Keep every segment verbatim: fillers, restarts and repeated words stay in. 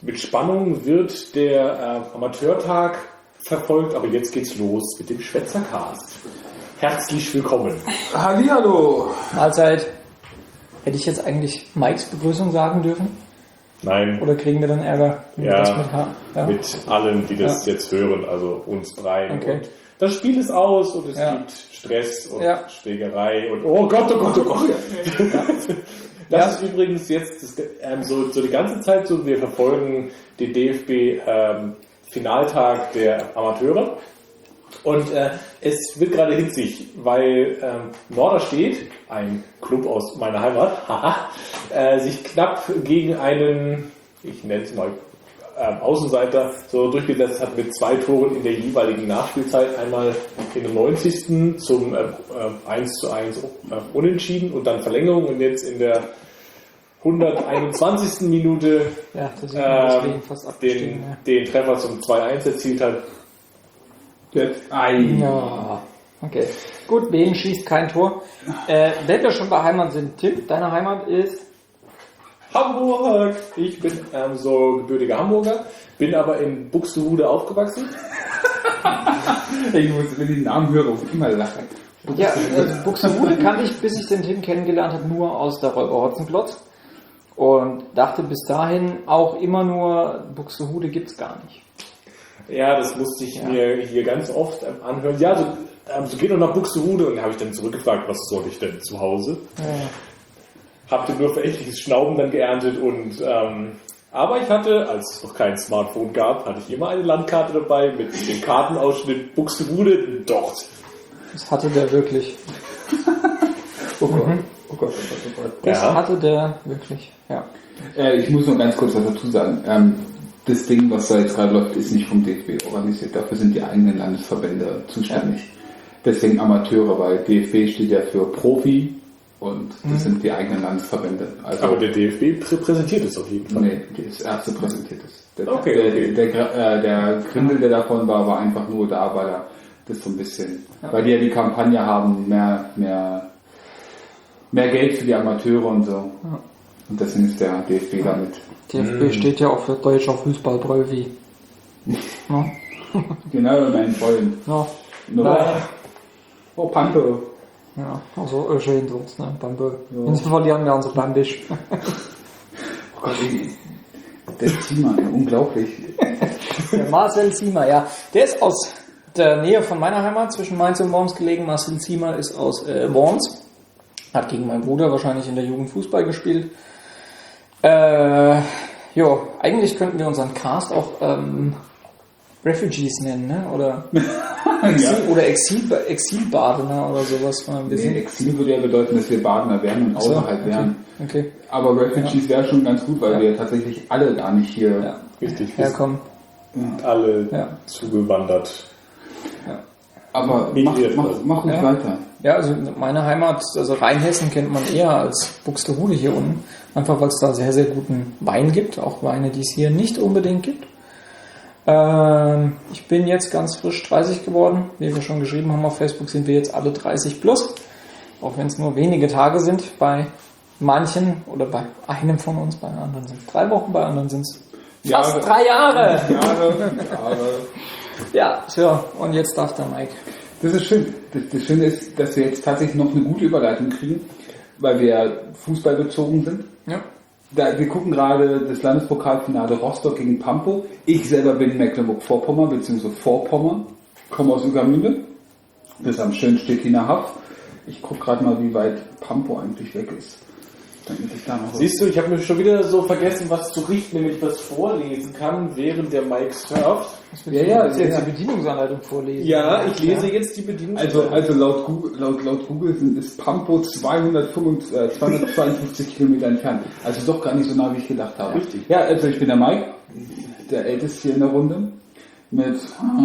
Mit Spannung wird der äh, Amateurtag verfolgt, aber jetzt geht's los mit dem Schwätzercast. Herzlich willkommen. Hallihallo. Mahlzeit. Hätte ich jetzt eigentlich Mikes Begrüßung sagen dürfen? Nein. Oder kriegen wir dann Ärger? Ja, das mit, ja, mit allen, die das ja. jetzt hören, also uns dreien. Okay. Und das Spiel ist aus und es Ja. gibt Stress und Ja. Schlägerei und oh Gott, oh Gott, oh Gott. Ja. Das Ja. ist übrigens jetzt das, ähm, so, so die ganze Zeit so, wir verfolgen den D F B ähm, Finaltag der Amateure und äh, es wird gerade hitzig, weil ähm, Norderstedt, ein Club aus meiner Heimat, haha, äh, sich knapp gegen einen, ich nenne es mal ähm, Außenseiter, so durchgesetzt hat mit zwei Toren in der jeweiligen Nachspielzeit, einmal in der neunzigsten zum äh, äh, eins zu eins äh, Unentschieden und dann Verlängerung und jetzt in der hunderteinundzwanzigsten Minute Ja, das sieht man, ähm, fast den, abgestiegen, ja. den Treffer zum zwei eins erzielt hat. Jetzt ein. Ja, okay. Gut, Behen schießt kein Tor. Äh, wenn wir schon bei Heimat sind, Tim, deine Heimat ist? Hamburg! Ich bin ähm, so gebürtiger Hamburger, bin aber in Buxtehude aufgewachsen. Ich muss, wenn ich den Namen höre, auf immer lachen. Ja, äh, Buxtehude kannte ich, bis ich den Tim kennengelernt habe, nur aus der Räuber Hotzenplotz. Und dachte bis dahin auch immer nur, Buxtehude gibt's gar nicht. Ja, das musste ich Ja. mir hier ganz oft ähm, anhören. Ja, so, ähm, so geht doch nach Buxtehude und habe ich dann zurückgefragt, was soll ich denn zu Hause? Ja. Habt ihr nur verächtliches Schnauben dann geerntet und ähm, aber ich hatte, als es noch kein Smartphone gab, hatte ich immer eine Landkarte dabei mit dem Kartenausschnitt Buxtehude dort. Das hatte der wirklich. Oh Gott. Mhm. Oh Gott, oh Gott, oh Gott. Das Ja. hatte der wirklich, ja. Äh, ich muss noch ganz kurz was dazu sagen. Ähm, das Ding, was da jetzt gerade läuft, ist nicht vom D F B organisiert. Dafür sind die eigenen Landesverbände zuständig. Ja. Deswegen Amateure, weil D F B steht ja für Profi und das mhm. sind die eigenen Landesverbände. Also, aber der D F B präsentiert es auf jeden Fall. Nee, das erste präsentiert es. Der, Okay, der, okay. Der, der, äh, der Gründel, der davon war, war einfach nur da, weil er das so ein bisschen, Ja. weil die ja die Kampagne haben, mehr, mehr, mehr Geld für die Amateure und so. Ja. Und deswegen ist der D F B damit. D F B Mhm. steht ja auch für Deutscher Fußballprofi. Ja. Genau, mein Freund. Ja. No. Nein. Oh, Pampe. Ja, also äh, schön sonst, ne? Bambe. Ja. Wenn sie verlieren, werden sie bambisch. Oh Gott, ey. Der Zimmer, unglaublich. Der Marcel Ziemer, ja. Der ist aus der Nähe von meiner Heimat, zwischen Mainz und Worms gelegen. Marcel Ziemer ist aus äh, Worms. Hat gegen meinen Bruder wahrscheinlich in der Jugend Fußball gespielt. Äh, jo, eigentlich könnten wir unseren Cast auch ähm, Refugees nennen, ne? Oder, Exil, oder Exil, Exilbadener oder sowas. Wir Nee, sind, Exil würde ja bedeuten, dass wir Badener wären und so, außerhalb okay, wären. okay. Aber Refugees wäre schon ganz gut, weil Ja. wir tatsächlich alle gar nicht hier. Ja. Richtig, wir Herkommen. sind alle Ja. zugewandert. Ja. Aber mach, Migriert mach, also. mach uns Ja. weiter. Ja, also meine Heimat, also Rheinhessen kennt man eher als Buxtehude hier unten. Einfach weil es da sehr, sehr guten Wein gibt. Auch Weine, die es hier nicht unbedingt gibt. Ähm, ich bin jetzt ganz frisch dreißig geworden. Wie wir schon geschrieben haben auf Facebook, sind wir jetzt alle dreißig plus. Auch wenn es nur wenige Tage sind. Bei manchen oder bei einem von uns, bei anderen sind es drei Wochen, bei anderen sind es fast Jahre. drei Jahre. Jahre, Jahre. Ja, so, und jetzt darf der Mike. Das ist schön. Das, das Schöne ist, dass wir jetzt tatsächlich noch eine gute Überleitung kriegen, weil wir fußballbezogen sind. Ja. Da, wir gucken gerade das Landespokalfinale Rostock gegen Pampo. Ich selber bin Mecklenburg-Vorpommern bzw. Vorpommern, komme aus Uegermünde. Das ist am schönen Stettiner Haff. Ich gucke gerade mal, wie weit Pampo eigentlich weg ist. Damit ich da noch Siehst du, ich habe mir schon wieder so vergessen, was zu richten, nämlich was vorlesen kann, während der Mike surft. Ja, ja, jetzt ja. die Bedienungsanleitung vorlesen. Ja, ich lese jetzt die Bedienung. Also, also laut Google, laut, laut Google sind, ist Pampo zweihundertfünfundfünfzig, äh, zweihundertzweiundfünfzig Kilometer entfernt. Also doch gar nicht so nah, wie ich gedacht habe. Richtig. Ja, also ich bin der Mike, der Älteste hier in der Runde, mit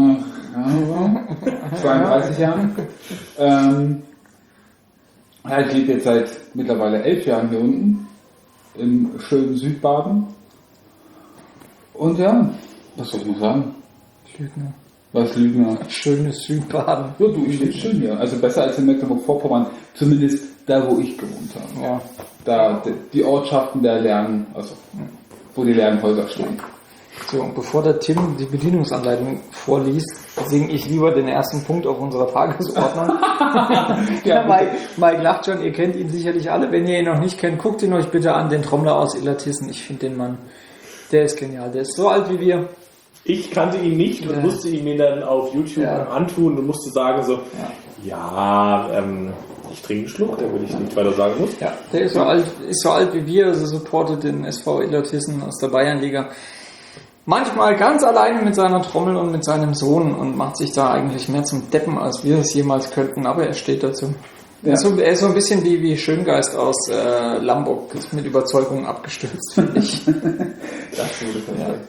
äh, zweiunddreißig Jahren. Ähm, ja, ich lebe jetzt seit mittlerweile elf Jahren hier unten, im schönen Südbaden. Und ja, was soll ich noch sagen? Lügner. Was Lügner? Schönes Südbaden. Ja, du, ich lebe schön hier. Also besser als in Mecklenburg-Vorpommern, zumindest da, wo ich gewohnt habe. Ja. Da, die Ortschaften der Lernen, also wo die Lernhäuser stehen. So, und bevor der Tim die Bedienungsanleitung vorliest, singe ich lieber den ersten Punkt auf unserer Tagesordnung. Ja, Mike, Mike lacht schon, ihr kennt ihn sicherlich alle. Wenn ihr ihn noch nicht kennt, guckt ihn euch bitte an, den Trommler aus Illertissen. Ich finde den Mann, der ist genial. Der ist so alt wie wir. Ich kannte ihn nicht und Ja. musste ihn mir dann auf YouTube Ja. antun und musste sagen so, ja, ja ähm, ich trinke einen Schluck, damit ich nicht weiter sagen muss. Ja, der ist so alt, ist so alt wie wir, also supportet den S V Illertissen aus der Bayernliga. Manchmal ganz alleine mit seiner Trommel und mit seinem Sohn und macht sich da eigentlich mehr zum Deppen, als wir es jemals könnten, aber er steht dazu. Ja. Er, ist so, er ist so ein bisschen wie, wie Schöngeist aus äh, Lamborg, ist mit Überzeugung abgestürzt, finde ich. Das wurde von Ja.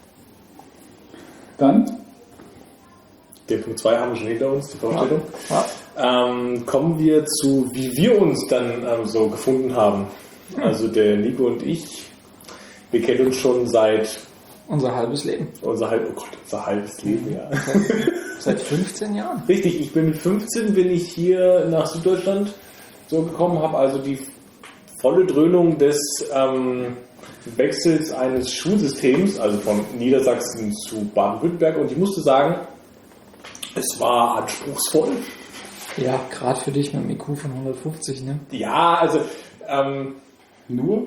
Dann? Den Punkt zwei haben wir schon hinter uns, die Vorstellung. Ja. Ähm, kommen wir zu, wie wir uns dann ähm, so gefunden haben. Also der Nico und ich, wir kennen uns schon seit Unser halbes Leben. unser, halb, oh Gott, unser halbes Leben, ja. Seit fünfzehn Jahren. Richtig, ich bin mit fünfzehn bin ich hier nach Süddeutschland so gekommen, habe also die volle Dröhnung des ähm, Wechsels eines Schulsystems, also von Niedersachsen zu Baden-Württemberg, und ich musste sagen, es war anspruchsvoll. Ja, gerade für dich mit einem I Q von hundertfünfzig, ne? Ja, also ähm, Nur?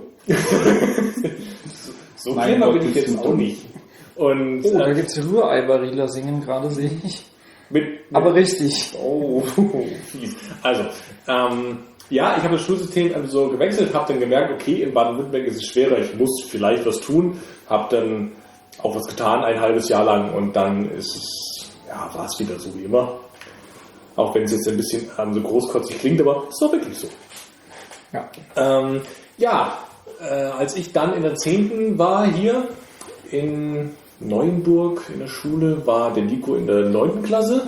so Mein clever Gott, bin ich bist jetzt du auch dumm. nicht. Und Oh, da äh, gibt es Rührei-Barilla singen gerade, sehe ich. mit, Aber richtig. Oh, fies. Also, ähm, ja, ich habe das Schulsystem also so gewechselt, habe dann gemerkt, okay, in Baden-Württemberg ist es schwerer, ich muss vielleicht was tun, habe dann auch was getan, ein halbes Jahr lang, und dann ist es, ja, war es wieder so wie immer. Auch wenn es jetzt ein bisschen ähm, so großkotzig klingt, aber es war wirklich so. Ja. Ähm, ja, äh, als ich dann in der zehnten war hier in Neuenburg in der Schule, war der Nico in der neunten Klasse.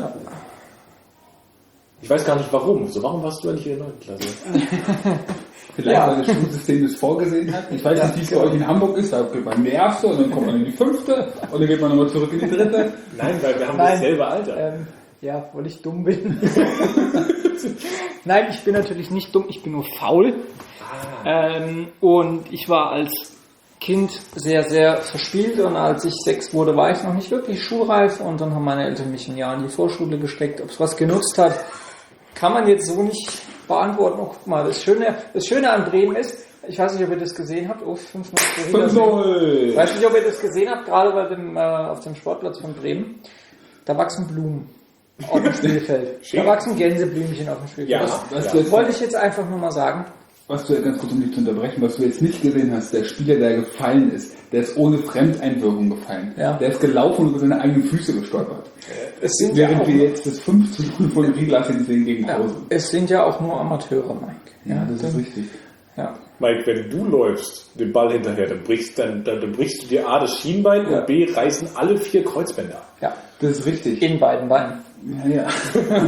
Ich weiß gar nicht warum. So, warum warst du eigentlich in der neunten Klasse? Vielleicht, Ja. weil das Schulsystem das vorgesehen hat. Ich weiß Ja, nicht, wie es bei euch in Hamburg ist. Da geht man in die erste und dann kommt man in die fünfte und dann geht man nochmal zurück in die dritte. Nein, weil wir haben Nein. dasselbe Alter. Ähm, ja, weil ich dumm bin. Nein, ich bin natürlich nicht dumm, ich bin nur faul. Ähm, und ich war als Kind sehr, sehr verspielt, und als ich sechs wurde, war ich noch nicht wirklich schulreif, und dann haben meine Eltern mich ein Jahr in die Vorschule gesteckt. Ob es was genutzt hat, kann man jetzt so nicht beantworten. Oh, guck mal, das Schöne, das Schöne an Bremen ist, ich weiß nicht, ob ihr das gesehen habt, oh, fünf null. fünf null. Ich weiß nicht, ob ihr das gesehen habt, gerade bei dem, äh, auf dem Sportplatz von Bremen. Da wachsen Blumen auf dem Spielfeld. Da wachsen Gänseblümchen auf dem Spielfeld. Ja, das Was, ja. du jetzt, wollte ich jetzt einfach nur mal sagen. was du ganz kurz, um dich zu unterbrechen, was du jetzt nicht gesehen hast, der Spieler, der gefallen ist, der ist ohne Fremdeinwirkung gefallen. Ja. Der ist gelaufen und über seine eigenen Füße gestolpert. Es sind, Während ja auch, wir jetzt das fünf zu null von Riedlassing sehen gegen ja, Hause. es sind ja auch nur Amateure, Mike. Ja, das ist richtig. Ja. Mike, wenn du läufst, den Ball hinterher, dann brichst, dann, dann, dann brichst du dir A, das Schienbein, Ja. und B, reißen alle vier Kreuzbänder. Ja, Das ist richtig. in beiden Beinen. Ja, ja.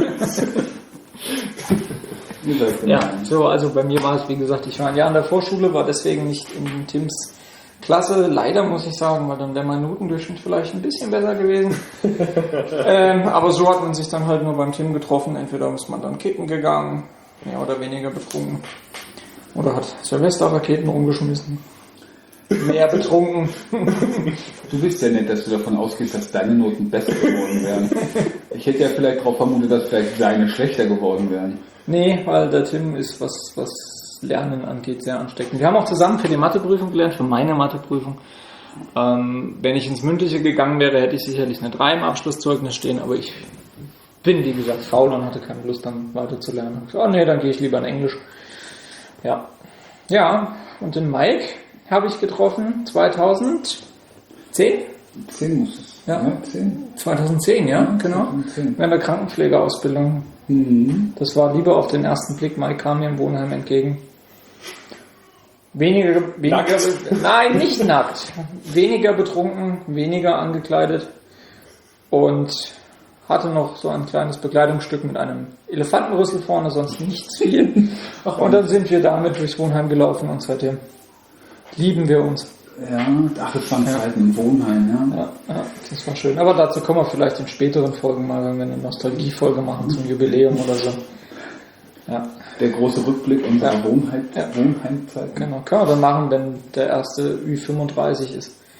Ihr seid Ja, gemein. so, also bei mir war es, wie gesagt, ich war ein Jahr in der Vorschule, war deswegen nicht in Tims Klasse. Leider muss ich sagen, weil dann wäre mein Notendurchschnitt vielleicht ein bisschen besser gewesen. ähm, aber so hat man sich dann halt nur beim Tim getroffen. Entweder ist man dann kicken gegangen, mehr oder weniger betrunken. Oder hat Silvesterraketen rumgeschmissen. Mehr betrunken. Du bist ja nett, dass du davon ausgehst, dass deine Noten besser geworden wären. Ich hätte ja vielleicht darauf vermutet, dass vielleicht deine schlechter geworden wären. Nee, weil der Tim ist, was, was Lernen angeht, sehr ansteckend. Wir haben auch zusammen für die Matheprüfung gelernt, für meine Matheprüfung. Ähm, wenn ich ins Mündliche gegangen wäre, hätte ich sicherlich eine drei im Abschlusszeugnis stehen, aber ich bin, wie gesagt, faul und hatte keine Lust, dann weiter zu lernen. Ich so, oh nee, dann gehe ich lieber in Englisch. Ja. Ja, und den Mike habe ich getroffen zweitausendzehn? Zehn muss es. Ja. Ja, zehn. zweitausendzehn, ja, genau. zweitausendzehn. Während der Krankenpflegeausbildung. Mhm. Das war lieber auf den ersten Blick. Mike kam mir im Wohnheim entgegen. Weniger, weniger, Nackt. nein, nicht nackt. Weniger betrunken, weniger angekleidet und hatte noch so ein kleines Bekleidungsstück mit einem Elefantenrüssel vorne, sonst nichts viel. Und dann sind wir damit durchs Wohnheim gelaufen und seitdem lieben wir uns. Ja, ach, das waren Zeiten im Wohnheim, ja. Ja, ja, das war schön. Aber dazu kommen wir vielleicht in späteren Folgen mal, wenn wir eine Nostalgie-Folge machen zum Jubiläum oder so. Ja, Der große Rückblick unserer Ja. Wohnheim, Ja. Wohnheimzeit. genau. Können wir dann machen, wenn der erste Ü fünfunddreißig ist.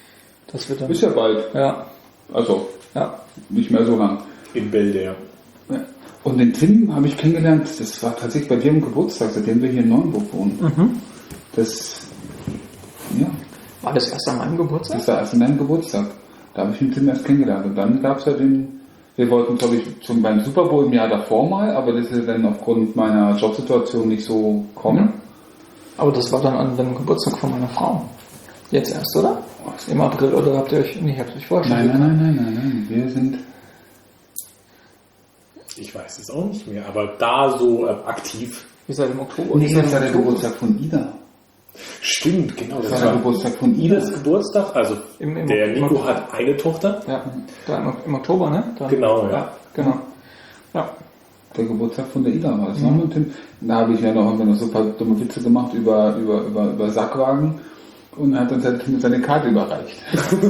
Das wird dann. Ist ja bald. Ja. Also, Ja. nicht mehr so lang. In Bälde, Ja. Und den Tim habe ich kennengelernt, das war tatsächlich bei dir am Geburtstag, seitdem wir hier in Neuenburg wohnen. Mhm. Das, ja, War das erst an meinem Geburtstag? das war erst an deinem Geburtstag. Da habe ich den Tim erst kennengelernt. Und dann gab es ja den, wir wollten, glaube ich, zum, beim Super Bowl im Jahr davor mal, aber das ist dann aufgrund meiner Jobsituation nicht so kommen. Aber das war dann an dem Geburtstag von meiner Frau. Jetzt erst, oder? Im April, oder habt ihr euch, nee, habt ihr euch vorher schon Nein, nein, nein, nein, nein, nein, wir sind, Ich weiß es auch nicht mehr, aber da so äh, aktiv. Ihr seid im Oktober. nee, Ihr seid das im war der Oktober. Geburtstag von Ida. Stimmt, genau. Das Das war der war Geburtstag von Ida. Idas Geburtstag. Also Im- im- der im- Nico hat eine Tochter. Ja, da im, im Oktober, ne? Da, Genau, ja. ja. Genau. Ja. Der Geburtstag von der Ida war es. Mhm. Und Tim, da habe ich ja noch, haben wir noch so ein paar dumme Witze gemacht über, über, über, über Sackwagen und hat uns halt seine Karte überreicht.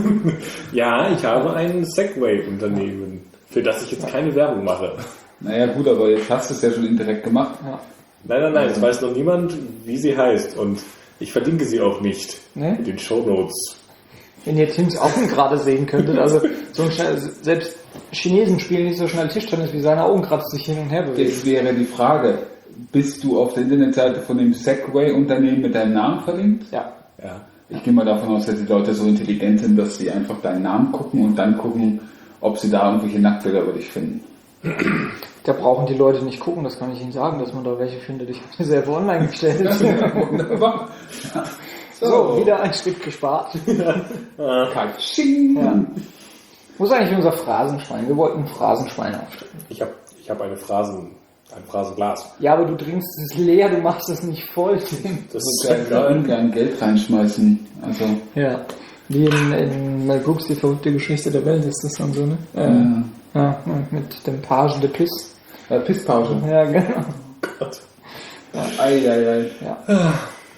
Ja, ich habe ein Segway-Unternehmen, für das ich jetzt keine Werbung mache. Naja gut, aber jetzt hast du es ja schon indirekt gemacht. Ja. Nein, nein, nein, es weiß noch niemand, wie sie heißt. Und ich verlinke sie auch nicht Nee? in den Shownotes. Wenn ihr Tims Augen gerade sehen könntet, also so ein schnell, selbst Chinesen spielen nicht so schnell Tischtennis, wie seine Augen gerade sich hin und her bewegen. Jetzt wäre die Frage, bist du auf der Internetseite von dem Segway-Unternehmen mit deinem Namen verlinkt? Ja. Ja. Ich gehe mal davon aus, dass die Leute so intelligent sind, dass sie einfach deinen Namen gucken und dann gucken, ob sie da irgendwelche Nacktbilder über dich finden. Da brauchen die Leute nicht gucken, das kann ich Ihnen sagen, dass man da welche findet. Ich habe die selber online gestellt. Wunderbar. So, wieder ein Stück gespart. Katsching. Ja. Wo ist eigentlich unser Phrasenschwein? Wir wollten ein Phrasenschwein aufstellen. Ich habe ich hab eine Phrasen, ein Phrasenglas. Ja, aber du trinkst es leer, du machst es nicht voll. Das Ich ist würde gerne gern Geld reinschmeißen. Also, Ja. Wie in, in Mel Brooks, die verrückte Geschichte der Welt ist das dann so, ne? äh, Ja, mit dem Page de Piss. äh, Pisspause. Ja, genau. Gott. Ei, ei, ei. Ja.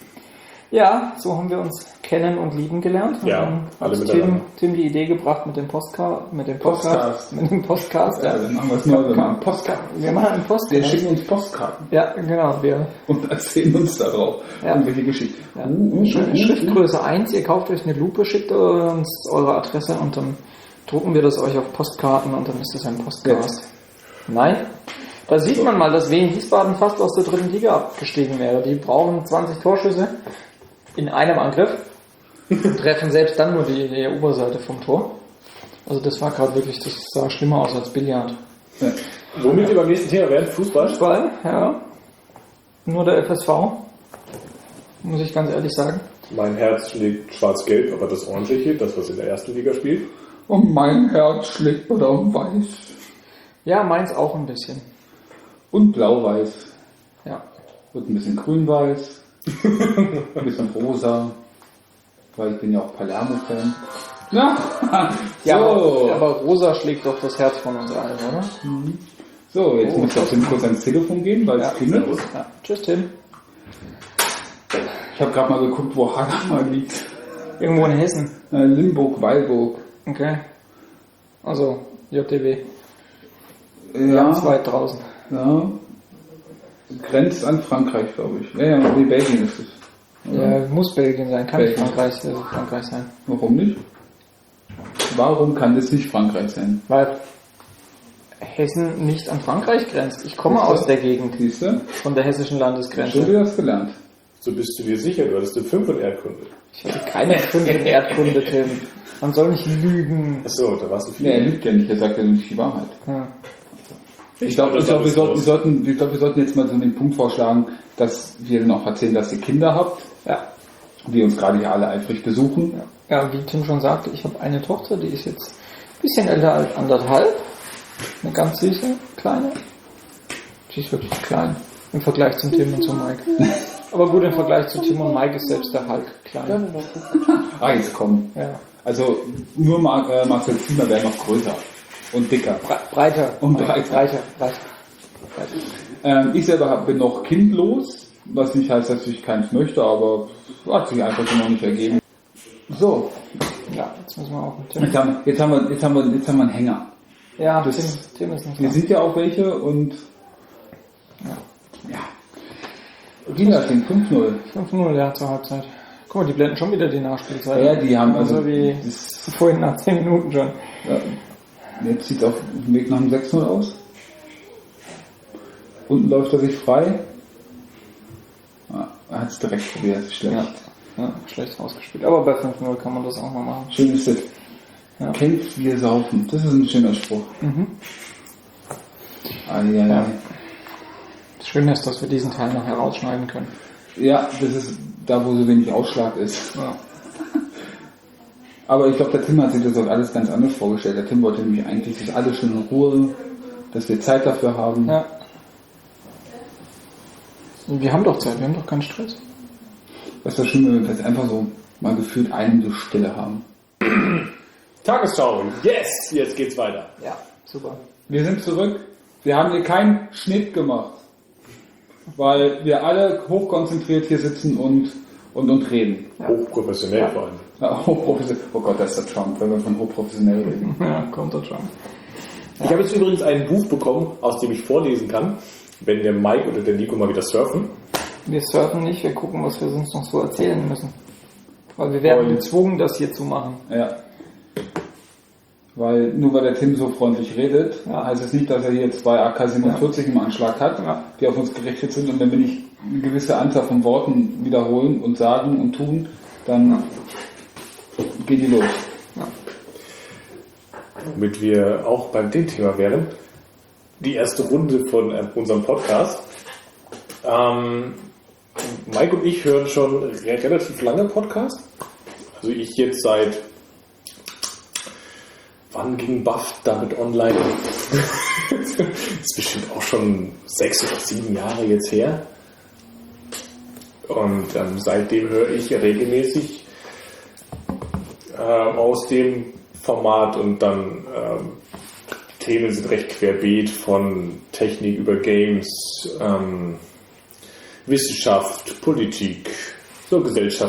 Ja, so haben wir uns kennen und lieben gelernt. Und Ja, dann alle hat miteinander. Tim, Tim die Idee gebracht mit dem Postcard, mit dem Podcast, Postcast. mit dem Podcast. Ja, Ja. dann machen wir es neu. Wir machen Postkarten. Wir machen einen Wir Postcard. schicken uns Postkarten Ja, genau. Wir, und erzählen uns da drauf Ja. irgendwelche Geschichten. ja. Uh, uh, uh, Schrift- uh, uh. Schriftgröße eins, ihr kauft euch eine Lupe, schickt uns eure Adresse und dann drucken wir das euch auf Postkarten und dann ist das ein Postcast. Nein? Da sieht man mal, dass Wien Wiesbaden fast aus der dritten Liga abgestiegen wäre. Die brauchen zwanzig Torschüsse in einem Angriff und treffen selbst dann nur die, die Oberseite vom Tor. Also das war gerade wirklich, das sah schlimmer aus als Billard. Ja. Womit wir beim nächsten Thema werden? Fußball? Fußball, ja. Nur der F S V, muss ich ganz ehrlich sagen. Mein Herz schlägt schwarz-gelb, aber das Ordentliche, das was in der ersten Liga spielt. Und mein Herz schlägt blau-weiß. Ja, meins auch ein bisschen. Und blau-weiß. Ja. Und ein bisschen grün-weiß. Ein bisschen rosa. Weil ich bin ja auch Palermo-Fan. Na, Ja, so. aber, aber Rosa schlägt doch das Herz von uns allen, oder? So, jetzt Oh. muss ich auch dem kurz ans Telefon gehen, weil es klingelt. Ja. Tschüss, Tim. Ich habe gerade mal geguckt, wo Hadamar liegt. Irgendwo in Hessen. Äh, Limburg, Weilburg. Okay. Also, J T W. Ja, Ganz weit draußen. ja. Grenzt an Frankreich, glaube ich. Ja, ja, wie Belgien ist es. Ja, muss Belgien sein, kann nicht Belgien. Frankreich, also Frankreich sein. Warum nicht? Warum kann das nicht Frankreich sein? Weil Hessen nicht an Frankreich grenzt. Ich komme aus der Gegend, Siehst du? von der hessischen Schon Landesgrenze. wieder was gelernt. So bist du dir sicher, du hattest eine fünf in Erdkunde. Ich hatte keine fünf in Erdkunde, Tim. Man soll nicht lügen. Achso, da warst du viel. Nee, er lügt ja nicht, er sagt ja nicht die Wahrheit. Ja. Ich glaube, das ich glaub, wir, ist sollten, wir, los. sollten, ich glaub, wir sollten jetzt mal so den Punkt vorschlagen, dass wir noch erzählen, dass ihr Kinder habt, Ja. die uns gerade hier alle eifrig besuchen. Ja. Ja, wie Tim schon sagte, ich habe eine Tochter, die ist jetzt ein bisschen älter als anderthalb. Eine ganz süße, kleine. Sie ist wirklich klein im Vergleich zum Tim und zu Mike. Aber gut, im Vergleich zu Tim und Mike ist selbst der Hulk klein. Ah, jetzt komm. Ja. Also nur Mar äh, Marcel Zimmer wäre noch größer und dicker. Bre- Breiter. Und breiter. Breiter. Breiter. Breiter. Ähm, ich selber hab, bin noch kindlos, was nicht heißt, dass ich keins möchte, aber hat sich einfach so noch nicht ergeben. So, Ja, jetzt müssen wir auch mit Tim. jetzt haben, jetzt haben, wir, jetzt haben, wir, jetzt haben wir einen Hänger. Ja, Das- Tim, Tim ist nicht Wir da. sind ja auch welche und Ja. ja. Gina steht fünf null. fünf null, ja, zur Halbzeit. Guck mal, die blenden schon wieder die Nachspielzeit. Ja, die haben also, also wie das, vorhin nach zehn Minuten schon. ja, jetzt sieht es auf dem Weg nach dem sechs null aus. Unten läuft er sich frei. Ah, er hat es direkt probiert, schlecht. Ja. Ja, schlecht rausgespielt. Aber bei fünf null kann man das auch mal machen. Schön ist das. Ja. Kämpft, wir saufen. Das ist ein schöner Spruch. Mhm. Eieiei. Ja. Das Schöne ist, dass wir diesen Teil noch herausschneiden können. Ja, das ist da, wo so wenig Ausschlag ist. Ja. Aber ich glaube, der Tim hat sich das auch alles ganz anders vorgestellt. Der Tim wollte nämlich eigentlich, dass alles schön in Ruhe, dass wir Zeit dafür haben. Ja. Wir haben doch Zeit, wir haben doch keinen Stress. Das ist das Schlimme, wenn wir jetzt einfach so mal gefühlt eine so Stille haben. Tagesschau, yes! Jetzt geht's weiter. Ja, super. Wir sind zurück. Wir haben hier keinen Schnitt gemacht. Weil wir alle hochkonzentriert hier sitzen und, und, und reden. Ja. Hochprofessionell vor allem. Ja, hochprofessionell. Oh Gott, das ist der Trump, wenn wir von hochprofessionell reden. Ja, kommt der Trump. Ich habe jetzt übrigens ein Buch bekommen, aus dem ich vorlesen kann, wenn der Mike oder der Nico mal wieder surfen. Wir surfen nicht, wir gucken, was wir sonst noch so erzählen müssen. Weil wir werden Und- gezwungen, das hier zu machen. Ja. Weil nur weil der Tim so freundlich redet, Ja. heißt es nicht, dass er hier zwei A K siebenundvierzig im Anschlag hat, Ja. die auf uns gerichtet sind, und wenn wir nicht eine gewisse Anzahl von Worten wiederholen und sagen und tun, dann gehen die los. Womit wir auch beim dem Thema wären. Die erste Runde von äh, unserem Podcast. Ähm, Mike und ich hören schon re- relativ lange Podcast. Also ich jetzt seit... Wann ging Buff damit online? Das ist bestimmt auch schon sechs oder sieben Jahre jetzt her. Und ähm, seitdem höre ich regelmäßig äh, aus dem Format, und dann ähm, die Themen sind recht querbeet, von Technik über Games, ähm, Wissenschaft, Politik, so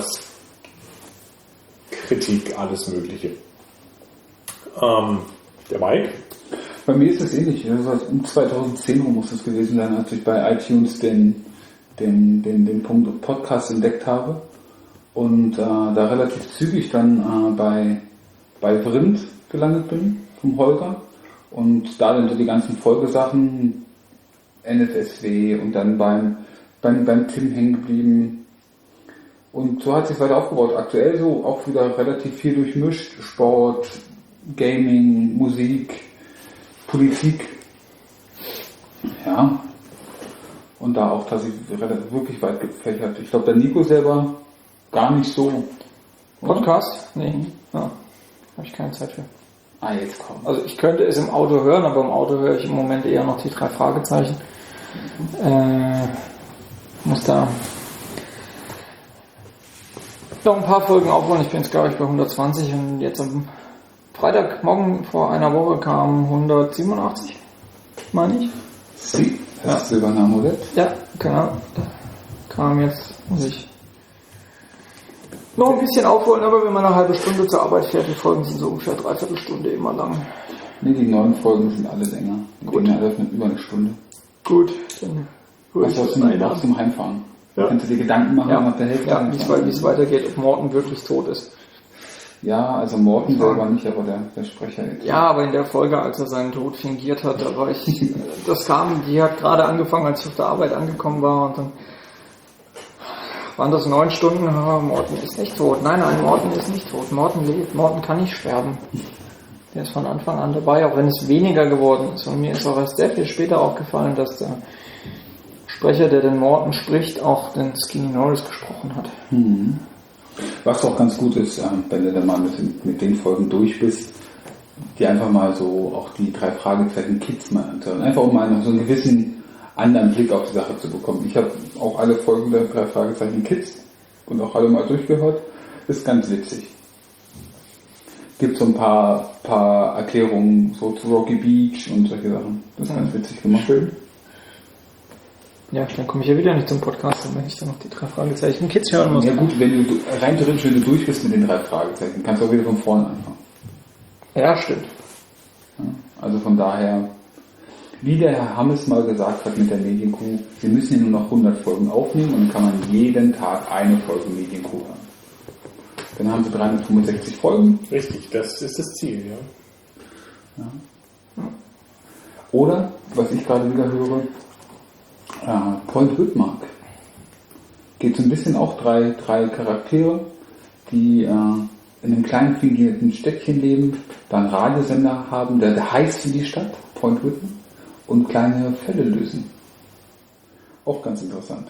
Gesellschaftskritik, alles Mögliche. Ähm, der Mike? Bei mir ist es ähnlich. Also um zweitausendzehn rum muss es gewesen sein, als ich bei iTunes den, den, den, den Punkt Podcast entdeckt habe und äh, da relativ zügig dann äh, bei, bei Vrind gelandet bin, vom Holger, und da dann so die ganzen Folgesachen, N F S W, und dann beim, beim, beim Tim hängen geblieben. Und so hat sich weiter aufgebaut. Aktuell so auch wieder relativ viel durchmischt. Sport, Gaming, Musik, Politik. Ja. Und da auch tatsächlich relativ wirklich weit gefächert. Ich glaube, der Nico selber gar nicht so. Podcast? Nee. Ja. Habe ich keine Zeit für. Ah, jetzt komm. Also ich könnte es im Auto hören, aber im Auto höre ich im Moment eher noch die drei Fragezeichen. Äh, muss da noch ein paar Folgen aufholen. Ich bin jetzt, glaube ich, bei hundertzwanzig, und jetzt am Freitagmorgen vor einer Woche kam hundertsiebenundachtzig, meine ich. Sie, das Silbername, oder? Ja, genau. Kam jetzt, muss ich noch ein bisschen aufholen, aber wenn man eine halbe Stunde zur Arbeit fährt, die Folgen sind so ungefähr dreiviertel Stunde immer lang. Nee, die neuen Folgen sind alle länger. Die Gut. gehen alle über eine Stunde. Gut, dann hol Was ich hast das du denn rein. noch zum Heimfahren? Ja. Kannst du dir Gedanken machen Ja, nach der Hälfte? ja wie es wei- wie es weitergeht, ob Morten wirklich tot ist. Ja, also Morten selber nicht, aber der, der Sprecher jetzt. Ja, aber in der Folge, als er seinen Tod fingiert hat, da war ich, das kam, die hat gerade angefangen, als ich auf der Arbeit angekommen war, und dann waren das neun Stunden, ah, Morten ist nicht tot. Nein, nein, Morten ist nicht tot. Morten lebt, Morten kann nicht sterben. Der ist von Anfang an dabei, auch wenn es weniger geworden ist. Und mir ist auch erst sehr viel später aufgefallen, dass der Sprecher, der den Morten spricht, auch den Skinny Norris gesprochen hat. Mhm. Was auch ganz gut ist, äh, wenn du dann mal mit, mit den Folgen durch bist, die einfach mal so auch die drei Fragezeichen Kids mal anzuhören. Einfach um mal noch so einen gewissen anderen Blick auf die Sache zu bekommen. Ich habe auch alle Folgen der drei Fragezeichen Kids und auch alle mal durchgehört. Ist ganz witzig. Gibt so ein paar, paar Erklärungen so zu Rocky Beach und solche Sachen. Das ist ganz witzig gemacht. Schön. Ja, dann komme ich ja wieder nicht zum Podcast, wenn ich dann noch die drei Fragezeichen Kids hören muss. Ja gut, wenn du rein theoretisch, wenn du durch bist mit den drei Fragezeichen, kannst du auch wieder von vorne anfangen. Ja, stimmt. Ja, also von daher, wie der Herr Hammes mal gesagt hat mit der Medienkuh, wir müssen hier nur noch hundert Folgen aufnehmen, und dann kann man jeden Tag eine Folge Medienkuh hören. Dann haben sie dreihundertfünfundsechzig Folgen. Richtig, das ist das Ziel, ja. Ja. Oder, was ich gerade wieder höre, äh, Point Whitmark. Geht so ein bisschen auch drei, drei Charaktere, die äh, in einem kleinen fingierten Städtchen leben, da einen Radiosender haben, der, der heißt wie die Stadt, Point Whitmark, und kleine Fälle lösen. Auch ganz interessant.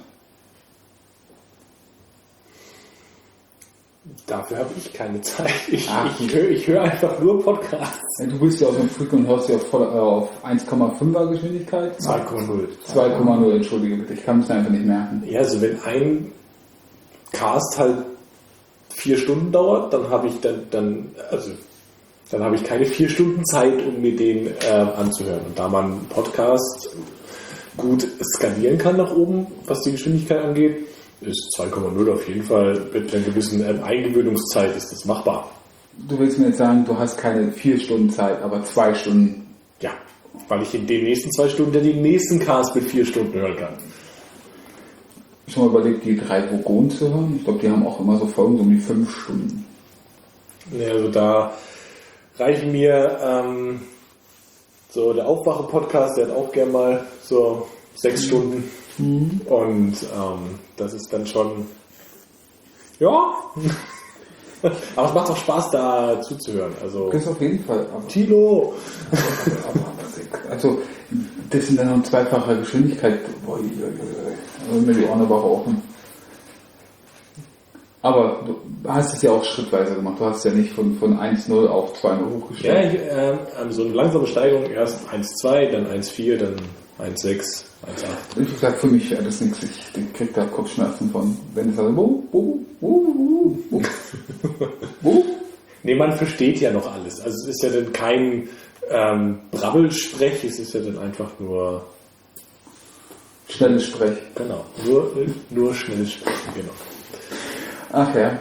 Dafür habe ich keine Zeit. Ich, Ach. ich höre ich hör einfach nur Podcasts. Ja, du bist ja aus dem Freak und hörst ja auf, voll, äh, auf eins Komma fünfer Geschwindigkeit. zwei Komma null. zwei Komma null, entschuldige bitte, ich kann es einfach nicht merken. Ja, also wenn ein Cast halt vier Stunden dauert, dann habe ich dann, dann also dann habe ich keine vier Stunden Zeit, um mir den äh, anzuhören. Und da man Podcast gut skalieren kann nach oben, was die Geschwindigkeit angeht, ist zwei Komma null auf jeden Fall mit einer gewissen ähm, Eingewöhnungszeit ist das machbar. Du willst mir jetzt sagen, du hast keine vier Stunden Zeit, aber zwei Stunden. Ja, weil ich in den nächsten zwei Stunden dann den nächsten Cast mit vier Stunden hören kann. Schon mal überlegt, die drei Vogonen zu hören? Ich glaube, die haben auch immer so Folgen so um die fünf Stunden. Ja, also da reichen mir ähm, so der Aufwache-Podcast, der hat auch gern mal so sechs Stunden. Mhm. Und ähm, das ist dann schon, ja, aber es macht auch Spaß, da zuzuhören. Also, das auf jeden Fall. Aber, Tilo! Also, das sind dann noch zweifache Geschwindigkeit. Boah, also mir die Ohren aber rauchen. Aber du hast es ja auch schrittweise gemacht. Du hast ja nicht von, von eins null auf zwei null hochgestellt. Ja, ich, äh, so eine langsame Steigerung. Erst eins zwei, dann eins vier, dann eins sechs, eins acht. Ich sag, für mich wäre das nichts. Ich krieg da Kopfschmerzen von, wenn es also, wo, wo, wo, wo, wo, wo? Nee, man versteht ja noch alles. Also es ist ja dann kein ähm, Brabbelsprech, es ist ja dann einfach nur schnelles Sprech. Genau, nur, nur schnelles Sprechen, genau. Ach ja.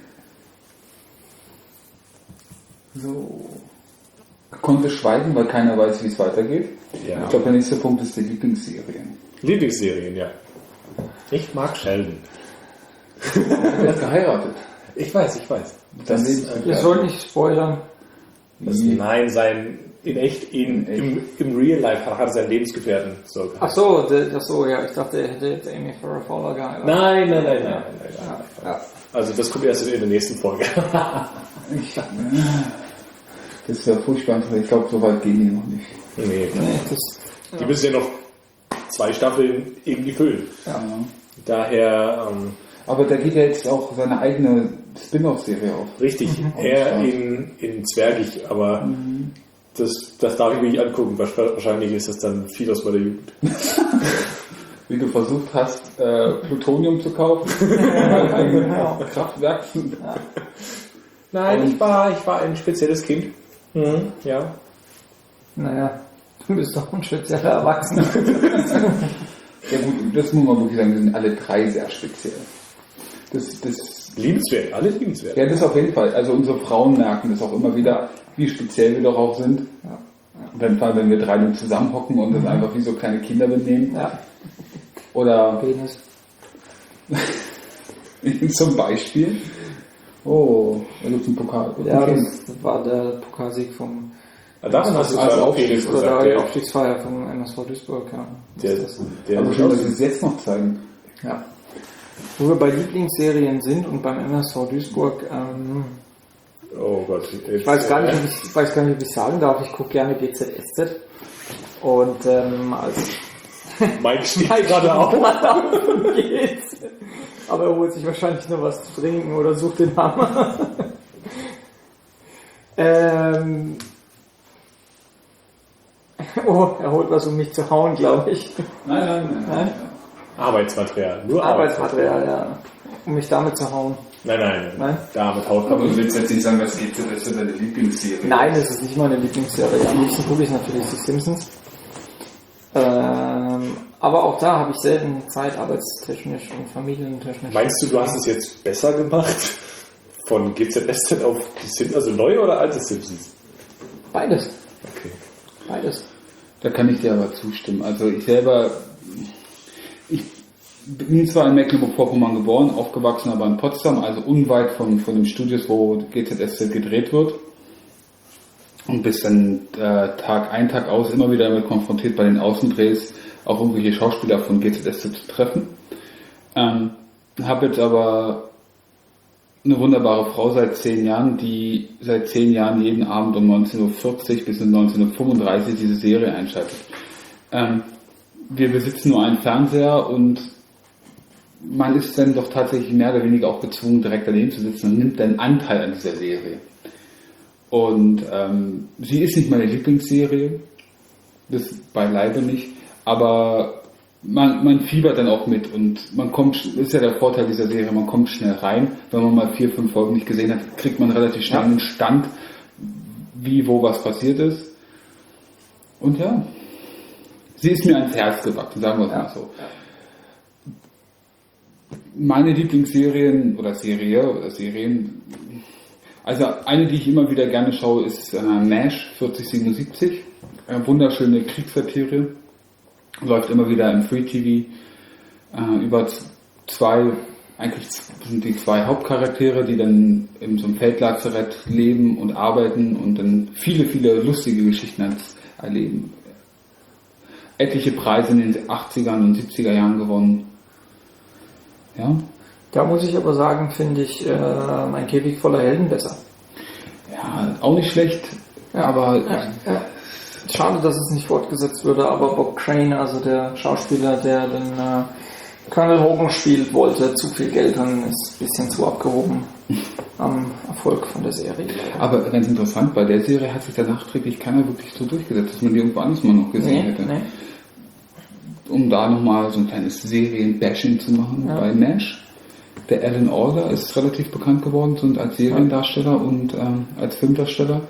So. Konnte schweigen, weil keiner weiß, wie es weitergeht. Ja. Ich glaube, der nächste Punkt ist die Lieblingsserien. Lieblingsserien, ja. Ich mag Sheldon. Er hat jetzt geheiratet. Ich weiß, ich weiß. Das, Das, äh, Ihr sollt nicht spoilern. das, nein, sein in echt, in, im, im Real Life hat er seinen Lebensgefährten. So Ach so, de, ach so, ja, ich dachte, er hätte jetzt Amy Farrah Fowler geheiratet. Nein, nein, nein, nein, nein, nein, Ja, nein. ja. Also das kommt erst in der nächsten Folge. ich, das ist ja furchtbar. Ich glaube, so weit gehen die noch nicht. Nee, Nee, das, die müssen ja noch zwei Staffeln irgendwie füllen. Ja. Daher, ähm, Aber da geht ja jetzt auch seine eigene Spin-off-Serie auf. richtig, eher in, in Zwergig, aber Mhm. das, das darf ich mir nicht angucken. Wahrscheinlich ist das dann viel aus meiner Jugend. Wie du versucht hast, äh, Plutonium zu kaufen. Bei einem Kraftwerk. ja. Nein, Und- ich war, ich war ein spezielles Kind. Mhm, ja. Naja, du bist doch ein spezieller Erwachsener. Ja gut, das muss man wirklich sagen, wir sind alle drei sehr speziell. Das, das, Liebenswert, alle liebenswert. ja, das auf jeden Fall. Also unsere Frauen merken das auch immer wieder, wie speziell wir darauf sind. Ja. Wenn, vor allem, wenn wir drei nur zusammenhocken und das einfach wie so kleine Kinder benehmen. Ja, Oder Penis. zum Beispiel. Oh, da gibt es einen Pokal. Ja, Okay. das war der Pokalsieg vom Davon hast du Also gerade auch Aufstieg Penis oder gesagt. die Der, Aufstiegsfeier vom M S V Duisburg, ja. der, Das- der, Aber schön, dass sie es jetzt noch zeigen. ja. Wo wir bei Lieblingsserien sind und beim M S V Duisburg, ähm, oh Gott. ich weiß gar nicht, ob ich, ich weiß gar nicht, ob ich sagen darf, ich gucke gerne G Z S Z. Und ähm, als Mike steht gerade auf. Darum geht's. Aber er holt sich wahrscheinlich nur was zu trinken oder sucht den Hammer. ähm, oh, er holt was, um mich zu hauen, glaube ich. Nein, nein, nein. Nein? Arbeitsmaterial. Nur Arbeitsmaterial, ja. Um mich damit zu hauen. Nein, nein. Nein? Damit haut Aber man. du willst jetzt nicht sagen, das geht so, das ist deine Lieblingsserie. Nein, das ist nicht meine Lieblingsserie. Am liebsten gucke ich natürlich die Simpsons. Ähm, aber auch da habe ich selten Zeit, arbeitstechnisch und familientechnisch. Meinst du, du hast es jetzt besser gemacht? Von G Z S Z auf die Simpsons, also neue oder alte Simpsons? Beides. Okay. Beides. Da kann ich dir aber zustimmen. Also ich selber, ich bin zwar in Mecklenburg-Vorpommern geboren, aufgewachsen aber in Potsdam, also unweit von, von den Studios, wo G Z S Z gedreht wird. Und bis dann äh, Tag ein, Tag aus immer wieder damit konfrontiert, bei den Außendrehs auch irgendwelche Schauspieler von G Z S Z zu treffen. Ähm, habe jetzt aber eine wunderbare Frau seit zehn Jahren, die seit zehn Jahren jeden Abend um neunzehn Uhr vierzig bis neunzehn Uhr fünfunddreißig diese Serie einschaltet. Ähm, wir besitzen nur einen Fernseher und man ist dann doch tatsächlich mehr oder weniger auch gezwungen, direkt daneben zu sitzen und nimmt dann Anteil an dieser Serie. Und ähm, sie ist nicht meine Lieblingsserie, das beileibe nicht, aber man, man fiebert dann auch mit und man kommt, das ist ja der Vorteil dieser Serie, man kommt schnell rein. Wenn man mal vier, fünf Folgen nicht gesehen hat, kriegt man relativ schnell einen Stand, wie, wo was passiert ist. Und ja, sie ist mir ans Herz gewachsen, sagen wir es mal so. Meine Lieblingsserien oder Serie oder Serien, also eine, die ich immer wieder gerne schaue, ist äh, MASH vierzig siebenundsiebzig, eine wunderschöne Kriegssatire. Läuft immer wieder im Free T V äh, über zwei, eigentlich sind die zwei Hauptcharaktere, die dann in so einem Feldlazarett leben und arbeiten und dann viele, viele lustige Geschichten erleben. Etliche Preise in den achtzigern und siebziger Jahren gewonnen. Ja. Da muss ich aber sagen, finde ich äh, Mein Käfig voller Helden besser. Ja, auch nicht schlecht, ja, aber... Ja, ja. Schade, dass es nicht fortgesetzt wurde, aber Bob Crane, also der Schauspieler, der den äh, Colonel Hogan spielt, wollte zu viel Geld und ist ein bisschen zu abgehoben am Erfolg von der Serie. Aber ganz interessant, bei der Serie hat sich da nachträglich keiner wirklich so durchgesetzt, dass man die irgendwo anders mal noch gesehen nee, hätte. Nee. Um da nochmal so ein kleines Serien-Bashing zu machen, ja. Bei MASH. Der Alan Alda ist relativ bekannt geworden, so als Seriendarsteller und ähm, als Filmdarsteller.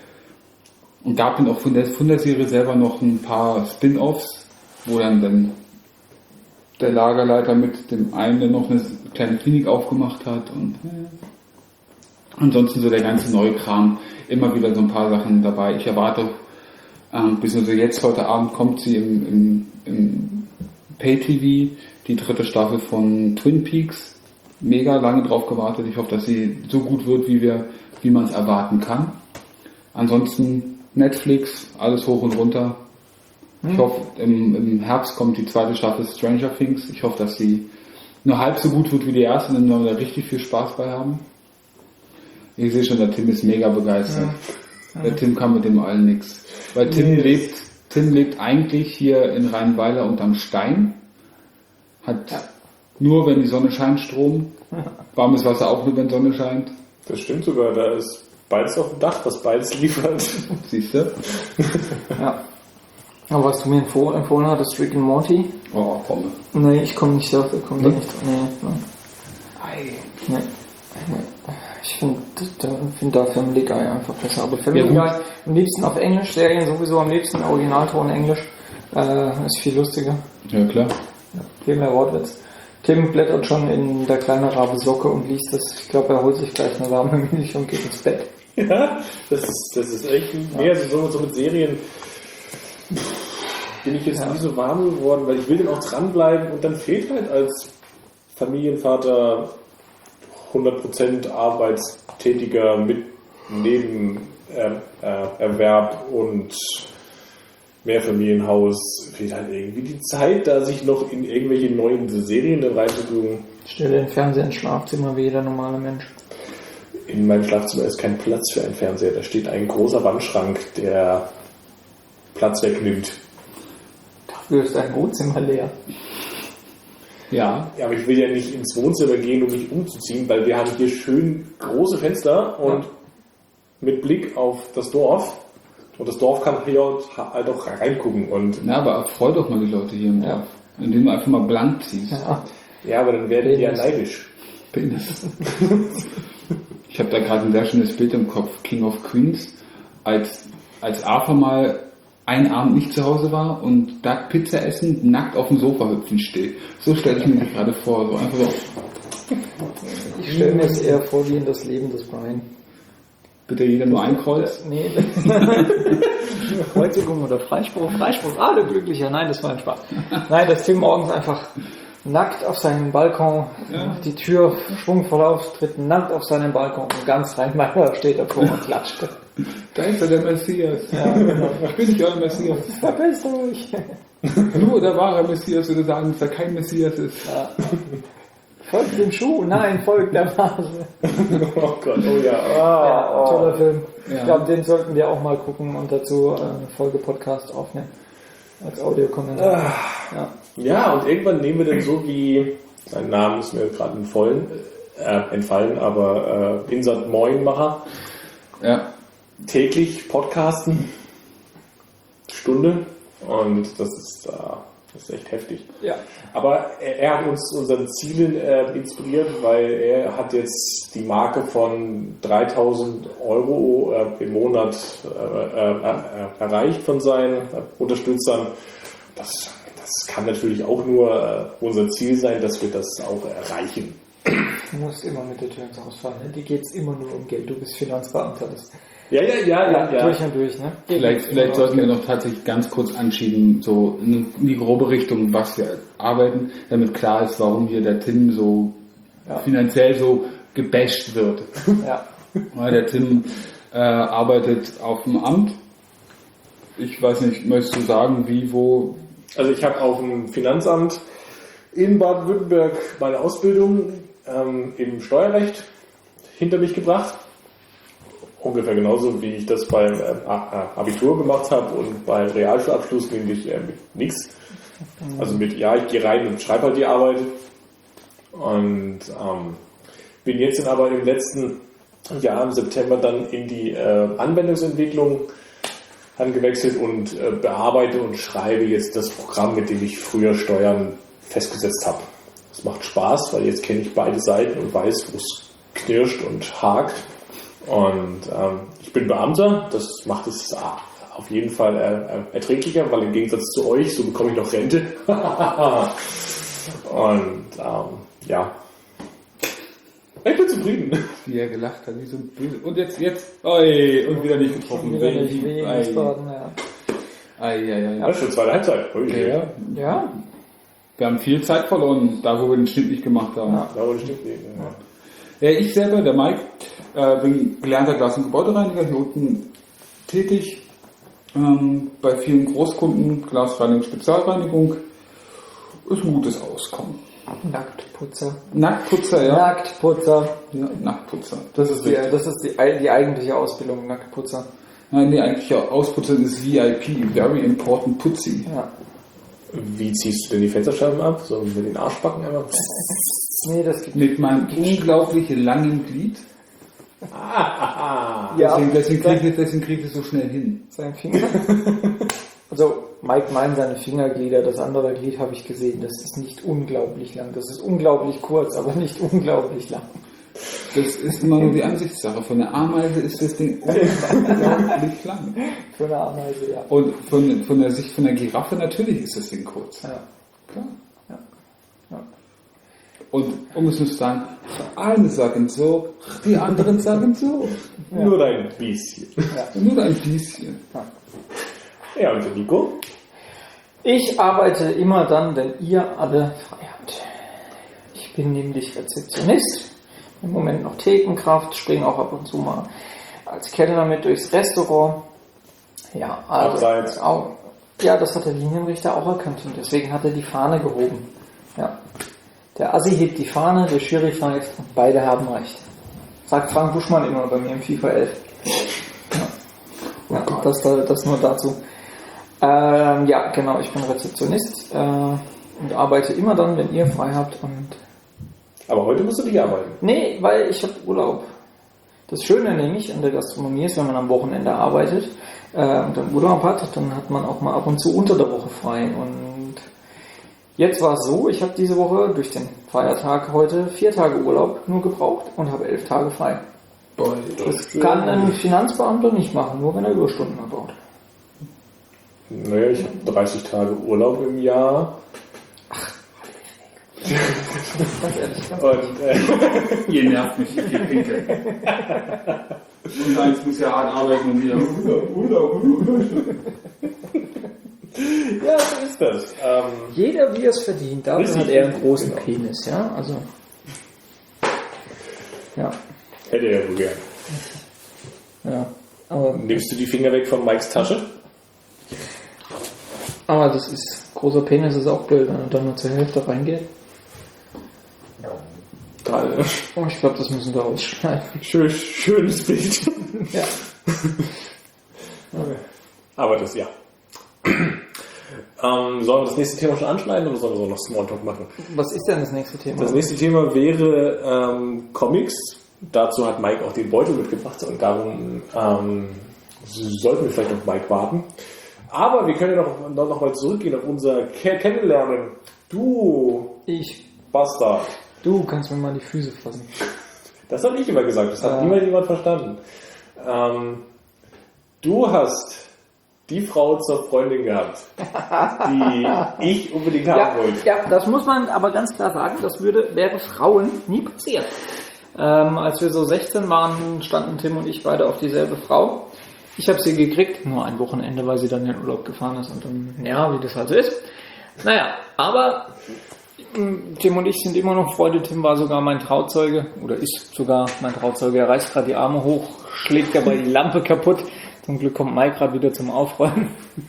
Und gab dann auch von der, von der Serie selber noch ein paar Spin-Offs, wo dann, dann der Lagerleiter mit dem einen dann noch eine kleine Klinik aufgemacht hat und äh, ansonsten so der ganze neue Kram, immer wieder so ein paar Sachen dabei. Ich erwarte, ähm, bis also jetzt heute Abend kommt sie im, im, im Pay-T V, die dritte Staffel von Twin Peaks. Mega lange drauf gewartet. Ich hoffe, dass sie so gut wird, wie wir, wie man es erwarten kann. Ansonsten Netflix, alles hoch und runter. Ich hm. hoffe, im, im Herbst kommt die zweite Staffel Stranger Things. Ich hoffe, dass sie nur halb so gut wird wie die erste und dann wir da richtig viel Spaß bei haben. Ich sehe schon, der Tim ist mega begeistert. Ja. Der Tim kann mit dem allen nix. Weil Tim yes. lebt, Tim lebt eigentlich hier in Rheinweiler unterm Stein. Hat ja. nur, wenn die Sonne scheint, Strom. Warmes Wasser auch nur, wenn Sonne scheint. Das stimmt sogar, da ist beides auf dem Dach, was beides liefert. Siehst du? Ja. Aber was du mir empfohlen hattest, Rick and Morty? Oh, komme. Nee, ich komme nicht dafür, komme da hm? nicht dran. Nee, nee. Nee. Nee. Ich finde find da Family Guy einfach besser. Aber Family Guy am liebsten auf Englisch, Serien sowieso am liebsten Originalton Englisch. Äh, ist viel lustiger. Ja, klar. Ja, viel mehr Wortwitz. Tim blättert schon in der kleine Rabe Socke und liest das. Ich glaube, er holt sich gleich eine warme Milch und geht ins Bett. Ja, das ist, das ist echt mehr so, so mit Serien. Bin ich jetzt ja. nie so warm geworden, weil ich will dann auch dranbleiben und dann fehlt halt als Familienvater hundert Prozent Arbeitstätiger mit Nebenerwerb und Mehrfamilienhaus, fehlt halt irgendwie die Zeit, da sich noch in irgendwelche neuen Serien reinzutun. Stell den Fernseher ins Schlafzimmer wie jeder normale Mensch. In meinem Schlafzimmer ist kein Platz für einen Fernseher. Da steht ein großer Wandschrank, der Platz wegnimmt. Dafür ist dein Wohnzimmer leer. Ja. Ja, aber ich will ja nicht ins Wohnzimmer gehen, um mich umzuziehen, weil wir haben hier schön große Fenster und mit Blick auf das Dorf. Und das Dorf kann hier halt auch reingucken. Und Na, aber erfreu doch mal die Leute hier im Dorf. Ja. Indem du einfach mal blank ziehst. Ja, ja, aber dann werden die ja neidisch. Penis. Ich habe da gerade ein sehr schönes Bild im Kopf. King of Queens. Als, als Arthur mal einen Abend nicht zu Hause war und Doug Pizza essen, nackt auf dem Sofa hüpfen steht. So stelle ich mir das gerade vor. So einfach so. Ich stelle mir es eher vor wie in das Leben des Brian. Bitte jeder nur ein Kreuz? Nee. Kreuzigung oder Freispruch. Freispruch, alle glücklicher. Nein, das war ein Spaß. Nein, dass Tim morgens einfach nackt auf seinem Balkon, Ja. macht die Tür schwungvoll auf, tritt nackt auf seinen Balkon und ganz Rhein-Main steht davor und klatscht. Da ist er, der Messias. Ja, genau. Ich bin nicht euer Messias. Verpisst euch! Nur der wahre Messias würde sagen, dass er kein Messias ist. Ja. Folgt dem Schuh? Nein, folgt der Nase. Oh Gott, oh ja. Ja, Oh, toller Film. Ja. Ich glaube, den sollten wir auch mal gucken und dazu eine Folge Podcast aufnehmen. Als Audiokommentar. Ja. Ja, und irgendwann nehmen wir dann so wie, sein Name ist mir gerade entfallen, äh, entfallen, aber äh, Insert Moinmacher, Ja. täglich podcasten, Stunde, und das ist, äh, das ist echt heftig. Ja. Aber er, er hat uns unseren Zielen äh, inspiriert, weil er hat jetzt die Marke von dreitausend Euro äh, im Monat äh, äh, äh, erreicht von seinen äh, Unterstützern. Das, das kann natürlich auch nur äh, unser Ziel sein, dass wir das auch erreichen. Du musst immer mit der Tür ins Haus fahren. Ne? Die geht es immer nur um Geld. Du bist Finanzbeamter. Das Ja, ja, ja, ja. ja. Durch und durch. Ne? Vielleicht, vielleicht sollten wir noch tatsächlich ganz kurz anschieben, so in die grobe Richtung, was wir arbeiten, damit klar ist, warum hier der Tim so Ja. finanziell so gebasht wird. Ja. Weil der Tim äh, arbeitet auf dem Amt. Ich weiß nicht, möchtest du sagen, wie, wo? Also ich habe auf dem Finanzamt in Baden-Württemberg meine Ausbildung ähm, im Steuerrecht hinter mich gebracht. Ungefähr genauso, wie ich das beim äh, Abitur gemacht habe und beim Realschulabschluss nämlich äh, mit nichts. Also mit, ja, ich gehe rein und schreibe halt die Arbeit. Und ähm, bin jetzt dann aber im letzten Jahr im September dann in die äh, Anwendungsentwicklung angewechselt und äh, bearbeite und schreibe jetzt das Programm, mit dem ich früher Steuern festgesetzt habe. Das macht Spaß, weil jetzt kenne ich beide Seiten und weiß, wo es knirscht und hakt. Und ähm, ich bin Beamter, das macht es ah, auf jeden Fall äh, erträglicher, weil im Gegensatz zu euch, so bekomme ich noch Rente. Und ähm, ja, ich bin zufrieden. Wie er gelacht hat, wie so ein böse. Und jetzt, jetzt, oi, und wieder nicht getroffen. Wieder nicht Ei, weh, ei, Wiesbaden, ja. ei, ei, ei. Ja, schon zweite Halbzeit. Ui, Ja. Ja. Wir haben viel Zeit verloren, da wo wir den Schnitt nicht gemacht haben. Ja. Ja, aber das stimmt nicht. Ja. Ja, ich selber, der Mike, äh, bin gelernter Glas- und Gebäudereiniger, hier unten tätig, ähm, bei vielen Großkunden, Glasreinigung, Spezialreinigung, ist ein gutes Auskommen. Nacktputzer. Nacktputzer, ja. Nacktputzer. ja Nacktputzer. Das ist, die, das ist die, die eigentliche Ausbildung, Nacktputzer. Nein, die eigentliche Ausputzer ist V I P, Very Important Putzi. Ja. Wie ziehst du denn die Fensterscheiben ab? So mit den Arschbacken einfach? Nee, das gibt Mit meinem unglaublich langen Glied. Ah, ja. Deswegen, deswegen kriege ich, deswegen krieg ich es so schnell hin. Sein Finger. Also, Mike meint seine Fingerglieder, das andere Glied habe ich gesehen. Das ist nicht unglaublich lang. Das ist unglaublich kurz, aber nicht unglaublich lang. Das ist immer nur die Ansichtssache. Von der Ameise ist das Ding unglaublich lang. Für eine Ameise, ja. Und von, von der Sicht von der Giraffe natürlich ist das Ding kurz. Ja. Klar. Ja. Ja. Und um es zu sagen, eine sagen so, die anderen sagen so. Ja. Nur dein bisschen. Nur ein bisschen. Ja, und der Nico? Ich arbeite immer dann, wenn ihr alle frei habt. Ich bin nämlich Rezeptionist, im Moment noch Thekenkraft, springe auch ab und zu mal als Kellner mit durchs Restaurant. Ja, also, Abseits. auch, ja, das hat der Linienrichter auch erkannt und deswegen hat er die Fahne gehoben. Ja. Der Assi hebt die Fahne, der Schiri pfeift und beide haben recht. Sagt Frank Buschmann immer bei mir im FIFA elf. Ja, ja das, das nur dazu. Ähm, ja, genau, ich bin Rezeptionist äh, und arbeite immer dann, wenn ihr frei habt. Und Aber heute musst du nicht arbeiten. nee, weil ich habe Urlaub. Das Schöne nämlich an der Gastronomie ist, wenn man am Wochenende arbeitet äh, und dann Urlaub hat, dann hat man auch mal ab und zu unter der Woche frei. Und jetzt war es so, ich habe diese Woche durch den Feiertag heute vier Tage Urlaub nur gebraucht und habe elf Tage frei. Boah, Das kann ein Finanzbeamter nicht machen, nur wenn er Überstunden abbaut. Naja, ich habe dreißig Tage Urlaub im Jahr. Ganz ehrlich. Ganz Und äh, ihr nervt mich, ich geh pinkeln. Und eins muss ja hart arbeiten und wieder Urlaub, Urlaub, Urlaub. Ja, so ist das. Ähm, Jeder wie er es verdient, dafür Richtig, hat er einen großen genau. Penis, ja, also. Ja, hätte er wohl gern. ja. Aber, Nimmst du die Finger weg von Mikes Tasche? aber das ist, großer Penis ist auch blöd, wenn er dann nur zur Hälfte reingeht. Geil. Oh, ich glaube, das müssen wir ausschneiden. Schön, schönes Bild. Ja. Aber das ja. ähm, sollen wir das nächste Thema schon anschneiden oder sollen wir so noch Smalltalk machen? Was ist denn das nächste Thema? Das nächste Thema wäre ähm, Comics. Dazu hat Mike auch den Beutel mitgebracht und darum ähm, sollten wir vielleicht auf Mike warten. Aber wir können ja noch, noch, noch mal zurückgehen auf unser Ke- Kennenlernen. Du, Ich. Bastard. Du kannst mir mal die Füße fassen. Das habe ich immer gesagt, das hat Ja. niemand jemand verstanden. Ähm, du hast die Frau zur Freundin gehabt, die ich unbedingt haben Ja, wollte. ja, das muss man aber ganz klar sagen, das würde, wäre Frauen nie passiert. Ähm, als wir so sechzehn waren, standen Tim und ich beide auf dieselbe Frau. Ich habe sie gekriegt, nur ein Wochenende, weil sie dann in den Urlaub gefahren ist und dann, ja, wie das halt so ist. Naja, aber mh, Tim und ich sind immer noch Freunde. Tim war sogar mein Trauzeuge oder ist sogar mein Trauzeuge. Er reißt gerade die Arme hoch, schlägt dabei die Lampe kaputt. Zum Glück kommt Mike gerade wieder zum Aufräumen.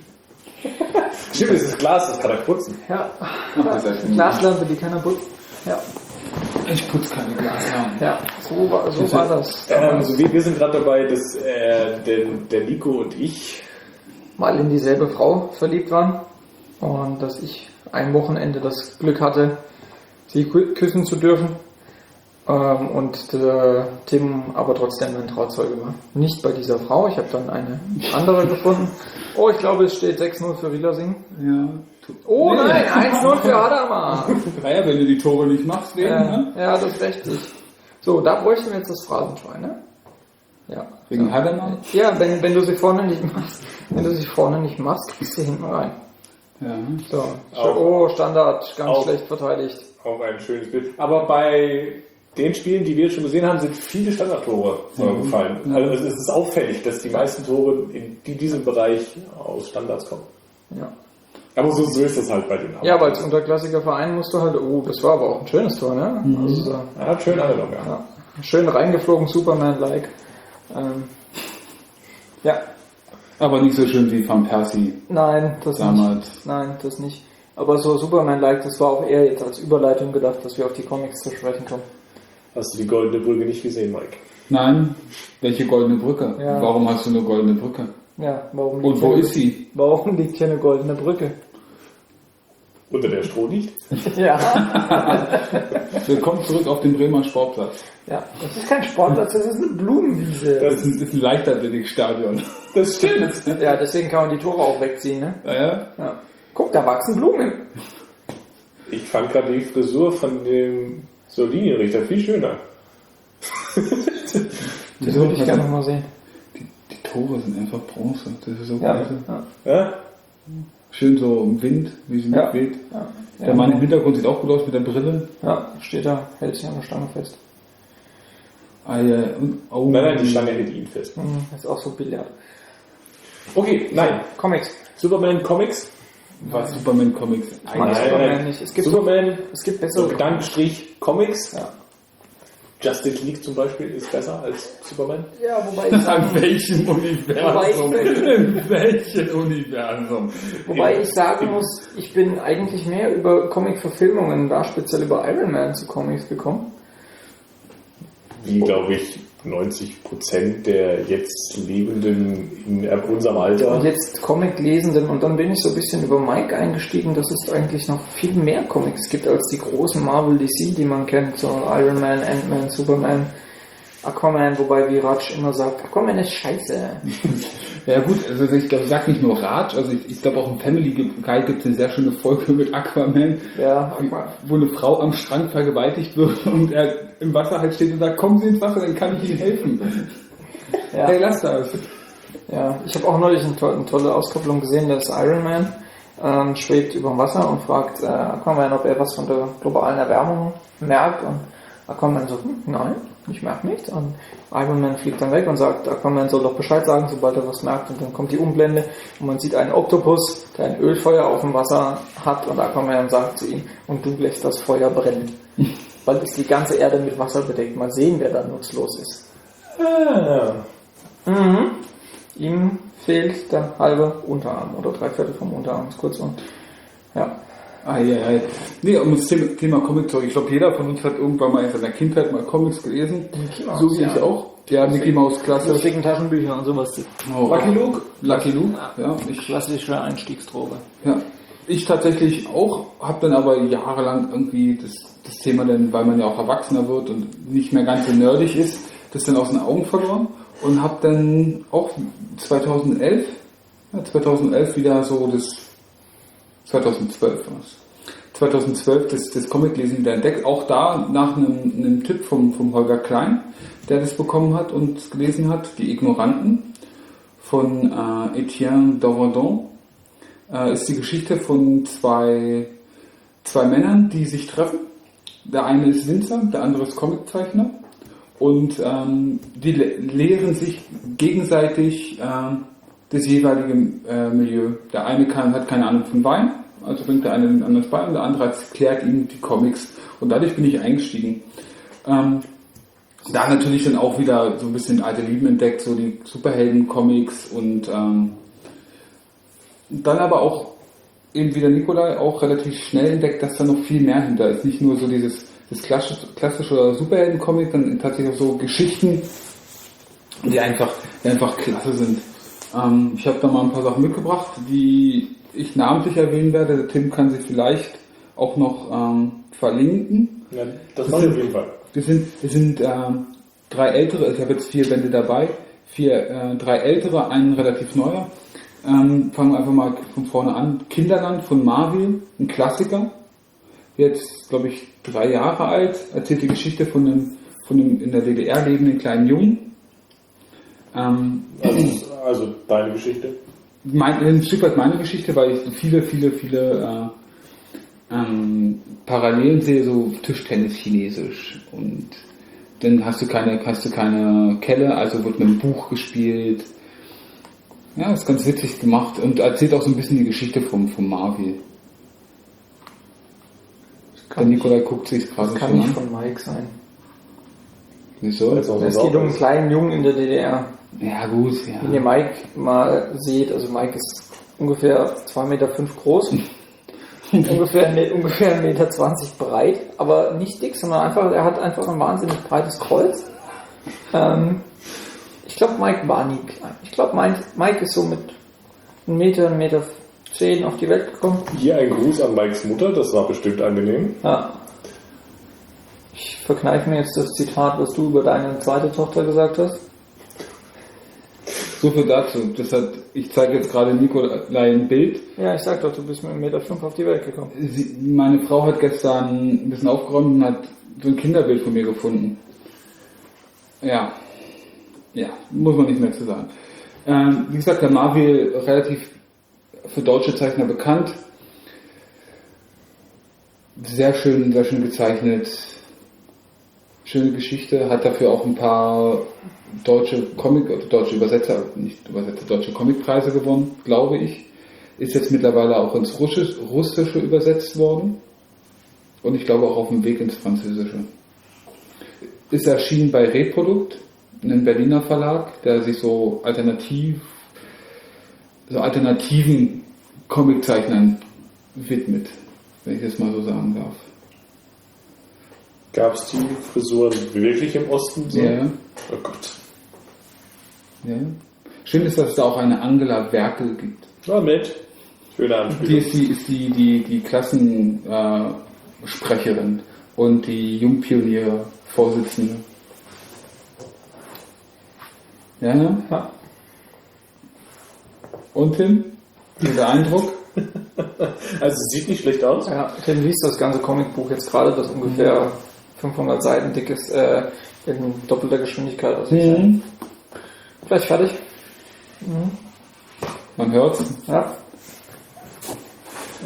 Stimmt, es ist Glas, das kann er putzen. Ja, das ist ja schön. Glaslampe, die keiner putzt. Ja, Ich putze keine Glaslampen. ja, so war, so war das. Ähm, also wir, wir sind gerade dabei, dass äh, der, der Nico und ich Mal in dieselbe Frau verliebt waren und dass ich ein Wochenende das Glück hatte, sie kü- küssen zu dürfen ähm, und der Tim aber trotzdem mein Trauzeuge war. Nicht bei dieser Frau, ich habe dann eine andere gefunden. Oh, ich glaube, es steht sechs null für Rielersing. Ja. Oh Nee. nein, eins null für Hadamar. Naja, wenn du die Tore nicht machst, wegen, Ja, ne? ja, das ist richtig. So, da bräuchten wir jetzt das Phrasenschwein, ne? Ja. Wegen Hadamar? Ja, wenn, wenn du sie vorne nicht machst, wenn du sie vorne nicht machst, kriegst du hinten rein. Ja. So. Auch- Oh, Standard, ganz auch- schlecht verteidigt. auch ein schönes Bild. Aber bei den Spielen, die wir schon gesehen haben, sind viele Standardtore äh, Mhm. gefallen. Also es ist auffällig, dass die meisten Tore in die- diesem Bereich aus Standards kommen. Ja, Aber so, so ist das halt bei den ja weil als unterklassiger Verein musst du halt, oh, das war aber auch ein schönes Tor, ne? Also, so, Er hat schön angenommen, ja. ja. Schön reingeflogen, Superman-like. Ähm, ja, Aber nicht so schön wie Van Persie nein, das damals. nicht. Nein, das nicht. Aber so Superman-like, das war auch eher jetzt als Überleitung gedacht, dass wir auf die Comics zu sprechen kommen. Hast du die Goldene Brücke nicht gesehen, Mike? Nein, welche goldene Brücke? Ja. Warum hast du eine goldene Brücke? Ja, warum Und wo hier, ist sie? Warum liegt hier eine goldene Brücke? Unter der Stroh liegt? Ja, Willkommen zurück auf den Bremer Sportplatz. ja, das ist kein Sportplatz, das ist eine Blumenwiese. Das ist ein, ist ein Leichtathletikstadion. Das stimmt. Ja, deswegen kann man die Tore auch wegziehen, ne? Ja, Ja. Guck, da wachsen Blumen. Ich fand gerade die Frisur von dem so Linienrichter viel schöner. Das würde ich gerne noch mal sehen. Die, die Tore sind einfach Bronze. Das ist so Ja, klasse. ja, Ja? Schön so im Wind, wie sie Ja. mitweht. ja. Der Mann im Hintergrund sieht auch gut aus mit der Brille. Ja, steht da, hält sich an der Stange fest. Ah, ja. Und, oh, Nein, nein, die Stange hält ihn fest. Hm, ist auch so Billard. Okay, nein. Comics. Superman Comics? Was Superman Comics. Ich mag Superman nicht. Es gibt, Superman, es gibt so bessere. Gedankenstrich Comics. Ja. Justice League zum Beispiel ist besser als Superman. Ja, wobei ich sagen, In welchem Universum? In welchem Universum? wobei ich sagen muss, ich bin eigentlich mehr über Comic-Verfilmungen, da speziell über Iron Man zu Comics gekommen. Wie, glaube ich, neunzig Prozent der jetzt Lebenden in unserem Alter. Und jetzt Comic-Lesenden und dann bin ich so ein bisschen über Mike eingestiegen, dass es eigentlich noch viel mehr Comics gibt als die großen Marvel D C, die man kennt, so Iron Man, Ant-Man, Superman, Aquaman, wobei wie Raj immer sagt, Aquaman ist scheiße. Ja gut, also ich glaube, sag nicht nur Raj, also ich, ich glaube auch im Family Guy gibt es eine sehr schöne Folge mit Aquaman, Ja, Aquaman. wo eine Frau am Strand vergewaltigt wird und er im Wasser halt steht und sagt, kommen Sie ins Wasser, dann kann ich Ihnen helfen. Ja. Hey, lass das. Ja, ich habe auch neulich eine, to eine tolle Auskopplung gesehen, da ist Iron Man, ähm, schwebt über dem Wasser und fragt äh, Aquaman, ob er was von der globalen Erwärmung merkt und Aquaman so, hm, nein, Ich merke nichts an. Iron Man fliegt dann weg und sagt, Aquaman soll doch Bescheid sagen, sobald er was merkt. Und dann kommt die Umblende und man sieht einen Oktopus, der ein Ölfeuer auf dem Wasser hat und Aquaman sagt zu ihm, und du lässt das Feuer brennen. Bald ist die ganze Erde mit Wasser bedeckt. Mal sehen, wer da nutzlos ist. Ah. Mhm. Ihm fehlt der halbe Unterarm oder drei Viertel vom Unterarm. Ist kurz und ja. Ah, ja, ja. Nee, um das Thema, Thema Comic zurück. Ich glaube, jeder von uns hat irgendwann mal in seiner Kindheit mal Comics gelesen. Mickey Mouse, So wie ja. ich auch. Ja, Mickey Mouse, klassisch. Lustigen Taschenbücher und sowas. Oh, Lucky Luke. Lucky Luke, ja. Ich, Klassische Einstiegsdroge. ja. Ich tatsächlich auch, habe dann aber jahrelang irgendwie das, das Thema, dann, weil man ja auch erwachsener wird und nicht mehr ganz so nerdig ist, das dann aus den Augen verloren und habe dann auch zweitausendelf, ja, zweitausendelf wieder so das zweitausendzwölf war es. zweitausendzwölf das, das Comic-Lesen wieder entdeckt. Auch da nach einem, einem Tipp vom, vom Holger Klein, der das bekommen hat und gelesen hat, Die Ignoranten von äh, Etienne Davardon. Äh, ist die Geschichte von zwei, zwei Männern, die sich treffen. Der eine ist Winzer, der andere ist Comiczeichner. Und ähm, die le- lehren sich gegenseitig äh, das jeweilige äh, Milieu. Der eine kann, hat keine Ahnung von Wein, also bringt der eine den anderen bei und der andere erklärt ihm die Comics. Und dadurch bin ich eingestiegen. Ähm, da natürlich dann auch wieder so ein bisschen alte Lieben entdeckt, so die Superhelden-Comics und ähm, dann aber auch eben wie der Nikolai auch relativ schnell entdeckt, dass da noch viel mehr hinter ist. Nicht nur so dieses das klassische, klassische Superhelden-Comic, dann tatsächlich auch so Geschichten, die einfach, die einfach klasse sind. Ähm, ich habe da mal ein paar Sachen mitgebracht, die ich namentlich erwähnen werde. Der Tim kann sie vielleicht auch noch ähm, verlinken. Ja, das mache ich auf jeden Fall. Wir sind, wir sind ähm, drei ältere, ich habe jetzt vier Bände dabei, vier, äh, drei ältere, einen relativ neuer. Ähm, fangen wir einfach mal von vorne an. Kinderland von Marvel, ein Klassiker. Jetzt, glaube ich, drei Jahre alt, erzählt die Geschichte von einem, von einem in der D D R lebenden kleinen Jungen. Ähm, Also, also deine Geschichte? mein, ein Stück weit meine Geschichte, weil ich viele, viele, viele äh, ähm, Parallelen sehe, so Tischtennis chinesisch und dann hast du keine, hast du keine Kelle, also wird mit einem Buch gespielt. Ja, ist ganz witzig gemacht und erzählt auch so ein bisschen die Geschichte vom, vom Marvel. Der Nikolai guckt sich gerade Das kann schon nicht an. von Mike sein. Wieso? Jetzt auch Es so geht um einen sauber. kleinen Jungen in der D D R. Ja gut, Wenn ihr ja. Mike mal seht, also Mike ist ungefähr zwei Meter fünf groß, ungefähr, ne, ungefähr ein Meter zwanzig breit, aber nicht dick, sondern einfach, er hat einfach ein wahnsinnig breites Kreuz. Ähm, ich glaube, Mike war nie klein. Ich glaube, Mike, Mike ist so mit einem Meter, einem Meter zehn auf die Welt gekommen. Hier ein Gruß an Mikes Mutter, das war bestimmt angenehm. Ja. Ich verkneife mir jetzt das Zitat, was du über deine zweite Tochter gesagt hast. So viel dazu. Das hat, ich zeige jetzt gerade Nikolai ein Bild. Ja, ich sag doch, du bist mit einem Meter fünf auf die Welt gekommen. Sie, meine Frau hat gestern ein bisschen aufgeräumt und hat so ein Kinderbild von mir gefunden. Ja. Ja, muss man nicht mehr zu sagen. Ähm, wie gesagt, der Marvel relativ für deutsche Zeichner bekannt. Sehr schön, sehr schön gezeichnet. Schöne Geschichte. Hat dafür auch ein paar deutsche Comic, oder deutsche Übersetzer, nicht Übersetzer, deutsche Comicpreise gewonnen, glaube ich. Ist jetzt mittlerweile auch ins Russisch, Russische übersetzt worden. Und ich glaube auch auf dem Weg ins Französische. Ist erschienen bei Reprodukt, einem Berliner Verlag, der sich so alternativ, so alternativen Comiczeichnern widmet, wenn ich das mal so sagen darf. Gab es die Frisuren wirklich im Osten so? Ja. Oh Gott. Ja. Schön ist, dass es da auch eine Angela Werkel gibt. Na mit. Schöne Die Anspielung. ist die, ist die, die, die Klassensprecherin äh, Sprecherin und die Jungpionier-Vorsitzende. Ja, ne? Ja. Und Tim? Dieser Eindruck? Also es sieht nicht schlecht aus. Ja, Tim liest das ganze Comicbuch jetzt gerade, das ungefähr fünfhundert Seiten dick ist, äh, in doppelter Geschwindigkeit. Also Mhm. Gleich fertig. Man hört's. Ja.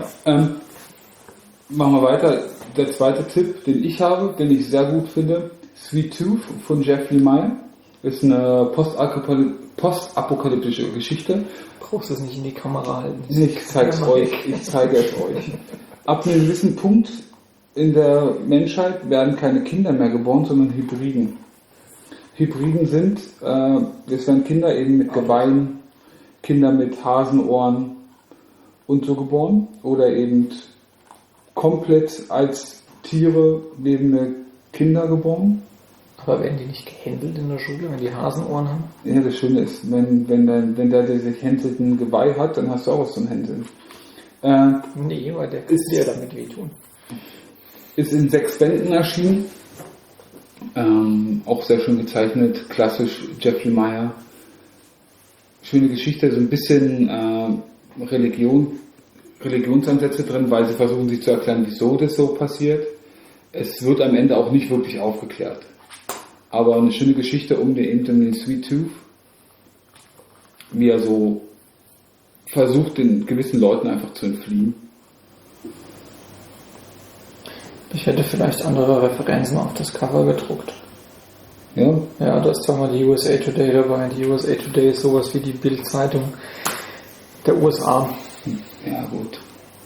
Ähm, machen wir weiter. Der zweite Tipp, den ich habe, den ich sehr gut finde, Sweet Tooth von Jeff Lemire. Ist eine postapokalyp- postapokalyptische Geschichte. Brauchst du es nicht in die Kamera halten? Ich zeige es euch. Ich zeige es euch. Ab einem gewissen Punkt in der Menschheit werden keine Kinder mehr geboren, sondern Hybriden. Hybriden sind, äh, das werden Kinder eben mit Geweihen, Kinder mit Hasenohren und so geboren oder eben komplett als Tiere lebende Kinder geboren. Aber werden die nicht gehänselt in der Schule, wenn die Hasenohren haben? Ja, das Schöne ist, wenn, wenn, der, wenn der, der sich hänselten Geweih hat, dann hast du auch was zum Hänseln. Äh, Nee, weil der könnte dir damit wehtun. Ist in sechs Bänden erschienen. Ähm, auch sehr schön gezeichnet, klassisch Jeff Lemire. Schöne Geschichte, so ein bisschen äh, Religion, Religionsansätze drin, weil sie versuchen sich zu erklären, wieso das so passiert. Es wird am Ende auch nicht wirklich aufgeklärt. Aber eine schöne Geschichte um den, eben den Sweet Tooth, wie er so versucht, den gewissen Leuten einfach zu entfliehen. Ich hätte vielleicht andere Referenzen auf das Cover gedruckt. Ja, Ja, da ist zwar mal die U S A Today dabei. Die U S A Today ist sowas wie die Bild-Zeitung der U S A. ja gut.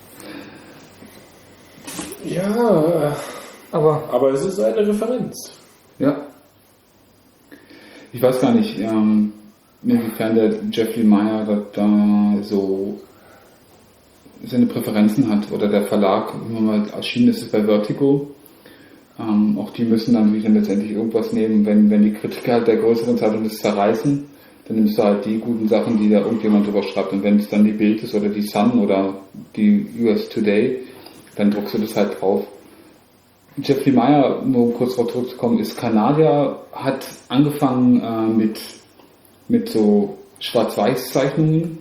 Ja, Aber aber es ist eine Referenz. Ja. Ich weiß gar nicht, ähm, inwiefern der Jeff Lemire da, da so seine Präferenzen hat oder der Verlag, wenn man mal erschienen ist, ist bei Vertigo. Ähm, auch die müssen dann wieder letztendlich irgendwas nehmen, wenn, wenn die Kritiker halt der größeren Zeitung das zerreißen, dann nimmst du halt die guten Sachen, die da irgendjemand drüber schreibt, und wenn es dann die Bild ist oder die Sun oder die U S Today, dann druckst du das halt drauf. Jeff Lemire, nur um kurz darauf zurückzukommen, ist Kanadier, hat angefangen äh, mit, mit so Schwarz-Weiß-Zeichnungen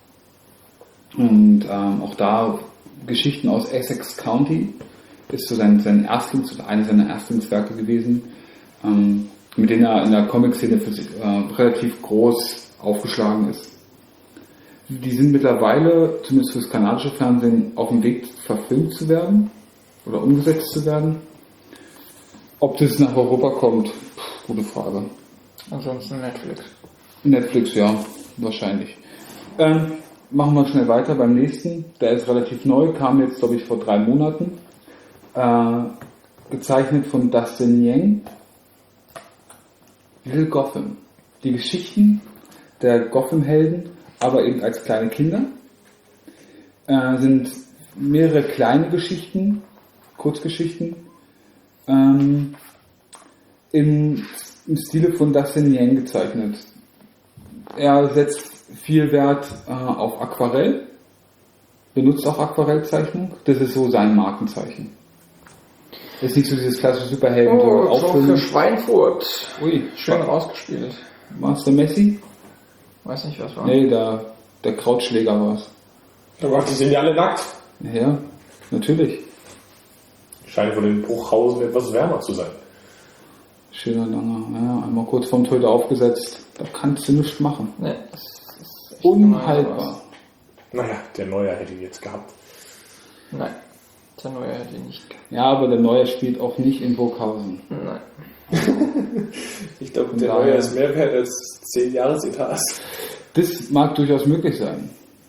und ähm, auch da Geschichten aus Essex County ist so sein, sein Erstlings- oder eine seiner Erstlingswerke gewesen, ähm, mit denen er in der Comic-Szene für sich, äh, relativ groß aufgeschlagen ist. Die sind mittlerweile, zumindest fürs kanadische Fernsehen, auf dem Weg verfilmt zu werden oder umgesetzt zu werden. Ob das nach Europa kommt, pff, gute Frage. ansonsten Netflix. Netflix, ja, wahrscheinlich. Ähm, machen wir schnell weiter beim nächsten. Der ist relativ neu, kam jetzt, glaube ich, vor drei Monaten. Äh, gezeichnet von Dustin Yang. Little Gotham. Die Geschichten der Gotham-Helden, aber eben als kleine Kinder, äh, sind mehrere kleine Geschichten, Kurzgeschichten, ähm, im, im Stile von Dustin Yang gezeichnet. Er setzt viel Wert äh, auf Aquarell, benutzt auch Aquarellzeichnung, das ist so sein Markenzeichen. Das ist nicht so dieses klassische Superhelden, so Oh, auffüllen. für Schweinfurt. Ui, Schön rausgespielt. Master Messi? Weiß nicht, was war. Nee, der, der Krautschläger war es. Aber die sind ja alle nackt. Ja, natürlich. Scheint von den Bruchhausen etwas wärmer zu sein. Schöner langer, ja, einmal kurz vorm Töter aufgesetzt. Da kannst du nichts machen. Nee, das ist echt Unhaltbar. Naja, der Neue hätte ihn jetzt gehabt. Nein, der Neue hätte ihn nicht gehabt. Ja, aber der Neue spielt auch nicht in Burghausen. Nein. Ich glaube, Von der daher- Neue ist mehr wert als zehn Jahresetats. Das mag durchaus möglich sein.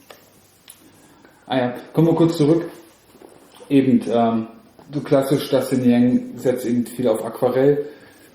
Ah ja, kommen wir kurz zurück. Eben, ähm, so klassisch, Dustin Yang setzt eben viel auf Aquarell.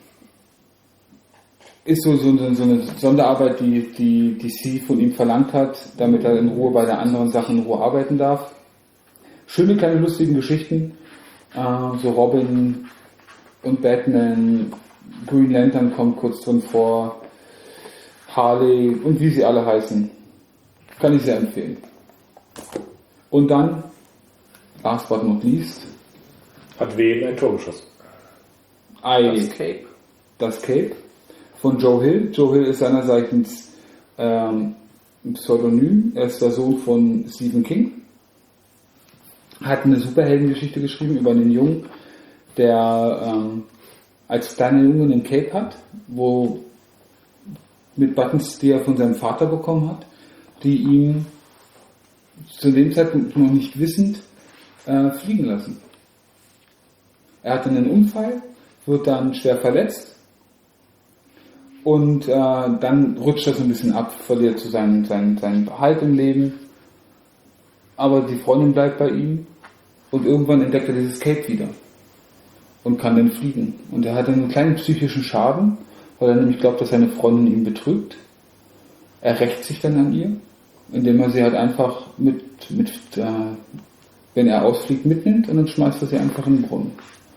Ist so, so, so eine Sonderarbeit, die, die D C von ihm verlangt hat, damit er in Ruhe bei der anderen Sache in Ruhe arbeiten darf. Schöne kleine lustige Geschichten, äh, so Robin und Batman, Green Lantern kommt kurz drin vor, Harley und wie sie alle heißen. Kann ich sehr empfehlen. Und dann, last but not least, Hat wen ein Tor geschossen. I, Das Cape. das Cape von Joe Hill. Joe Hill ist seinerseits ähm, ein Pseudonym. Er ist der Sohn von Stephen King. Hat eine Superheldengeschichte geschrieben über einen Jungen, der ähm, als kleiner Junge einen Cape hat, wo mit Buttons, die er von seinem Vater bekommen hat, die ihn zu dem Zeitpunkt noch nicht wissend äh, fliegen lassen. Er hatte einen Unfall, wird dann schwer verletzt und äh, dann rutscht er so ein bisschen ab, verliert so seinen, seinen, seinen Halt im Leben, aber die Freundin bleibt bei ihm und irgendwann entdeckt er dieses Cape wieder und kann dann fliegen. Und er hat einen kleinen psychischen Schaden, weil er nämlich glaubt, dass seine Freundin ihn betrügt. Er rächt sich dann an ihr, indem er sie halt einfach mit, mit äh, wenn er ausfliegt, mitnimmt und dann schmeißt er sie einfach in den Brunnen.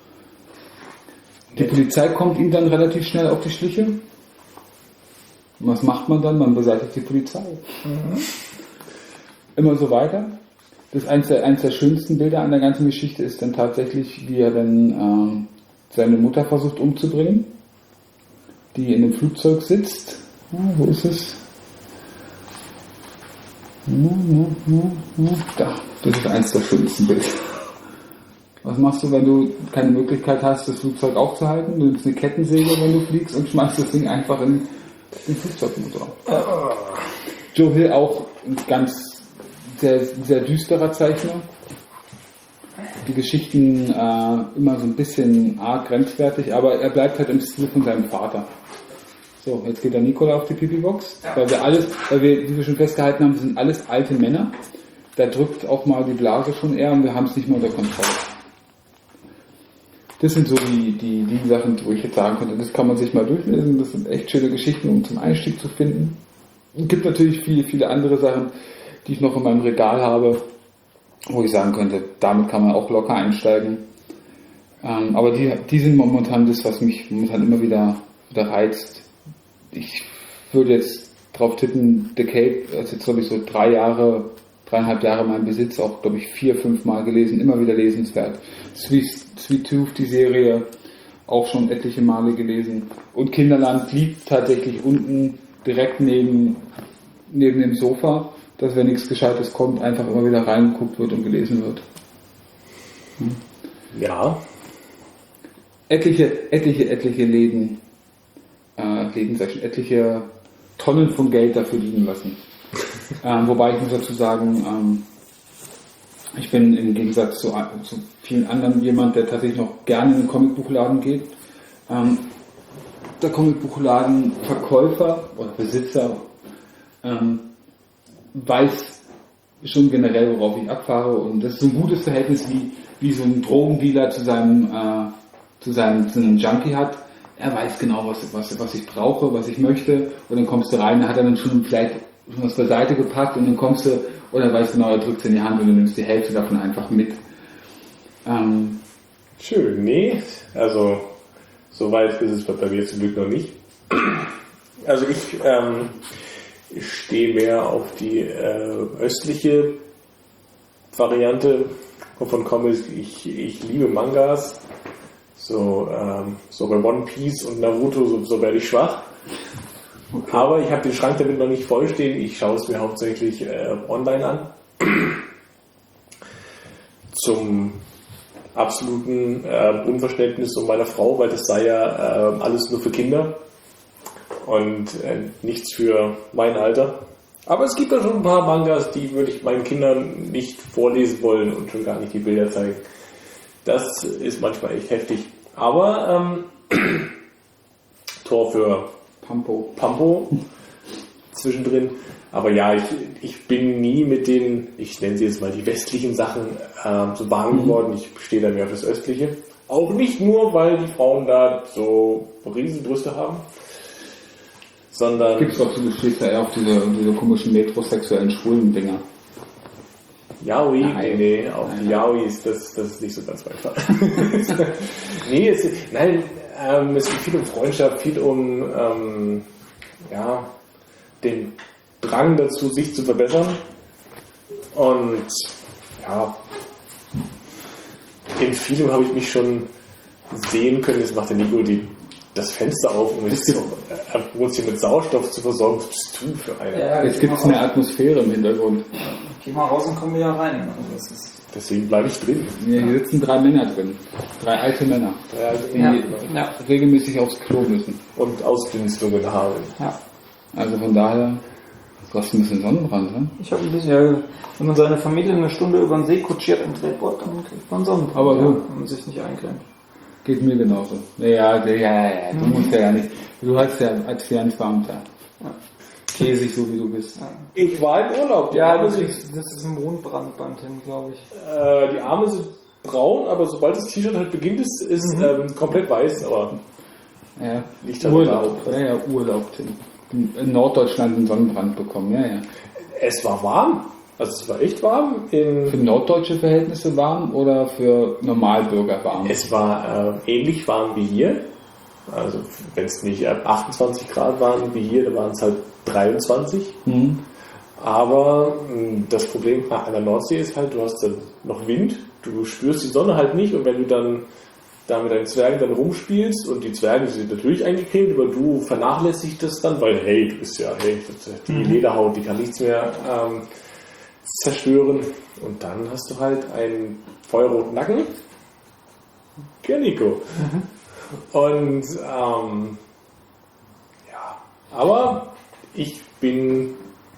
Die Polizei kommt ihm dann relativ schnell auf die Schliche. Und was macht man dann? Man beseitigt die Polizei. Mhm. Immer so weiter. Das eins der, eins der schönsten Bilder an der ganzen Geschichte ist dann tatsächlich, wie er dann ähm, seine Mutter versucht umzubringen, die in einem Flugzeug sitzt. Ja, wo ist es? Da, das ist eins der schönsten Bilder. Was machst du, wenn du keine Möglichkeit hast, das Flugzeug aufzuhalten? Du nimmst eine Kettensäge, wenn du fliegst, und schmeißt das Ding einfach in den Flugzeugmotor. Joe Hill auch ein ganz sehr, sehr düsterer Zeichner. Die Geschichten äh, immer so ein bisschen arg grenzwertig, aber er bleibt halt im Stil von seinem Vater. So, jetzt geht der Nikola auf die Pipi-Box, weil wir alles, weil wir, wie wir schon festgehalten haben, sind alles alte Männer. Da drückt auch mal die Blase schon eher und wir haben es nicht mehr unter Kontrolle. Das sind so die, die, die Sachen, wo ich jetzt sagen könnte, das kann man sich mal durchlesen, das sind echt schöne Geschichten, um zum Einstieg zu finden. Es gibt natürlich viele, viele andere Sachen, die ich noch in meinem Regal habe, wo ich sagen könnte, damit kann man auch locker einsteigen. Ähm, aber die, die sind momentan das, was mich momentan immer wieder, wieder reizt. Ich würde jetzt drauf tippen, The Cape, das ist jetzt glaube ich so drei Jahre, dreieinhalb Jahre mein Besitz, auch glaube ich vier, fünf Mal gelesen, immer wieder lesenswert. Sweet, Sweet Tooth, die Serie, auch schon etliche Male gelesen. Und Kinderland liegt tatsächlich unten direkt neben, neben dem Sofa, dass wenn nichts Gescheites kommt, einfach immer wieder reingeguckt wird und gelesen wird. Hm. Ja. Etliche, etliche, etliche Läden, äh, Läden, sag ich schon, etliche Tonnen von Geld dafür liegen lassen. ähm, wobei ich muss dazu sagen, ähm, ich bin im Gegensatz zu, zu vielen anderen jemand, der tatsächlich noch gerne in den Comicbuchladen geht. Ähm, der Comicbuchladenverkäufer oder Besitzer ähm, weiß schon generell, worauf ich abfahre, und das ist so ein gutes Verhältnis, wie, wie so ein Drogendealer zu seinem, äh, zu seinem, zu einem Junkie hat. Er weiß genau, was, was, was ich brauche, was ich möchte, und dann kommst du rein, da hat er dann schon vielleicht schon was beiseite gepackt, und dann kommst du, und er weiß genau, er drückt es in die Hand und du nimmst die Hälfte davon einfach mit. Ähm, Schön, nee, also so weit ist es bei mir zum Glück noch nicht. Also ich, ähm, ich stehe mehr auf die äh, östliche Variante von Comics. Ich, ich liebe Mangas. So, ähm, so bei One Piece und Naruto, so, so werde ich schwach. Okay. Aber ich habe den Schrank damit noch nicht vollstehen. Ich schaue es mir hauptsächlich äh, online an. Zum absoluten äh, Unverständnis um meiner Frau, weil das sei ja äh, alles nur für Kinder und äh, nichts für mein Alter. Aber es gibt da schon ein paar Mangas, die würde ich meinen Kindern nicht vorlesen wollen und schon gar nicht die Bilder zeigen. Das ist manchmal echt heftig. Aber ähm, Tor für Pampo. Pampo zwischendrin. Aber ja, ich, ich bin nie mit den, ich nenne sie jetzt mal die westlichen Sachen, ähm, so warm geworden. Ich stehe da mehr auf das Östliche. Auch nicht nur, weil die Frauen da so Riesenbrüste haben, sondern... Gibt es auch, du stehst ja eher auf diese, diese komischen metrosexuellen schwulen Dinger. Yaoi? Nee, nee, auf die Yaois, das, das ist nicht so ganz mein Fall. nee, es, nein, ähm, es geht viel um Freundschaft, viel um, ähm, ja, den Drang dazu, sich zu verbessern. Und, ja, in vielem habe ich mich schon sehen können. Jetzt macht der Nico die, das Fenster auf, um es so, äh, mit Sauerstoff zu versorgen. Was bist du für eine? Ja, jetzt gibt es eine Atmosphäre im Hintergrund. Geh mal raus und komm wieder rein. Also das ist Deswegen bleibe ich drin. Ja, hier sitzen drei Männer drin. Drei alte Männer. Drei alte die ja, ja. regelmäßig aufs Klo müssen. Und Ausdünstungen haben. Ja. Also von daher, du hast ein bisschen Sonnenbrand, ne? Ich habe ein bisschen, wenn man seine Familie eine Stunde über den See kutschiert im Tretboot, dann kriegt man Sonnenbrand. Aber gut. Wenn man sich nicht eincremt. Geht mir genauso. Ja, ja, ja, ja, du musst ja nicht. Du hast ja als Finanzbeamter. Käsig, so wie du bist. Ich war im Urlaub. Die Ja, Arme das sind, ist, das ist ein Mondbrandband hin, glaube ich. äh, die Arme sind braun, aber sobald das T-Shirt halt beginnt, ist es Mhm. ähm, komplett weiß. Aber Ja, Liegt halt Urlaub. da. Ja, ja, Urlaub. In in Norddeutschland einen Sonnenbrand bekommen, ja, ja. es war warm. Also es war echt warm. Für In, norddeutsche Verhältnisse warm oder für Normalbürger warm? es war äh, ähnlich warm wie hier. Also wenn es nicht äh, achtundzwanzig Grad waren wie hier, dann waren es halt dreiundzwanzig. Mhm. Aber mh, das Problem an der Nordsee ist halt, du hast dann noch Wind, du spürst die Sonne halt nicht und wenn du dann da mit deinen Zwergen dann rumspielst und die Zwerge sind natürlich eingecremt, aber du vernachlässigst das dann, weil hey, du bist ja, hey, die Mhm. Lederhaut, die kann nichts mehr ähm, zerstören und dann hast du halt einen feuerroten Nacken. Ja, Nico. Und ähm, ja, aber ich bin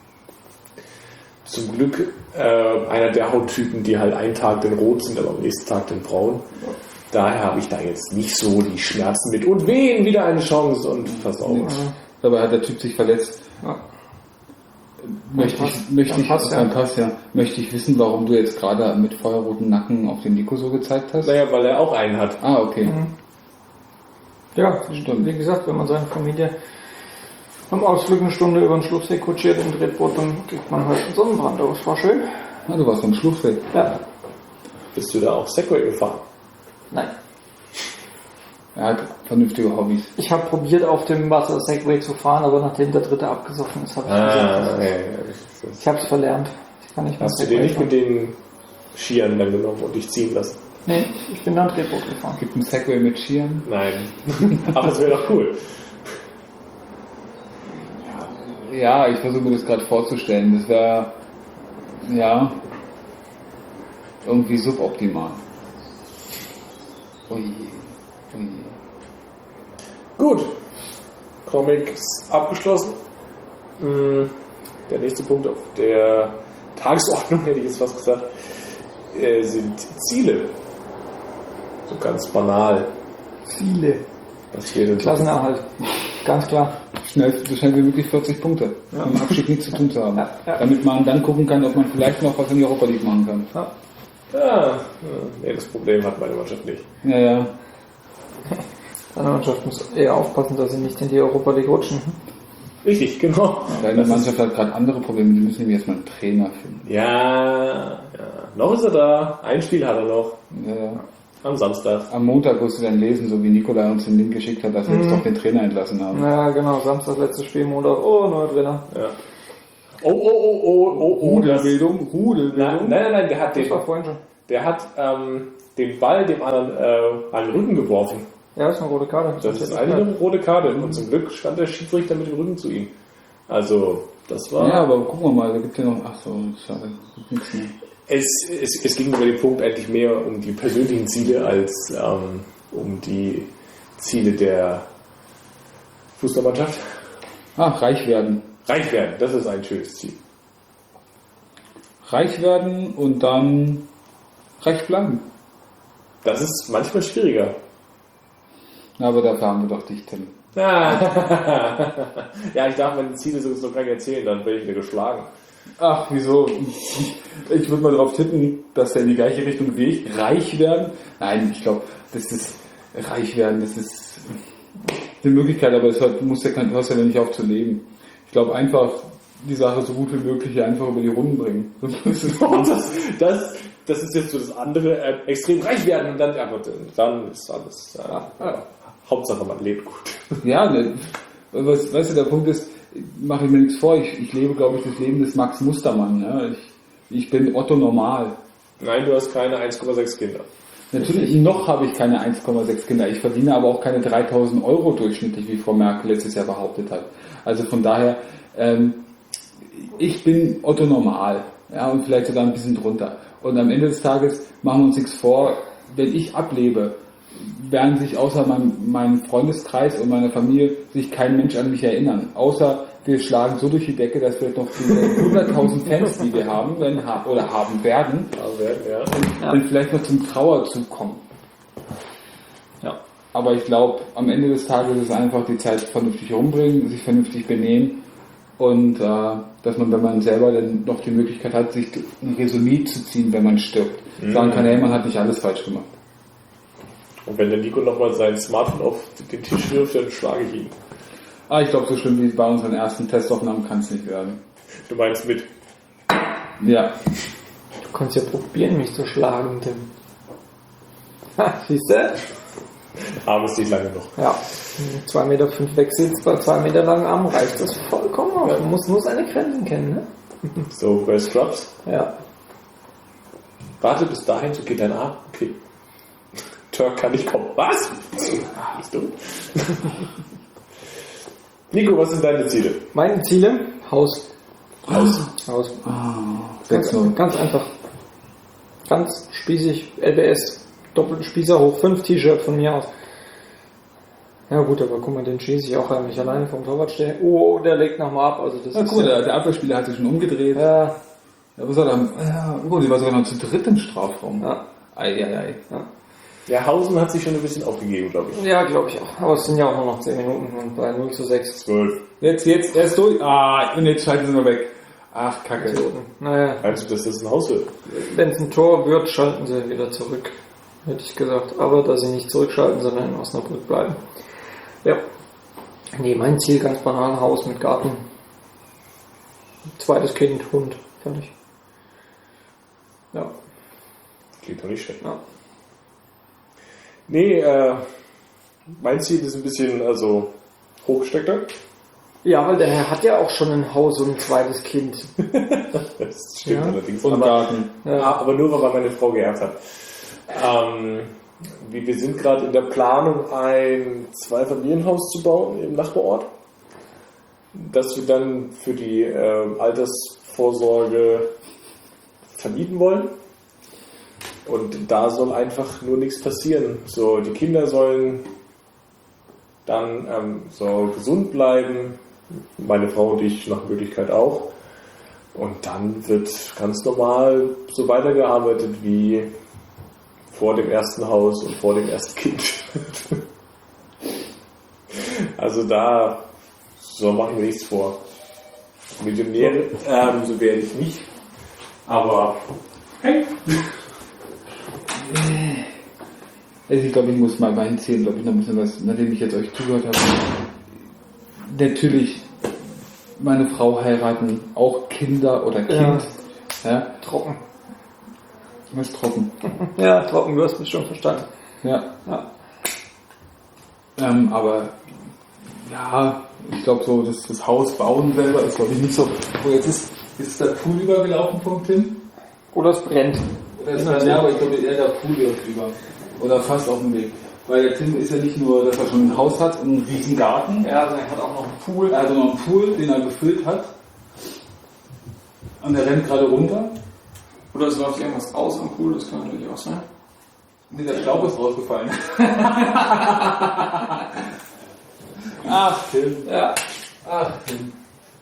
zum Glück äh, einer der Hauttypen, die halt einen Tag den rot sind, aber am nächsten Tag den braun. Daher habe ich da jetzt nicht so die Schmerzen mit. Und wehen, wieder eine Chance und versaut. Dabei hat der Typ sich verletzt. Ja. Möchte Dann ich, passt- möchte dann ich, passt ja. dann passt ja. Möchte ich wissen, warum du jetzt gerade mit feuerroten Nacken auf den Nico so gezeigt hast? Naja, weil er auch einen hat. Ah, okay. Ja, Stimmt. wie gesagt, wenn man seine Familie beim Ausflug eine Stunde über den Schluchsee kutschiert im Tretboot, dann kriegt man halt einen Sonnenbrand. Aber es war schön. Ah, du warst am Schluchsee. Ja. Bist du da auch Segway gefahren? Nein. Er hat vernünftige Hobbys. Ich habe probiert, auf dem Wasser Segway zu fahren, aber nachdem der dritte abgesoffen ist, habe ich gesagt, ja, ja, ja. ich habe es verlernt. Ich kann nicht mehr Hast du den nicht fahren. mit den Skiern dann genommen und dich ziehen lassen? Nee, ich bin dann Tretboot gefahren. Gibt ein Segway mit Skiern? Nein. Aber es wäre doch cool. Ja, ich versuche mir das gerade vorzustellen. Das wäre, ja, irgendwie suboptimal. Ui, ui. Gut. Comics abgeschlossen. Mm, Der nächste Punkt auf der Tagesordnung, hätte ich jetzt fast gesagt, äh, sind Ziele. So ganz banal. Ziele. Was wir denn so- Klassenerhalt. Ganz klar. Schnell, so schnell wie möglich vierzig Punkte. Ja. Mit dem Abstieg nichts zu tun zu haben. Ja, ja. Damit man dann gucken kann, ob man vielleicht noch was in die Europa League machen kann. Ja. Ja, ja, nee, das Problem hat meine Mannschaft nicht. Ja, ja. Deine Mannschaft muss eher aufpassen, dass sie nicht in die Europa League rutschen. Richtig, genau. Deine Das ist- Mannschaft hat gerade andere Probleme. Die müssen nämlich erstmal einen Trainer finden. Ja, ja, noch ist er da. Ein Spiel hat er noch. Ja, ja. Am Samstag. Am Montag wirst du dann lesen, so wie Nikolai uns den Link geschickt hat, dass wir jetzt doch den Trainer entlassen haben. Ja, genau. Samstag, letztes Spiel, Montag. Oh, neuer Trainer. Ja. Oh, oh, oh, oh, oh, oh. das- Rudelbildung, Rudelbildung. Nein, nein, nein, der hat Das den, war vorhin schon. der hat ähm, den Ball dem anderen äh, an den Rücken geworfen. Ja, das ist eine rote Karte. Das ist eine rote Karte. Und zum Glück stand der Schiedsrichter mit dem Rücken zu ihm. Also, das war. Ja, aber gucken wir mal, da gibt es ja noch. Ach so, schade. Gibt nichts mehr. Es, es, es ging über den Punkt eigentlich mehr um die persönlichen Ziele als ähm, um die Ziele der Fußballmannschaft. Ach, reich werden. Reich werden, das ist ein schönes Ziel. Reich werden und dann reich bleiben. Das ist manchmal schwieriger. Na, aber dafür haben wir doch dich, Tim. Ah. Ja, ich darf meine Ziele sowieso noch gar nicht erzählen, dann werde ich wieder geschlagen. Ach, wieso? Ich würde mal darauf tippen, dass er in die gleiche Richtung wie ich. Reich werden? Nein, ich glaube, das ist reich werden, das ist eine Möglichkeit, aber es hat, muss ja kein, du hast ja nicht auf zu leben. Ich glaube einfach, die Sache so gut wie möglich einfach über die Runden bringen. Das ist das, das, das ist jetzt so das andere, äh, extrem reich werden und dann, ja, gut, dann ist alles, äh, ja, Hauptsache man lebt gut. Ja, ne, was, weißt du, der Punkt ist, mache ich mir nichts vor, ich, ich lebe, glaube ich, das Leben des Max Mustermann. Ja? Ich, ich bin Otto Normal. Nein, du hast keine eins Komma sechs Kinder. Natürlich, noch habe ich keine eins Komma sechs Kinder. Ich verdiene aber auch keine dreitausend Euro durchschnittlich, wie Frau Merkel letztes Jahr behauptet hat. Also von daher, ähm, ich bin Otto Normal. Ja, und vielleicht sogar ein bisschen drunter. Und am Ende des Tages machen wir uns nichts vor, wenn ich ablebe, werden sich außer meinem, meinem Freundeskreis und meiner Familie sich kein Mensch an mich erinnern. Außer wir schlagen so durch die Decke, dass wir noch die hunderttausend Fans, die wir haben wenn, oder haben werden, Aber werden, ja. dann vielleicht noch zum Trauerzug kommen. Ja. Aber ich glaube, am Ende des Tages ist es einfach die Zeit vernünftig rumbringen, sich vernünftig benehmen und äh, dass man, wenn man selber dann noch die Möglichkeit hat, sich ein Resümee zu ziehen, wenn man stirbt, mhm. sagen kann, hey, man hat nicht alles falsch gemacht. Und wenn der Nico nochmal sein Smartphone auf den Tisch wirft, dann schlage ich ihn. Ah, ich glaube, so schlimm wie bei unseren ersten Testaufnahmen kann es nicht werden. Du meinst mit? Ja. Du kannst ja probieren, mich zu schlagen, Tim. Ha, siehst du? Arm ist nicht lange noch. Ja, zwei Meter fünf weg sitzt, bei zwei Meter langen Armen reicht das vollkommen. Aber du musst nur seine Grenzen kennen, ne? So, bei Scrubs? Ja. Warte bis dahin, so geht dein Arm. Okay. Turk kann nicht kommen. Was? Ah, bist du? Nico, was sind deine Ziele? Meine Ziele? Haus. Haus. Haus. Oh, Ganz, ganz einfach. Ganz spießig. L B S. Doppelten Spießer hoch. Fünf T-Shirt von mir aus. Ja gut, aber guck mal, den schieße ich auch, wenn ich alleine vom Torwart stehe. Oh, der legt nochmal ab. Also das ja, ist cool, ja, der, der Abwehrspieler hat sich schon umgedreht. Ja. Ja, was soll er? Ja, gut, die war sogar noch zu dritt im Strafraum. Ja. Ei, ei, ei. Ja. Der Hausen hat sich schon ein bisschen aufgegeben, glaube ich. Ja, glaube ich auch. Aber es sind ja auch nur noch zehn Minuten und bei null zu sechs. zwölf. Jetzt, jetzt, erst durch. Ah, und jetzt schalten sie mal weg. Ach, Kacke. Naja, Meinst du, dass das ein Haus wird? wenn es ein Tor wird, schalten sie wieder zurück. Hätte ich gesagt. Aber dass sie nicht zurückschalten, sondern in Osnabrück bleiben. Ja. Nee, mein Ziel ganz banal, Haus mit Garten. Zweites Kind, Hund. Fertig. Ja. Klingt doch nicht schlecht. Ja. Nee, äh, mein Ziel ist ein bisschen, also, hochgesteckter. Ja, weil der Herr hat ja auch schon ein Haus und ein zweites Kind. Das stimmt Ja. allerdings. Und aber, Garten. ja, aber nur, weil meine Frau geerbt hat. Ähm, wir wir sind gerade in der Planung, ein Zweifamilienhaus zu bauen im Nachbarort, das wir dann für die äh, Altersvorsorge vermieten wollen. Und da soll einfach nur nichts passieren. So, die Kinder sollen dann ähm, so gesund bleiben, meine Frau und ich nach Möglichkeit auch. Und dann wird ganz normal so weitergearbeitet wie vor dem ersten Haus und vor dem ersten Kind. Also da so machen wir nichts vor. Millionäre, ähm, so werde ich nicht. Aber hey. Also ich glaube, ich muss mal reinziehen, glaube ich, noch ein bisschen was, nachdem ich jetzt euch zugehört habe. Natürlich meine Frau heiraten, auch Kinder oder Kind. Ja. Ja. Trocken. Was trocken. Ja, trocken, du hast mich schon verstanden. Ja. Ja. Ähm, aber ja, ich glaube so, das, das Haus bauen selber ist glaube ich nicht so. Oh, jetzt ist, ist der Pool übergelaufen vom Tim. Oder es brennt. Oder ist das, ja, aber ich glaube eher der Pool läuft über. Oder fast auf dem Weg. Weil der Tim ist ja nicht nur, dass er schon ein Haus hat und einen riesen Garten. Ja, also er hat auch noch einen Pool. Er hat noch einen Pool, den er gefüllt hat. Und er rennt gerade runter. Oder es läuft irgendwas raus am Pool, das kann natürlich auch sein. Nee, der Staub ist rausgefallen. Ach, Tim. Ja. Ach, Tim.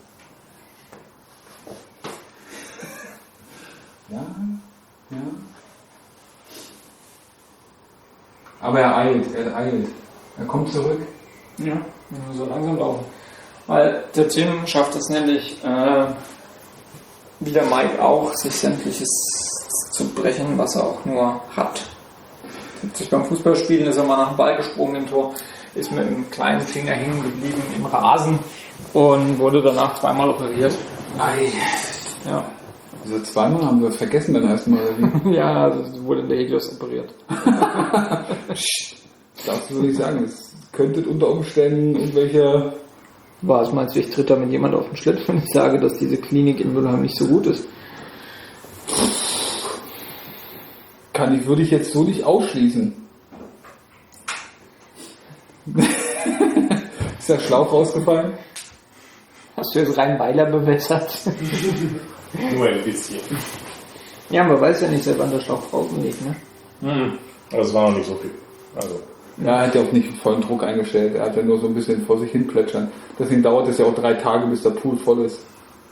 Ja, ja. Aber er eilt, er eilt. Er kommt zurück. Ja, so langsam laufen. Weil der Tim schafft es nämlich, äh, wie der Mike auch, sich sämtliches zu brechen, was er auch nur hat. Sich beim Fußballspielen ist er mal nach dem Ball gesprungen im Tor, ist mit einem kleinen Finger hängen geblieben im Rasen und wurde danach zweimal operiert. Ei. Ja. Also zweimal haben wir es vergessen beim ersten Mal. Oder wie? Ja, also wurde in der Helios operiert. Das würde ich sagen. Es könnte unter Umständen irgendwelche... Was meinst du, ich tritt da mit jemand auf den Schlitt, wenn ich sage, dass diese Klinik in Mülheim nicht so gut ist? Kann ich, würde ich jetzt so nicht ausschließen. Ist der Schlauch rausgefallen? Hast du jetzt Rheinweiler bewässert? Nur ein bisschen. Ja, man weiß ja nicht, seit wann der Schlauch draußen liegt, ne? Hm. Aber es war noch nicht so viel. Also. Ja, er hat ja auch nicht vollen Druck eingestellt. Er hat ja nur so ein bisschen vor sich hin plätschern. Deswegen dauert es ja auch drei Tage, bis der Pool voll ist.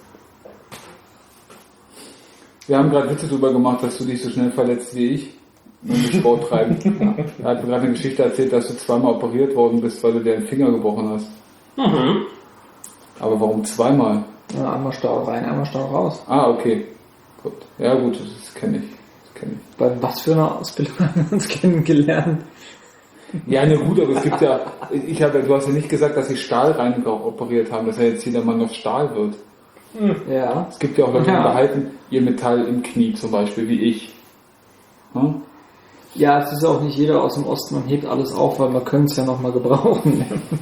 Wir haben gerade Witze darüber gemacht, dass du dich so schnell verletzt wie ich. wenn du Sport treibst. Er hat mir gerade eine Geschichte erzählt, dass du zweimal operiert worden bist, weil du dir den Finger gebrochen hast. Mhm. Aber warum zweimal? Ja, einmal Stau rein, einmal Stau raus. Ah, okay. Gut. Ja gut, das kenne ich. Das kenn ich. Bei was für einer Ausbildung haben wir uns kennengelernt? Ja, na gut, aber es gibt ja, ich habe, du hast ja nicht gesagt, dass sie Stahlreiniger auch operiert haben, dass er jetzt jeder Mann auf Stahl wird. Ja. Es gibt ja auch Leute, die Ja. behalten ihr Metall im Knie, zum Beispiel, wie ich. Hm? Ja, es ist auch nicht jeder aus dem Osten und hebt alles auf, weil man könnte es ja nochmal gebrauchen.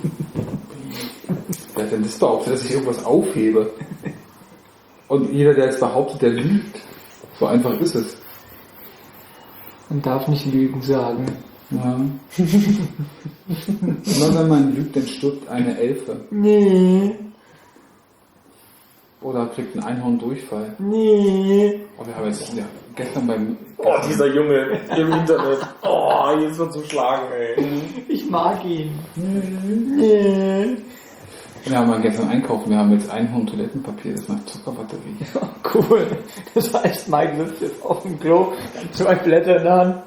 Wer hat denn das behauptet, dass ich irgendwas aufhebe? Und jeder, der es behauptet, der lügt. So einfach ist es. Man darf nicht Lügen sagen. Ja. Nur wenn man lügt, dann stirbt eine Elfe. Nee, Oder kriegt ein Einhorn Durchfall. nee. Oh, wir haben jetzt ja, gestern beim... Oh, dieser Junge im Internet. Oh, jetzt wird zum Schlagen, ey. Ich mag ihn. Nee. Wir haben gestern einkaufen, wir haben jetzt Einhorn Toilettenpapier, das macht Zuckerbatterie. Ja, cool. Das heißt, Mike sitzt jetzt auf dem Klo, hat zwei Blätter in der Hand.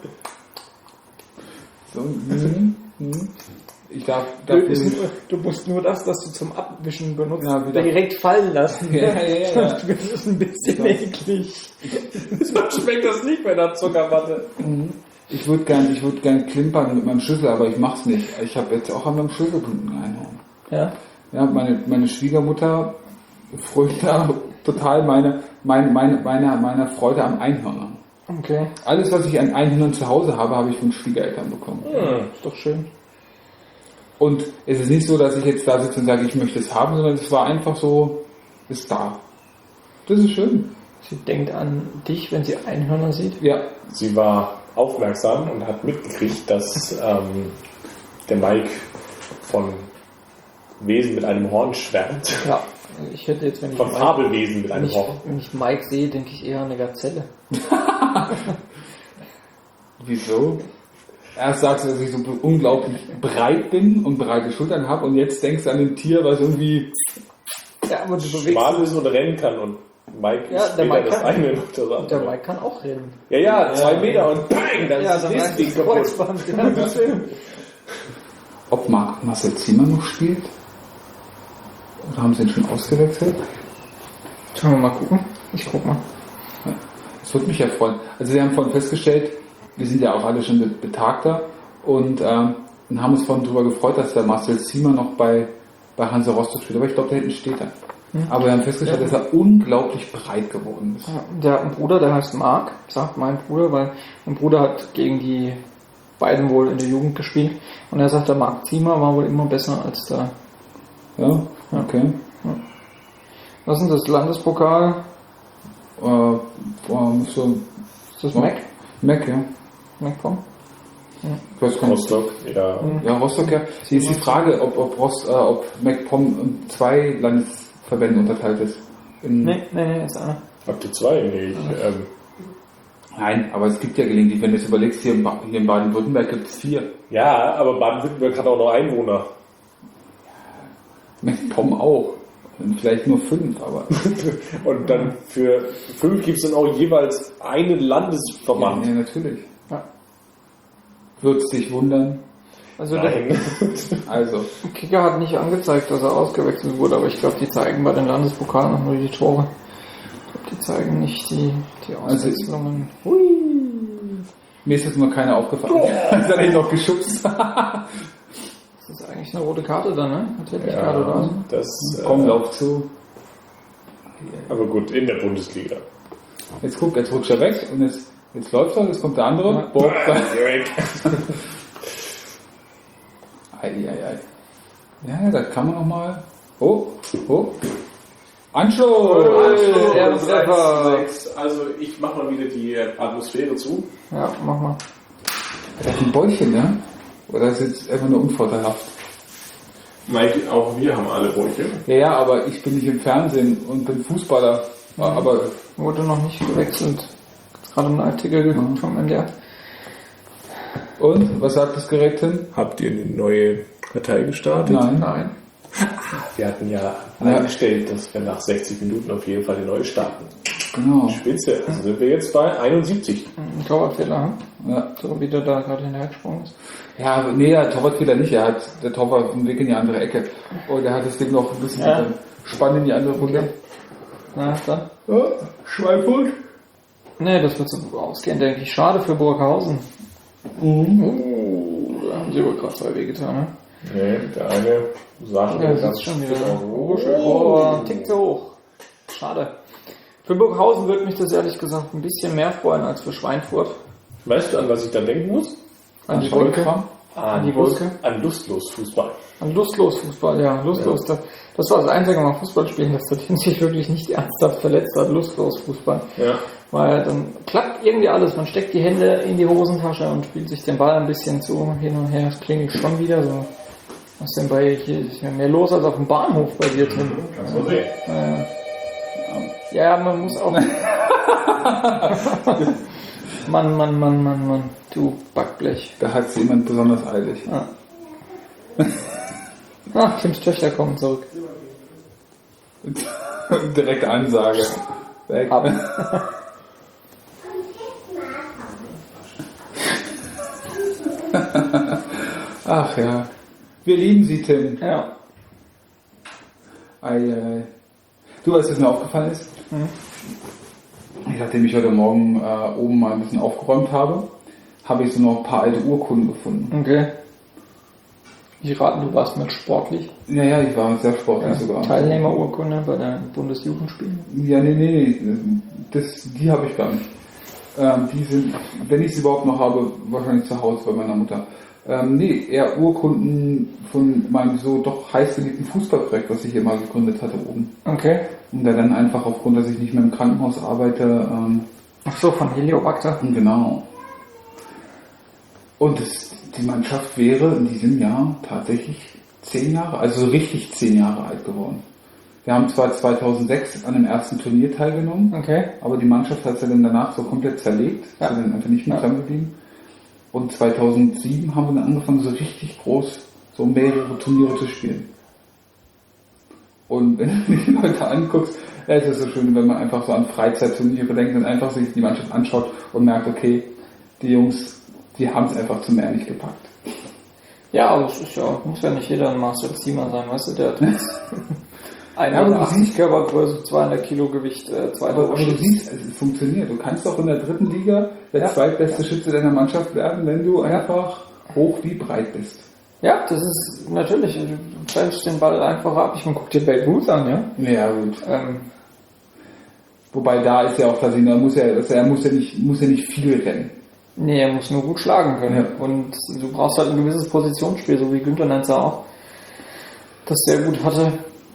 So, mm, mm. Ich darf... Du, darf ist nicht- nur, du musst nur das, das du zum Abwischen benutzt, Ja, wieder- direkt fallen lassen. Ja, ja, ja, ja. Das ist ein bisschen Ja. eklig. Man schmeckt das nicht bei der Zuckerwatte. Ich würde gern, ich würde gern klimpern mit meinem Schlüssel, aber ich mach's nicht. Ich habe jetzt auch an meinem Schlüsselbund ein Einhorn. Ja. Ja, meine, meine Schwiegermutter frönt da total meine, meine, meine, meine, meine Freude am Einhörnern. Okay. Alles, was ich an Einhörnern zu Hause habe, habe ich von Schwiegereltern bekommen. Hm. Ist doch schön. Und es ist nicht so, dass ich jetzt da sitze und sage, ich möchte es haben, sondern es war einfach so, ist da. Das ist schön. Sie denkt an dich, wenn sie Einhörner sieht. Ja. Sie war aufmerksam und hat mitgekriegt, dass ähm, der Mike von Wesen mit einem Horn schwärmt. Ja. Ich hätte jetzt, wenn ich, Von Mike, Fabelwesen mit wenn einem ich, Horn. wenn ich Mike sehe, denke ich eher an eine Gazelle. Wieso? Erst sagst du, dass ich so unglaublich breit bin und breite Schultern habe und jetzt denkst du an ein Tier, was irgendwie... Ja, aber du bewegst Schmal ist und rennen kann und Mike Ja, ist der weder Mike das kann- eine noch das andere. Der Mike kann auch rennen. Ja, ja, zwei Meter und bang, dann Ja, ist dann das reißt Ding das kaputt. Kreuzband. Ja, das stimmt. Ob Marc Marcel Zimmer noch spielt? Oder haben sie ihn schon ausgewechselt? Schauen wir mal gucken. Ich guck mal. Das würde mich ja freuen. Also wir haben vorhin festgestellt, wir sind ja auch alle schon be- betagter und, ähm, und haben uns vorhin darüber gefreut, dass der Marcel Zimmer noch bei, bei Hansa Rostock spielt. Aber ich glaube, da hinten steht er. Aber wir haben festgestellt, Ja. dass er unglaublich breit geworden ist. Ja, der hat einen Bruder, der heißt Marc, sagt mein Bruder, weil mein Bruder hat gegen die beiden wohl in der Jugend gespielt. Und er sagt, der Marc Ziemer war wohl immer besser als der. Ja, okay. Was ist denn das? Landespokal? Äh, ähm, so Ist das Ja. Mac? Mac, ja. MacPom? Ich weiß gar nicht. Rostock, ja. Ja, Rostock, ja. Hier ist die Frage, ob, ob, Rost, äh, ob MacPom in zwei Landesverbände unterteilt ist. In, Nee, nee, nee, ist einer. Habt ihr zwei? Nee, ich, ähm, Nein, aber es gibt ja gelegentlich, wenn du es überlegst, hier in, ba hier in Baden-Württemberg gibt es vier. ja, aber Baden-Württemberg hat auch noch Einwohner. MacPom auch. Und vielleicht nur fünf, aber. Und dann für fünf gibt es dann auch jeweils einen Landesverband. Ja, natürlich. Ja. Würdest dich wundern. Also Nein. Also, der Kicker hat nicht angezeigt, dass er ausgewechselt wurde, aber ich glaube, die zeigen bei den Landespokalen noch nur die Tore. Ich glaube, die zeigen nicht die, die Auswechslungen. Hui. mir ist jetzt nur keiner aufgefallen. Das hat er noch geschubst. Das ist eigentlich eine rote Karte dann, ne? Natürlich Karte oder Ja, was? das, Komm, äh, lauf zu. aber gut, in der Bundesliga. Jetzt guck, jetzt rutscht er weg und jetzt, jetzt läuft er, jetzt kommt der andere. Ja. Boah, da. Direkt. Ei, ei, ei. Ja, da kann man noch mal. Oh, oh. Anschluss! Anschluss! Ehrentreffer. Also ich mache mal wieder die Atmosphäre zu. Ja, mach mal. Das ist ein Bäuchchen, ne? Oder ist jetzt einfach nur unvorteilhaft? Mike, auch wir haben alle Bräuche. Ja, ja, aber ich bin nicht im Fernsehen und bin Fußballer. Aber Wurde noch nicht gewechselt. Jetzt gerade einen Artikel geguckt vom M D R. und? Was sagt das Gerät hin? Habt ihr eine neue Partei gestartet? Nein. Nein. Wir hatten ja, Ja. eingestellt, dass wir nach sechzig Minuten auf jeden Fall eine neue starten. Genau. Spitze. Also sind wir jetzt bei einundsiebzig. Ein Torwartfehler, hm? Ja. So wie der da gerade hinterhergesprungen ist. Ja, nee, der Torwartfehler nicht. Er hat, der Torwart auf dem Weg in die andere Ecke. Und er hat das Ding noch ein bisschen Ja. spannend in die andere Runde. Na, dann? Ja, Schweinfurt. Nee, das wird so ausgehen, denke ich. Schade für Burghausen. Mhm. Oh, da haben sie wohl gerade zwei wehgetan, ne? Nee, der eine sagt Ja, sitzt schon wieder. Oh, schön. Oh, Tick zu hoch. Schade. Für Burghausen würde mich das ehrlich gesagt ein bisschen mehr freuen als für Schweinfurt. Weißt du, an was ich da denken muss? An die Wolke. An die Wolke? Lust, an lustlos Fußball. An lustlos Fußball, ja, lustlos. Ja. Das, das war das einzige Mal Fußball spielen, dass der Team sich wirklich nicht ernsthaft verletzt hat. Lustlos Fußball. Ja. Weil dann klappt irgendwie alles. Man steckt die Hände in die Hosentasche und spielt sich den Ball ein bisschen zu hin und her. Das klingelt schon wieder so. Was ist denn bei hier? Ist ja mehr los als auf dem Bahnhof bei dir, Tim. Kannst du sehen. Äh, ja, man muss auch. Mann, Mann, Mann, Mann, Mann. Du Backblech. Da hat sie jemand besonders eilig. Ah. Ah, Tims Töchter kommen zurück. Direkte Ansage. Weg. Ab. Ach ja. Wir lieben sie, Tim. Ja. Ei, ei. Du, weißt, was mir aufgefallen ist? Hm. Nachdem ich heute Morgen äh, oben mal ein bisschen aufgeräumt habe, habe ich so noch ein paar alte Urkunden gefunden. Okay. Ich rate, du warst mit sportlich. Ja, ja, ich war sehr sportlich Ja. sogar. Teilnehmerurkunde bei den Bundesjugendspielen. Ja, nee, nee, nee. Das, die habe ich gar nicht. Ähm, die sind, wenn ich sie überhaupt noch habe, wahrscheinlich zu Hause bei meiner Mutter. Ähm, nee, eher Urkunden von meinem so doch heiß geliebten Fußballprojekt, was ich hier mal gegründet hatte oben. Okay. Und da dann einfach aufgrund, dass ich nicht mehr im Krankenhaus arbeite, ähm, Ach so, von Heliobacter. genau. Und das, die Mannschaft wäre in diesem Jahr tatsächlich zehn Jahre, also richtig zehn Jahre alt geworden. Wir haben zwar zweitausendsechs an dem ersten Turnier teilgenommen, Okay. aber die Mannschaft hat sich dann danach so komplett zerlegt, Ja. ist dann einfach nicht mehr Ja. dran geblieben. Und zweitausendsieben haben wir dann angefangen, so richtig groß, so mehrere Turniere zu spielen. Und wenn du die Leute anguckst, ja, es ist so schön, wenn man einfach so an Freizeitturniere denkt und einfach sich die Mannschaft anschaut und merkt, okay, die Jungs, die haben es einfach zum Meer nicht gepackt. Ja, aber es ist ja, muss ja nicht jeder ein Marcel Ziemer sein, weißt du, der hat Ja, aber du einundachtzig Körpergröße, zweihundert Kilo Gewicht, äh, zweiter Aber, aber du Oberschutz. siehst, es funktioniert. Du kannst doch in der dritten Liga der Ja. zweitbeste Schütze deiner Mannschaft werden, wenn du einfach hoch wie breit bist. Ja, das ist natürlich, du fällst den Ball einfach ab. Ich meine, guck dir Babe Ruth an, ja. Ja, gut. Ähm, Wobei da ist ja auch das, er muss ja, er muss ja nicht, muss ja nicht viel rennen. nee, er muss nur gut schlagen können. Ja. Und du brauchst halt ein gewisses Positionsspiel, so wie Günther Netzer auch, das sehr gut hatte.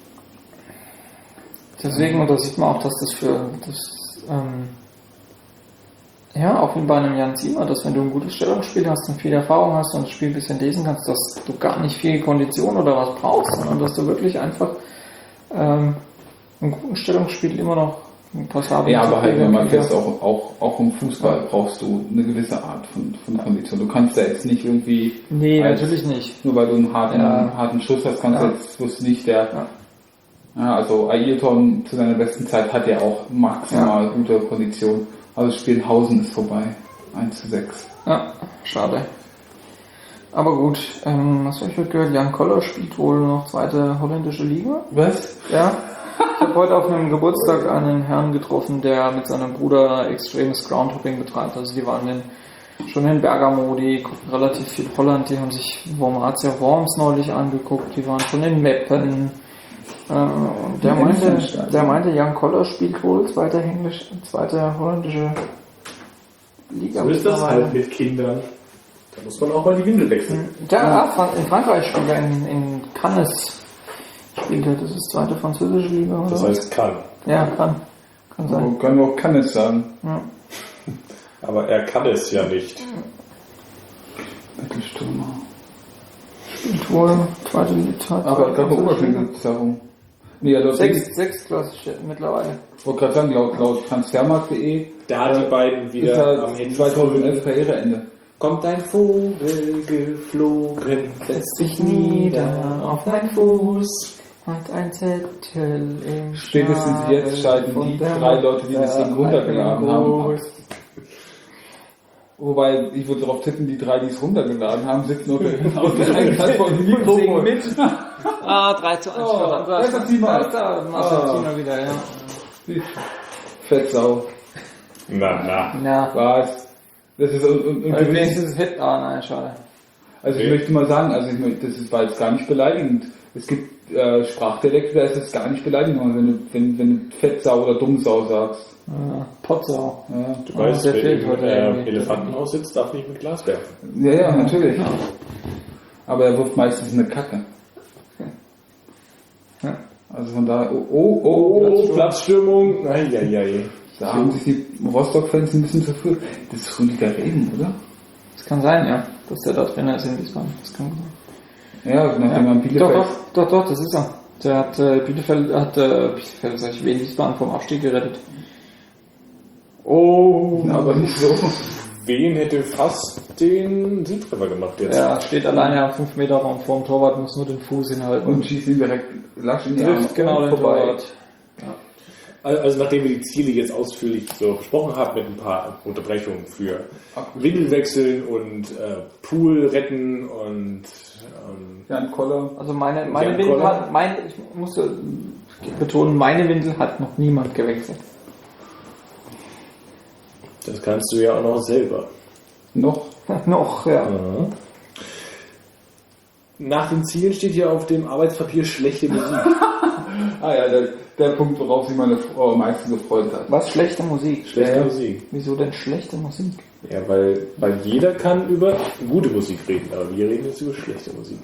Deswegen, und da sieht man auch, dass das für das, ähm, ja, auch wie bei einem Jan Ziemer, dass wenn du ein gutes Stellungsspiel hast und viel Erfahrung hast und das Spiel ein bisschen lesen kannst, dass du gar nicht viel Kondition oder was brauchst, sondern dass du wirklich einfach ähm, im guten Stellungsspiel immer noch ein passabel. Ja, aber halt, wenn man fest, auch, auch, auch im Fußball brauchst du eine gewisse Art von, von Kondition. Du kannst ja jetzt nicht irgendwie, Nee, als- natürlich nicht. nur weil du einen harten, Ja. harten Schuss hast, kannst Ja. du jetzt, wirst du nicht der, Ja. ja, also Ayrton zu seiner besten Zeit hat ja auch maximal gute Kondition. Also Spielhausen ist vorbei. eins zu sechs. Ja, schade. Aber gut, ähm, was habe ich heute gehört? Jan Koller spielt wohl noch zweite holländische Liga. Was? Ja. Ich habe heute auf einem Geburtstag einen Herrn getroffen, der mit seinem Bruder extremes Groundhopping betreibt. Also die waren in, schon in Bergamo, die gucken relativ viel Holland, die haben sich Wormatia Worms neulich angeguckt, die waren schon in Meppen. Äh, und der In meinte, Elfenstein. der meinte, Jan Koller spielt wohl zweite, Englisch, zweite holländische Liga. So ist das mittlerweile. halt mit Kindern. Da muss man auch mal die Windel wechseln. Ja, Fran- in Frankreich spielt er, in, in Cannes spielt er, das ist zweite französische Liga, oder? Das heißt kann. Ja, kann. Kann sein. Man kann auch kann es sagen. Ja. Aber er kann es ja nicht. Mittelstürmer. Spielt wohl zweite Liga. Aber ich glaube, Oberschenkelzerrung. Nee, also Sechs, sechs klassisch mittlerweile. Ich wollte gerade sagen, laut, laut transfermarkt punkt de Da die beiden ist wieder am halt Ende zweitausendelf Karriereende. kommt ein Vogel geflogen. Setzt sich nieder auf meinen Fuß, hat ein Zettel im Spätestens Schnabel jetzt schalten von die der drei Leute, die das Ding runtergeladen haben, ab. Wobei, ich würde darauf tippen, die drei, die es runtergeladen haben, sitzen auf der, auf der einen Seite von dem Mikrofon. mit. Ah, drei zu eins. Oh, das ist die Mal. Da machst du Ah. Tina wieder, ja. Fettsau. Na, na. Ja. Was? Das ist un, un, Also ungewiss. wenigstens ist Hit. Ah, nein, schade. Also ich Okay. möchte mal sagen, also ich möchte, das ist, war jetzt gar nicht beleidigend. Es gibt äh, Sprachdialekte, da ist es gar nicht beleidigend, wenn du, wenn, wenn du Fettsau oder Dummsau sagst. Ja, Potsau. Ja, Du weißt, der wer fehlt im heute äh, irgendwie. Elefantenhaus sitzt, darf nicht mit Glas werfen. ja, ja, natürlich. Aber er wirft meistens eine Kacke. Ja. Also von daher, oh, oh, oh, Oh, Platzstürmung. Eieiei. da haben sich die Rostock-Fans ein bisschen zu früh. Das ist Rüdiger Reben, oder? Das kann sein, ja, dass der da Trainer ist in Wiesbaden. Das kann sein. Ja, nachdem man Doch, Bielefeld... doch, doch, doch, das ist er. Der hat äh, Bielefeld, hat äh, Bielefeld, sag ich, Wien Wiesbaden vom Abstieg gerettet. Oh, Aber nicht so. Wen hätte fast den Siegtreffer gemacht jetzt? er steht alleine am fünf Meter Raum vorm Torwart, muss nur den Fuß hinhalten. Und schießt ihn direkt lasch in die Arme. trifft genau Und den vorbei. Torwart. Also nachdem wir die Ziele jetzt ausführlich so besprochen haben mit ein paar Unterbrechungen für Windelwechseln und äh, Pool retten und ähm, Jan Koller. Also meine, meine Ja, Windel Koller. hat, meine, ich musste betonen, meine Windel hat noch niemand gewechselt. das kannst du ja auch noch selber. Noch. noch, ja. Ja. Nach den Zielen steht hier auf dem Arbeitspapier schlechte Musik. Ah ja, der, der Punkt, worauf sich meine Frau am meisten gefreut hat. Was, schlechte Musik? Schlechte Ja. Musik. Wieso denn schlechte Musik? Ja, weil, weil jeder kann über gute Musik reden, aber wir reden jetzt über schlechte Musik.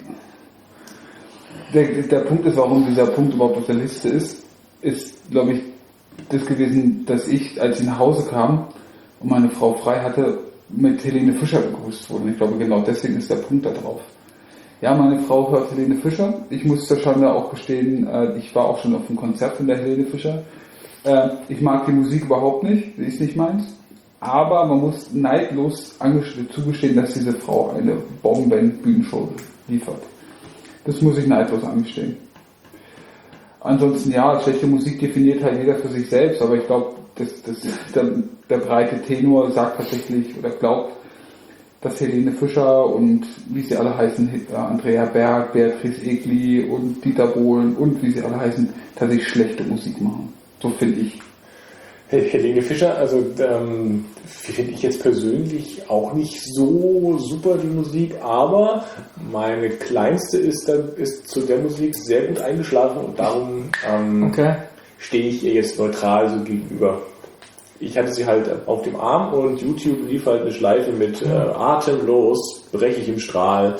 Der, der Punkt ist, warum dieser Punkt überhaupt auf der Liste ist, ist, glaube ich, das gewesen, dass ich, als ich nach Hause kam und meine Frau frei hatte, mit Helene Fischer begrüßt wurde. Und ich glaube, genau deswegen ist der Punkt da drauf. Ja, meine Frau hört Helene Fischer. Ich muss zur Schande auch gestehen, äh, ich war auch schon auf einem Konzert von der Helene Fischer. Äh, ich mag die Musik überhaupt nicht, sie ist nicht meins. Aber man muss neidlos zugestehen, dass diese Frau eine Bomben-Bühnenshow liefert. Das muss ich neidlos angestehen. Ansonsten, ja, schlechte Musik definiert halt jeder für sich selbst, aber ich glaube, das, das, der, der breite Tenor sagt tatsächlich oder glaubt, dass Helene Fischer und wie sie alle heißen, Andrea Berg, Beatrice Egli und Dieter Bohlen und wie sie alle heißen, tatsächlich schlechte Musik machen. So finde ich. Helene Fischer, also ähm, finde ich jetzt persönlich auch nicht so super die Musik, aber meine Kleinste ist, da, ist zu der Musik sehr gut eingeschlafen und darum ähm, Okay. stehe ich ihr jetzt neutral so gegenüber. Ich hatte sie halt auf dem Arm und YouTube lief halt eine Schleife mit äh, Atemlos, brech ich im Strahl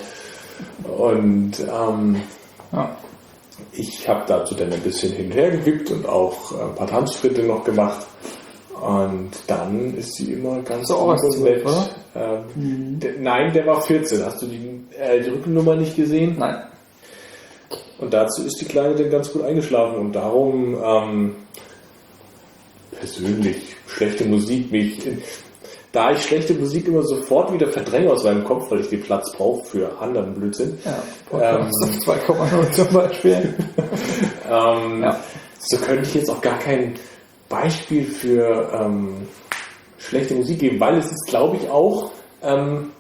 und ähm, Ja. ich habe dazu dann ein bisschen hin und her gewippt und auch ein paar Tanzschritte noch gemacht. Und dann ist sie immer ganz So, auch erst zwölf, oder? Ähm, mhm. der, nein, der war vierzehn. Hast du die, äh, die Rückennummer nicht gesehen? Nein. Und dazu ist die Kleine dann ganz gut eingeschlafen. Und darum ähm, persönlich schlechte Musik mich... Da ich schlechte Musik immer sofort wieder verdränge aus meinem Kopf, weil ich den Platz brauche für anderen Blödsinn. Ja, ähm, zwei Komma null zum Beispiel. ähm, Ja. So könnte ich jetzt auch gar kein Beispiel für ähm, schlechte Musik geben, weil es ist, glaube ich, auch ähm,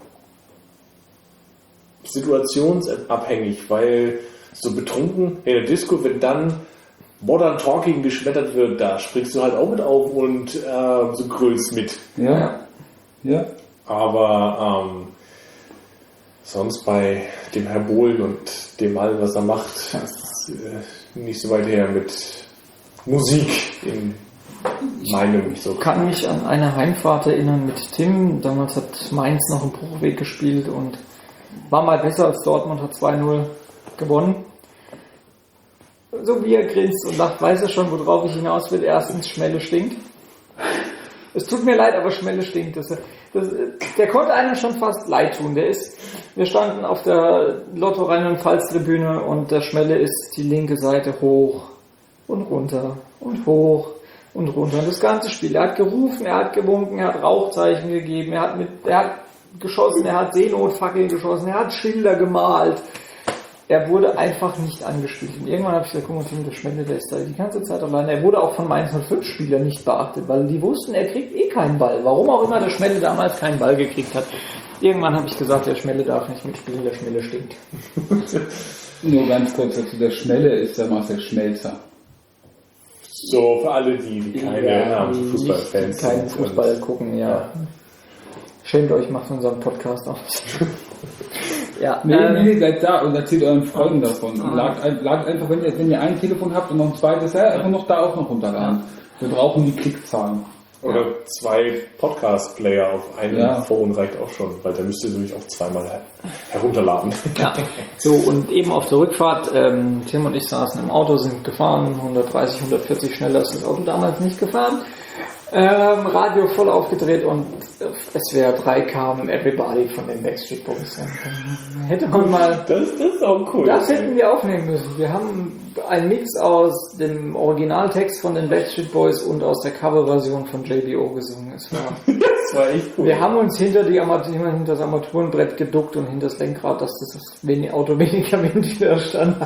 situationsabhängig, weil so betrunken in der Disco, wenn dann Modern Talking geschmettert wird, da springst du halt auch mit auf und äh, so grölst mit. Ja. Ja. Aber ähm, sonst bei dem Herr Bohlen und dem allem, was er macht, ist äh, nicht so weit her mit Musik in meinem so. Ich kann mich an eine Heimfahrt erinnern mit Tim. Damals hat Mainz noch im Bruchweg gespielt und war mal besser als Dortmund, hat zwei null gewonnen. So wie er grinst und lacht, weiß er schon, worauf ich hinaus will. Erstens, Schmelle stinkt. Es tut mir leid, aber Schmelle stinkt. Das, das, der konnte einem schon fast leid tun. Der ist, wir standen auf der Lotto Rheinland-Pfalz-Tribüne und der Schmelle ist die linke Seite hoch und runter und hoch und runter. Und das ganze Spiel. Er hat gerufen, er hat gewunken, er hat Rauchzeichen gegeben, er hat, mit, er hat geschossen, er hat Seenotfackeln geschossen, er hat Schilder gemalt. er wurde einfach nicht angespielt. Und irgendwann habe ich gesagt, guck mal, Tim, der Schmelle, der ist da die ganze Zeit alleine. Er wurde auch von Mainz null fünf Spielern nicht beachtet, weil die wussten, er kriegt eh keinen Ball. Warum auch immer der Schmelle damals keinen Ball gekriegt hat. Irgendwann habe ich gesagt, der Schmelle darf nicht mitspielen, der Schmelle stinkt. Nur ganz kurz dazu, der Schnelle ist der Marcel Schmelzer. So, für alle, die, die keine Ja, ähm, die Fußballfans nicht keinen sind. Fußball gucken, ja. Ja. Schämt euch, macht unseren Podcast aus. ja, Nee, ähm, nee, seid da und erzählt euren Freunden davon. Lagt, ein- lagt einfach, wenn ihr, wenn ihr ein Telefon habt und noch ein zweites, ja, einfach noch da auch noch runterladen. Wir brauchen die Klickzahlen. Oder zwei Podcast-Player auf einem Ja. Phone reicht auch schon, weil da müsst ihr nämlich auch zweimal her herunterladen. Ja, so und eben auf der Rückfahrt, ähm, Tim und ich saßen im Auto, sind gefahren, hundertdreißig, hundertvierzig schneller ist das Auto damals nicht gefahren. Ähm, Radio voll aufgedreht und S W R drei kam Everybody von den Backstreet Boys. Dann hätte man mal, Das, das ist auch cool. das hätten wir aufnehmen müssen. Wir haben einen Mix aus dem Originaltext von den Backstreet Boys und aus der Coverversion von J B O gesungen. Es war Das war echt cool. Wir haben uns hinter, die Armatur, hinter das Armaturenbrett geduckt und hinter das Lenkrad, dass das wenig, Auto weniger Widerstand hat.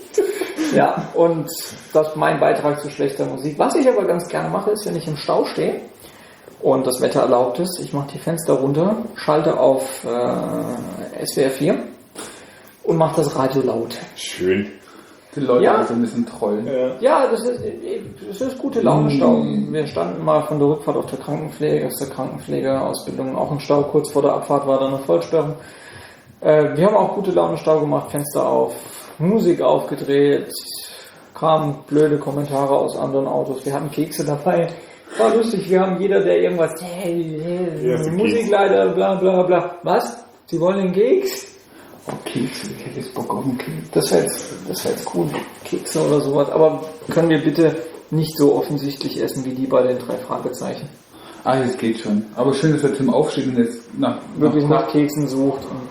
Ja, und das ist mein Beitrag zu schlechter Musik. Was ich aber ganz gerne mache, ist, wenn ich im Stau stehe und das Wetter erlaubt es, ich mache die Fenster runter, schalte auf äh, S W R vier und mache das Radio laut. Schön. Die Leute Ja. also ein bisschen trollen. Ja. Ja, das ist, das ist gute Laune Stau. Wir standen mal von der Rückfahrt auf der Krankenpflege, aus der Krankenpflegeausbildung auch im Stau. Kurz vor der Abfahrt war da eine Vollsperrung. Äh, wir haben auch gute Laune Stau gemacht, Fenster auf, Musik aufgedreht, kamen blöde Kommentare aus anderen Autos. Wir hatten Kekse dabei. War lustig, wir haben jeder, der irgendwas, hey, hey, Ja, so Musikleiter, bla bla bla. Was? Sie wollen den Keks? Oh, Kekse, ich hätte jetzt Bock auf einen Keks. Das wäre jetzt, das wär jetzt cool, Kekse oder sowas. Aber können wir bitte nicht so offensichtlich essen wie die bei den drei Fragezeichen. Ah, jetzt geht schon. Aber schön, dass der Tim aufsteht und jetzt nach, Wirklich nach Keksen sucht. Und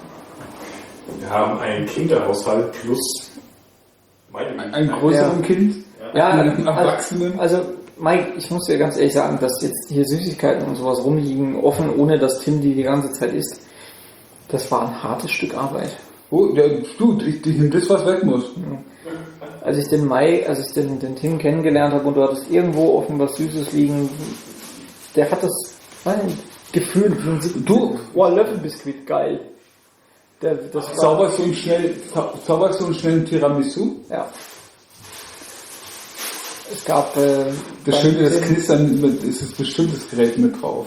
Wir haben einen Kinderhaushalt plus meine ein größeren Ja. Kind. ja, einen also, Erwachsenen. also Mike, ich muss dir ganz ehrlich sagen, dass jetzt hier Süßigkeiten und sowas rumliegen, offen, ohne dass Tim die die ganze Zeit isst. Das war ein hartes Stück Arbeit. Oh, ja, du, ich, ich nehme das, was weg muss. Als ich den Mai, als ich den, den Tim kennengelernt habe und du hattest irgendwo offen was Süßes liegen, der hat das mein Gefühl, Du- oh, Löffelbiskuit, geil. Der, das war, Zauberst du einen schnell, zau- zauberst du einen schnellen Tiramisu? ja. Es gab, äh, Das beim Schöne, das Tim- Knistern mit, ist das bestimmtes Gerät mit drauf.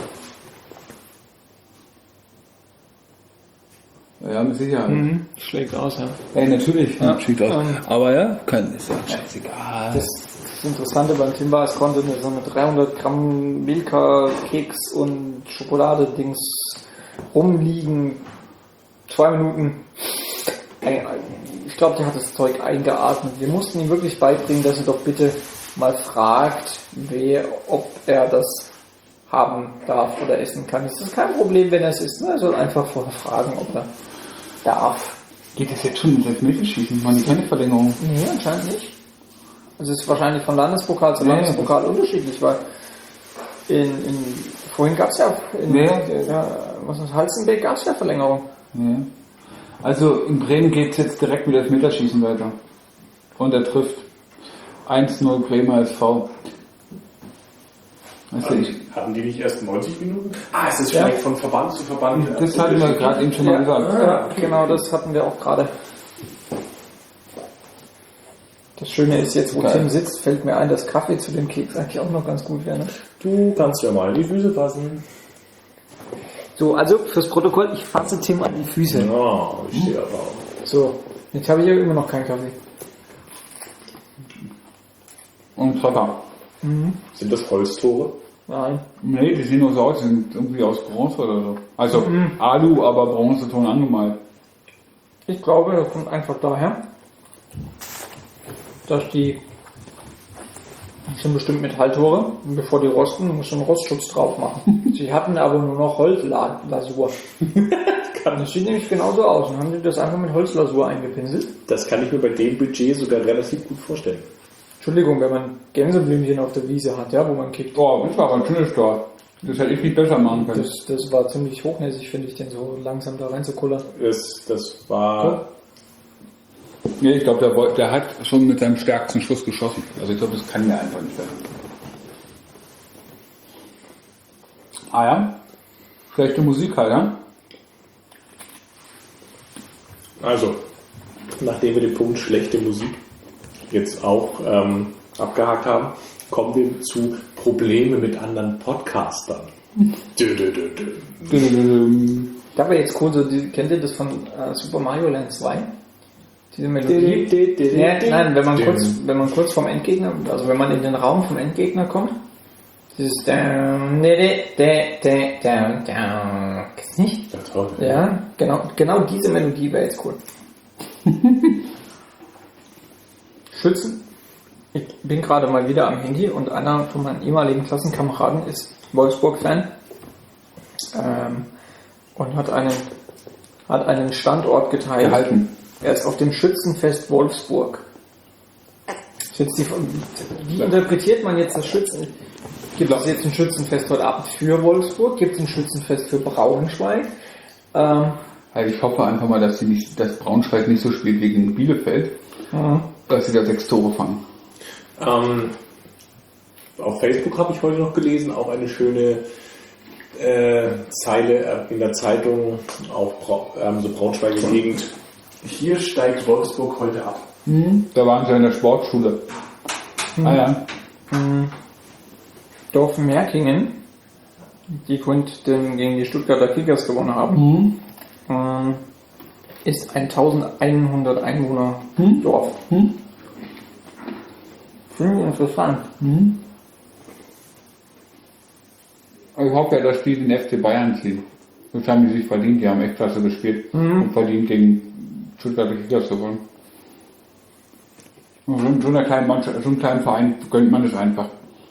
Ja, mit Sicherheit. Mhm, schlägt aus, ja. Ey, natürlich. Ja. Schickt aus. Ähm, Aber ja, kann, ist ja scheißegal. Das, das Interessante beim Tim war, es konnte so eine dreihundert Gramm Milka-Keks und Schokolade-Dings rumliegen. Zwei Minuten. Ich glaube, der hat das Zeug eingeatmet. Wir mussten ihm wirklich beibringen, dass er doch bitte mal fragt, wer, ob er das haben darf oder essen kann. Es ist kein Problem, wenn er es isst. Er soll einfach vorher fragen, ob er darf. Geht das jetzt schon ins Elfmeterschießen? Waren die keine Verlängerung? Nee, anscheinend nicht. Also es ist wahrscheinlich von Landespokal zu Nee, Landespokal unterschiedlich, weil in, in vorhin gab es ja in Nee. ja, was ist Halstenbeck gab es ja Verlängerung. Ja. Also in Bremen geht es jetzt direkt mit Elfmeterschießen weiter. Und er trifft eins null Bremer S V. Also ich, Hatten die nicht erst neunzig Minuten? Ah, es ist Ja. vielleicht von Verband zu Verband. das hatten wir gerade eben schon mal gesagt. Ja, genau, das hatten wir auch gerade. Das Schöne ist jetzt, wo Geil. Tim sitzt, fällt mir ein, dass Kaffee zu dem Keks eigentlich auch noch ganz gut wäre. Ne? Du kannst ja mal in die Füße fassen. So, also fürs Protokoll, ich fasse Tim an die Füße. Ja, ich stehe aber auch. So, jetzt habe ich ja immer noch keinen Kaffee. Und Treffer. Sind das Holztore? Nein. Nee, die sehen nur so aus, die sind irgendwie aus Bronze oder so. Also Alu, aber Bronzeton angemalt. Ich glaube, das kommt einfach daher, dass die das sind bestimmt Metalltore, und bevor die rosten, muss man einen Rostschutz drauf machen. Sie hatten aber nur noch Holzlasur. Das sieht nämlich genauso aus. Und haben sie das einfach mit Holzlasur eingepinselt. Das kann ich mir bei dem Budget sogar relativ gut vorstellen. Entschuldigung, wenn man Gänseblümchen auf der Wiese hat, ja, wo man kickt. Boah, das war aber ein schönes Tor. Das hätte ich nicht besser machen können. Das, das war ziemlich hochnäsig, finde ich, den so langsam da reinzukullern. Das, das war Nee, ich glaube, der, woll- der hat schon mit seinem stärksten Schuss geschossen. Also ich glaube, das kann der einfach nicht werden. Ah ja? Schlechte Musik halt, ja? Also, nachdem wir den Punkt schlechte Musik jetzt auch ähm, abgehakt haben, kommen wir zu Probleme mit anderen Podcastern. Dö, dö, dö, dö. Da war jetzt cool, so die, kennt ihr das von äh, Super Mario Land zwei? Diese Melodie? Ja, nein, wenn man kurz, wenn man kurz vom Endgegner, also wenn man in den Raum vom Endgegner kommt, dieses down, down, down, down, kennst du nicht? Ja, toll. Ja, genau, genau diese Melodie wäre jetzt cool. Schützen. Ich bin gerade mal wieder am Handy und einer von meinen ehemaligen Klassenkameraden ist Wolfsburg-Fan ähm, und hat einen, hat einen Standort geteilt. Gehalten. Er ist auf dem Schützenfest Wolfsburg. Ist jetzt die, wie interpretiert man jetzt das Schützen? Gibt es jetzt ein Schützenfest heute Abend für Wolfsburg? Gibt es ein Schützenfest für Braunschweig? Ähm, Also ich hoffe einfach mal, dass, sie nicht, dass Braunschweig nicht so spielt wie gegen Bielefeld, mhm. dass sie da sechs Tore fangen. Ähm, auf Facebook habe ich heute noch gelesen, auch eine schöne äh, Zeile in der Zeitung, auch Bra ähm, so Braunschweiger Gegend. Hier steigt Wolfsburg heute ab. Mhm. Da waren sie in der Sportschule. Mhm. Ah ja. Mhm. Dorf Merkingen, die vorhin den, gegen die Stuttgarter Kickers gewonnen haben, Mhm. ähm, ist ein eintausendeinhundert Einwohner Mhm. Dorf. Mhm. Finde ich interessant. Mhm. Ich hoffe ja, dass die den F C Bayern ziehen. Das haben die sich verdient, die haben echt klasse gespielt Mhm. und verdient gegen Stuttgarter Kickers zu wollen. So, so, einer kleinen Mannschaft, so einem kleinen Verein gönnt man es einfach.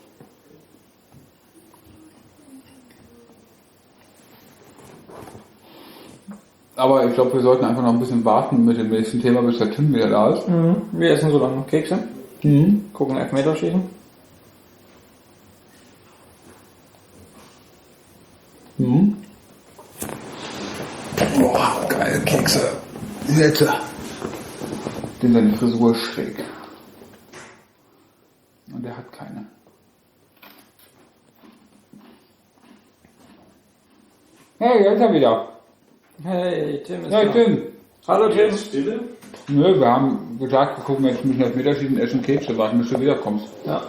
Aber ich glaube, wir sollten einfach noch ein bisschen warten mit dem nächsten Thema, bis der Tim wieder da ist. Mhm. Wir essen so lange noch Kekse, Mhm. gucken Elfmeterschießen. Mhm. Boah, geil, Kekse. Nette. Den seine Frisur ist schräg. Und er hat keine. Hey, da ist er wieder. Hey, Tim ist Ja, da. Tim. Hallo Tim. Jetzt Stille? Nö, wir haben gesagt, wir gucken jetzt mit Elfmeterschießen, essen Kekse, warten, bis du wiederkommst. Ja.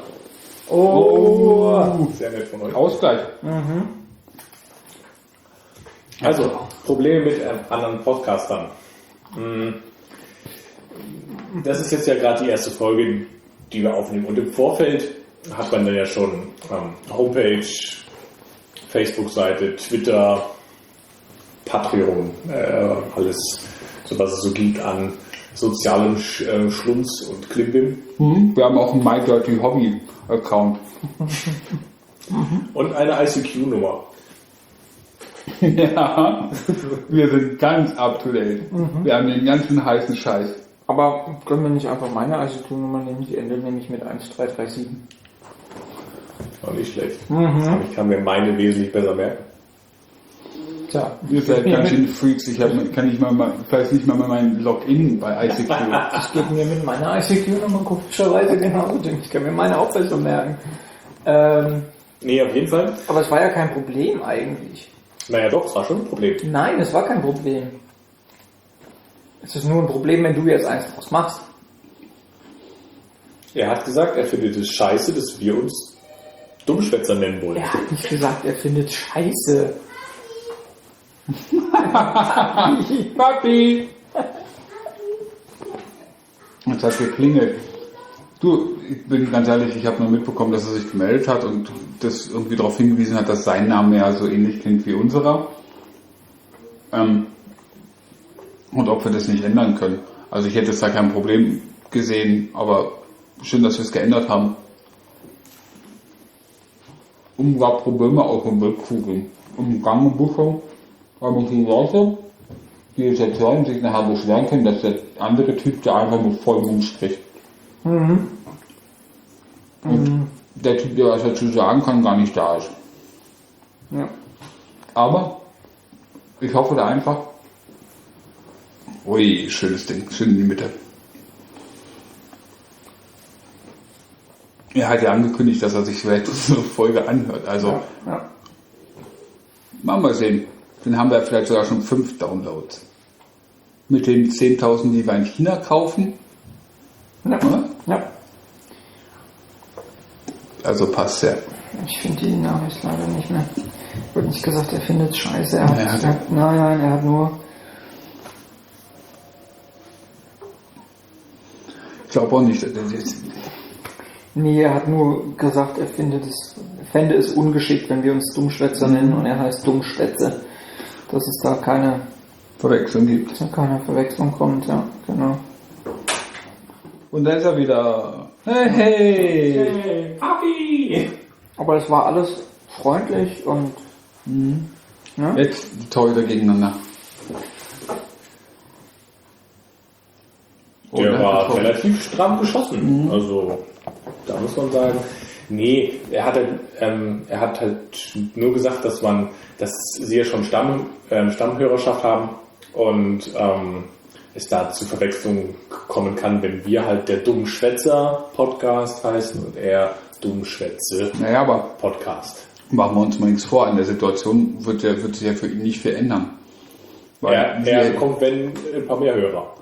Oh. Sehr nett von euch. Ausgleich. Mhm. Also, Probleme mit ähm, anderen Podcastern. Hm. Das ist jetzt ja gerade die erste Folge, die wir aufnehmen. Und im Vorfeld hat man dann ja schon ähm, Homepage, Facebook-Seite, Twitter, Patreon, äh, alles, so was es so gibt an sozialem Sch äh, Schlunz und Klimbim. Mhm. Wir haben auch einen My Dirty Hobby Account. Und eine I C Q-Nummer. Ja, wir sind ganz up to date. Mhm. Wir haben den ganzen heißen Scheiß. Aber können wir nicht einfach meine I C Q-Nummer nehmen? Die endet nämlich mit eins drei drei sieben. War nicht schlecht. Mhm. Ich kann mir meine wesentlich besser merken. Tja, Ihr seid ganz schön Freaks. Ich hab, kann nicht mal, mal, vielleicht nicht mal mein Login bei I C Q. das geht mir mit meiner I C Q-Nummer komischerweise genauso. Ich kann mir meine auch besser merken. Ähm, Nee, auf jeden Fall. aber es war ja kein Problem eigentlich. Naja doch, es war schon ein Problem. Nein, es war kein Problem. Es ist nur ein Problem, wenn du jetzt eins draus machst. Er hat gesagt, er findet es scheiße, dass wir uns Dummschwätzer nennen wollen. Er hat nicht gesagt, er findet Scheiße. Papi! Jetzt hat geklingelt. Du, ich bin ganz ehrlich, ich habe nur mitbekommen, dass er sich gemeldet hat und das irgendwie darauf hingewiesen hat, dass sein Name ja so ähnlich klingt wie unserer. Ähm, und ob wir das nicht ändern können. Also ich hätte jetzt da kein Problem gesehen, aber schön, dass wir es geändert haben. Um war Probleme auf dem Webkugeln. Um Gangenbuchung haben die Leute, die jetzt erzählen, sich nachher beschweren können, dass der andere Typ da einfach mit Vollmond spricht. Mhm. Und Mhm. der Typ, der was dazu sagen kann, gar nicht da ist. Ja. Aber ich hoffe da einfach. Ui, schönes Ding, schön in die Mitte. Er hat ja angekündigt, dass er sich vielleicht unsere Folge anhört. Also, Ja, ja. Mal mal sehen. Dann haben wir vielleicht sogar schon fünf Downloads. Mit den zehntausend, die wir in China kaufen. Ja. Oder? ja. Also passt ja. Ich finde die Nachricht leider nicht mehr. Wird nicht gesagt, er findet es scheiße. Er hat, Ja, er hat, nein, nein, er hat nur. Ich glaube auch nicht. dass das jetzt- Nee, er hat nur gesagt, er findet es, fände es ungeschickt, wenn wir uns Dummschwätzer nennen und er heißt Dummschwätze. Dass es da keine, Verwechslung gibt. dass da keine Verwechslung kommt, ja, genau. Und da ist er wieder. Hey, hey! Hey, Papi! Aber es war alles freundlich und ne? Jetzt die Torhüter gegeneinander. Der Oder? war Tor. relativ stramm geschossen. Also, da muss man sagen. Nee, er hat, halt, ähm, er hat halt nur gesagt, dass man, dass sie ja schon Stamm, ähm, Stammhörerschaft haben und ähm, es da zu Verwechslungen kommen kann, wenn wir halt der Dummschwätzer-Podcast heißen und er Dummschwätze-Podcast. Naja, aber machen wir uns mal nichts vor. An der Situation wird, der, wird sich ja für ihn nicht viel ändern. Weil Er, er wir- bekommt, wenn, ein paar mehr Hörer.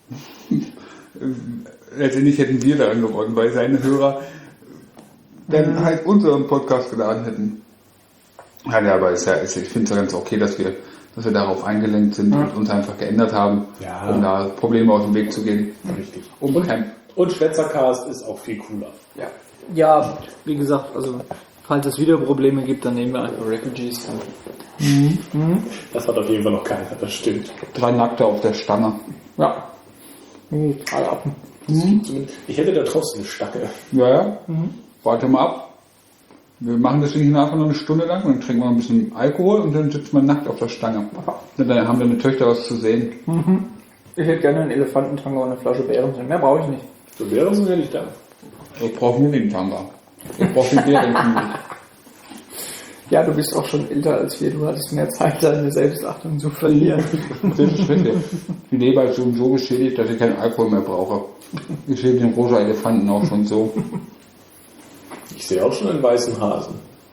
letztendlich hätten wir daran gewonnen, weil seine Hörer dann halt unseren Podcast geladen hätten. Ja, ja, aber ist ja, ist, ich finde es ja ganz okay, dass wir, dass wir darauf eingelenkt sind und uns einfach geändert haben, Ja. um da Probleme aus dem Weg zu gehen. Richtig. Um Und, kein, und Schwätzercast ist auch viel cooler. Ja. Ja, wie gesagt, also falls es wieder Probleme gibt, dann nehmen wir einfach Refugees. Das hat auf jeden Fall noch keiner, das stimmt. drei Nackte auf der Stange. Ja. Mhm, alle ab. Ich hätte da trotzdem eine Stange. Ja, ja. Warte mal ab. Wir machen das Ding nachher noch eine Stunde lang und dann trinken wir noch ein bisschen Alkohol und dann sitzt man nackt auf der Stange. Und dann haben deine Töchter was zu sehen. Ich hätte gerne einen Elefantentango und eine Flasche Bärensinn. Mehr brauche ich nicht. So wäre es ja nicht da. Ich brauche nur den Tanga. Ich brauche den Bären nicht. Ja, du bist auch schon älter als wir. Du hattest mehr Zeit, deine Selbstachtung zu verlieren. Das ist richtig. Die Leber ist schon so geschädigt, dass ich keinen Alkohol mehr brauche. Ich sehe den rosa Elefanten auch schon so. Ich sehe auch schon einen weißen Hasen.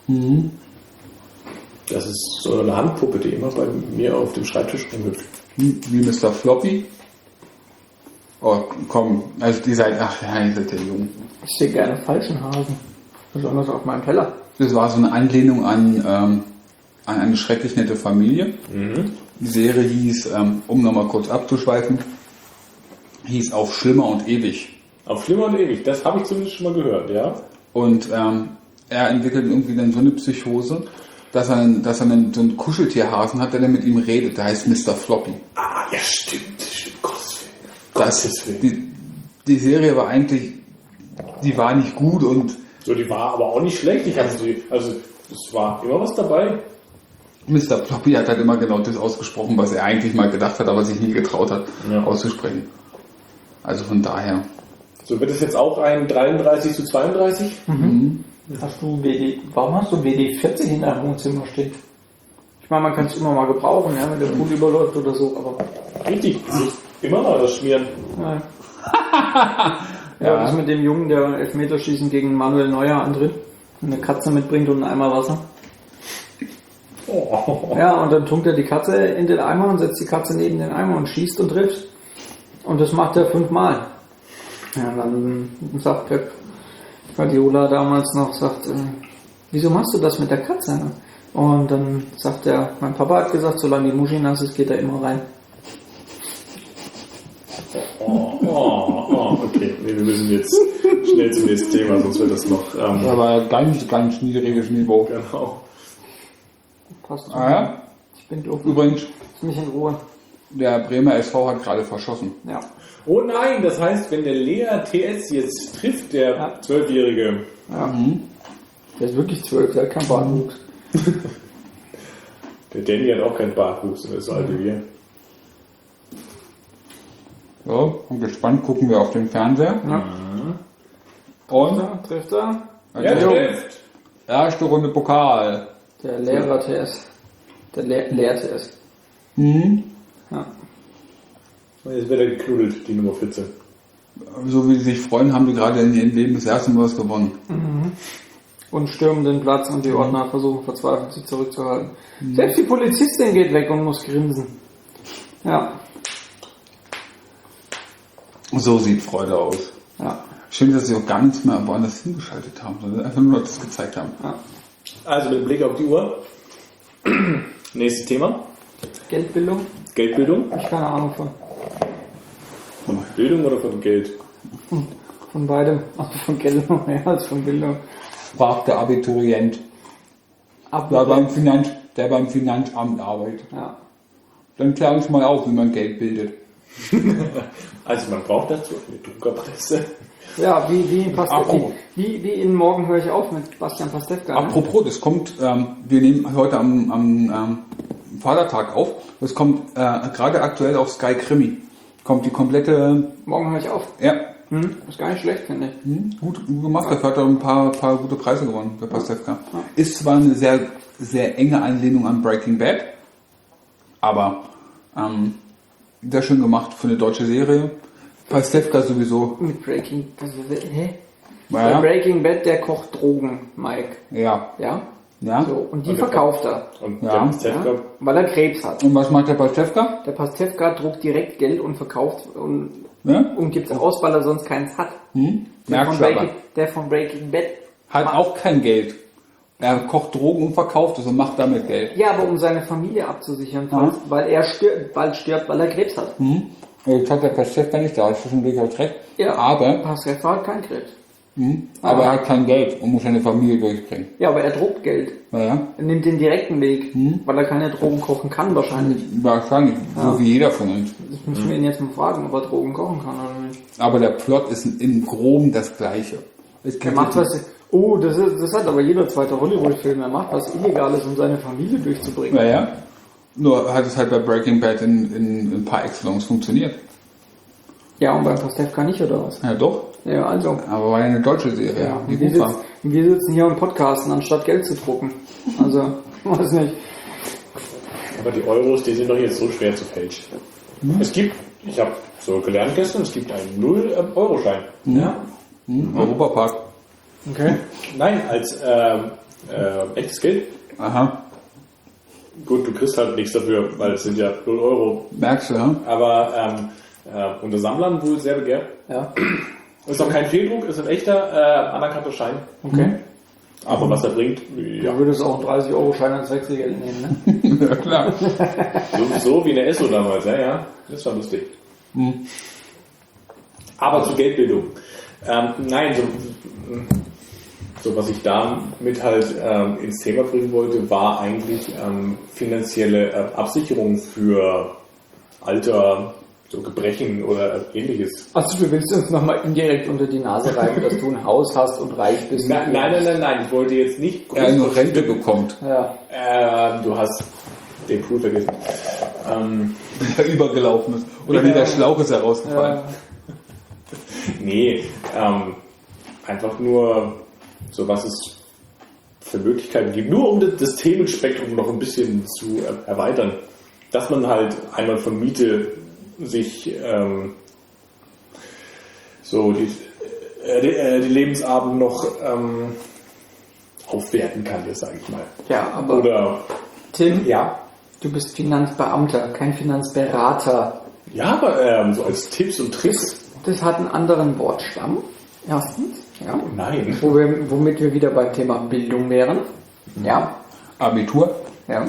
Das ist so eine Handpuppe, die immer bei mir auf dem Schreibtisch rumhüpft. Wie wie Mister Floppy. Oh, komm. Also die seid, ach ja, ihr seid ja jung. Ich sehe gerne falschen Hasen. Besonders auf meinem Teller. Das war so eine Anlehnung an, ähm, an eine schrecklich nette Familie. Die Serie hieß, ähm, um nochmal kurz abzuschweifen, hieß Auf Schlimmer und Ewig. Auf Schlimmer und Ewig, das habe ich zumindest schon mal gehört, ja. Und ähm, er entwickelt irgendwie dann so eine Psychose, dass er, dass er einen, so einen Kuscheltierhasen hat, der dann mit ihm redet. Der heißt Mister Floppy. Ah, ja, stimmt, stimmt, Gottes Willen. Das, Gottes Willen. die, die Serie war eigentlich, die war nicht gut und So, die war aber auch nicht schlecht. Ich habe sie, also, es war immer was dabei. Mister Floppy hat halt immer genau das ausgesprochen, was er eigentlich mal gedacht hat, aber sich nie getraut hat, Ja. auszusprechen. Also von daher. So, wird es jetzt auch ein dreiunddreißig zu zweiunddreißig? Hast du W D, warum hast du W D vierzig in deinem Wohnzimmer stehen? Ich meine, man kann es immer mal gebrauchen, ja, wenn der Pool überläuft oder so, aber Richtig, du musst immer mal das schmieren. nein. Ja, das mit dem Jungen, der Elfmeterschießen gegen Manuel Neuer antritt und eine Katze mitbringt und einen Eimer Wasser. Oh. Ja, und dann tunkt er die Katze in den Eimer und setzt die Katze neben den Eimer und schießt und trifft. Und das macht er fünfmal. Ja, und dann sagt Pep Guardiola damals noch, sagt, äh, wieso machst du das mit der Katze? Und dann sagt er, mein Papa hat gesagt, solange die Muschi nass ist, geht er immer rein. Oh, oh, oh, okay. Nee, wir müssen jetzt schnell zum nächsten Thema, sonst wird das noch. Ähm, Aber ganz, ganz niedriges Niveau. Genau. Passt schon. Ah, ja? Ich bin doof. Übrigens, Lass mich in Ruhe. der Bremer S V hat gerade verschossen. Ja. Oh nein, das heißt, wenn der Lea T S jetzt trifft, der Ja. Zwölfjährige, ja. Der ist wirklich zwölf, der hat keinen Bartwuchs. der Danny hat auch keinen Bartwuchs, der ist so alt wie wir. So, und gespannt gucken wir auf den Fernseher. Ja. Und Ja, trifft er? Er Jo, trifft! erste Runde Pokal. Der Lehrer-T S. Der Le Lehr-T S. Mhm. Ja. Jetzt wird er geknudelt, die Nummer vierzehn. so wie sie sich freuen, haben die gerade in ihrem Leben das erste Mal was gewonnen. Mhm. Und stürmen den Platz und die Ordner versuchen verzweifelt, sie zurückzuhalten. Mhm. Selbst die Polizistin geht weg und muss grinsen. Ja. So sieht Freude aus. Ja. Schön, dass sie auch gar nichts mehr woanders hingeschaltet haben, sondern einfach nur das gezeigt haben. Ja. Also mit Blick auf die Uhr. Nächstes Thema. Geldbildung? Geldbildung. Ich keine Ahnung von. Von Bildung oder von Geld? Von, von beidem. Also von Geld noch mehr als von Bildung. Fragt der Abiturient, der beim, Finanz, der beim Finanzamt arbeitet. Ja. Dann klären uns mal auf, wie man Geld bildet. Also man braucht dazu eine Druckerpresse. Ja, wie, wie, in Pastewka, Apropos. wie, wie in Morgen höre ich auf mit Bastian Pastewka. Ne? Apropos, das kommt, ähm, wir nehmen heute am, am ähm, Vatertag auf. Das kommt äh, gerade aktuell auf Sky Krimi. Kommt die komplette. Morgen höre ich auf. Ja. Hm? Ist gar nicht schlecht, finde ich. Hm, gut, gut gemacht. Dafür hat er ein paar, paar gute Preise gewonnen, der Pastewka. Ist zwar eine sehr, sehr enge Anlehnung an Breaking Bad, aber ähm, sehr schön gemacht für eine deutsche Serie. Pastewka sowieso. Mit Breaking Bad. Hä? Ja. Bei Breaking Bad, der kocht Drogen, Mike. Ja. Ja? Ja. So, und die Und der verkauft er. Und Ja. der Pastewka, Ja? Weil er Krebs hat. Und was macht der Pastewka? Der Pastewka druckt direkt Geld und verkauft und, Ja? und gibt es aus, weil er sonst keins hat. Hm? Der Merkst von, du aber. Breaking, der von Breaking Bad Hat macht- auch kein Geld. Er kocht Drogen und verkauft es und macht damit Geld. Ja, aber um seine Familie abzusichern, falls, weil er stirbt, bald stirbt, weil er Krebs hat. Hm? Jetzt hat der Pastewka nicht da, ist schon durchaus recht. Ja. Aber, Pastewka hat keinen Krebs. hm? aber er hat kein Geld und muss seine Familie durchbringen. Ja, aber er druckt Geld. Naja, Er nimmt den direkten Weg, Hm. weil er keine Drogen kochen kann wahrscheinlich. wahrscheinlich, so wie jeder von uns. Das müssen wir ihn jetzt mal fragen, ob er Drogen kochen kann oder nicht. Aber der Plot ist im Groben das Gleiche. Es Er gibt macht was. Oh, das, ist, das hat aber jeder zweite Hollywood-Film. Er macht was Illegales, um seine Familie durchzubringen. Naja, nur hat es halt bei Breaking Bad in, in, in par excellence funktioniert. Ja, und beim Pastewka nicht, oder was? Ja doch, Ja, also. aber war ja eine deutsche Serie, Ja, die wir, gut war. sitzen, wir sitzen hier und podcasten, anstatt Geld zu drucken. Also, weiß nicht. aber die Euros, die sind doch jetzt so schwer zu fälschen. Es gibt, ich habe so gelernt gestern, es gibt einen null-Euro-Schein. Ja. Hm? Europapark. Okay. Nein, als ähm, äh, echtes Geld. Aha, Gut, du kriegst halt nichts dafür, weil es sind ja null Euro. merkst du, ja? Aber ähm, äh, unter Sammlern wohl sehr begehrt. Ja. Ist auch kein Fehldruck, ist ein echter äh, anerkannter Schein. Okay. Aber was er bringt, ja. Du würdest auch einen dreißig-Euro-Schein als Wechselgeld nehmen, ne? Ja klar. So, so wie eine Esso damals, ja, ja. Das war lustig. Hm. Aber zur Geldbildung. Ähm, nein, so, so was ich damit halt ähm, ins Thema bringen wollte, war eigentlich ähm, finanzielle äh, Absicherung für Alter, so Gebrechen oder ähnliches. Also du willst uns nochmal indirekt unter die Nase reiben, dass du ein Haus hast und reich bist. Nein, nein, nein, nein, nein, ich wollte jetzt nicht Er nur Rente bekommt, Ja. Ähm, du hast den Pool vergessen. Ähm, der übergelaufen ist. Oder Ja. wie der Schlauch ist herausgefallen. Ja. nee, ähm, einfach nur so, was es für Möglichkeiten gibt. Nur um das, das Themenspektrum noch ein bisschen zu er erweitern. Dass man halt einmal von Miete sich ähm, so die, äh, die, äh, die Lebensabend noch ähm, aufwerten kann, das sage ich mal. Ja, aber Oder Tim, ja. du bist Finanzbeamter, kein Finanzberater. Ja, aber ähm, so als Tipps und Tricks. Das hat einen anderen Wortstamm. Erstens, ja. Nein. Wo wir, womit wir wieder beim Thema Bildung wären. Ja. Abitur. Ja.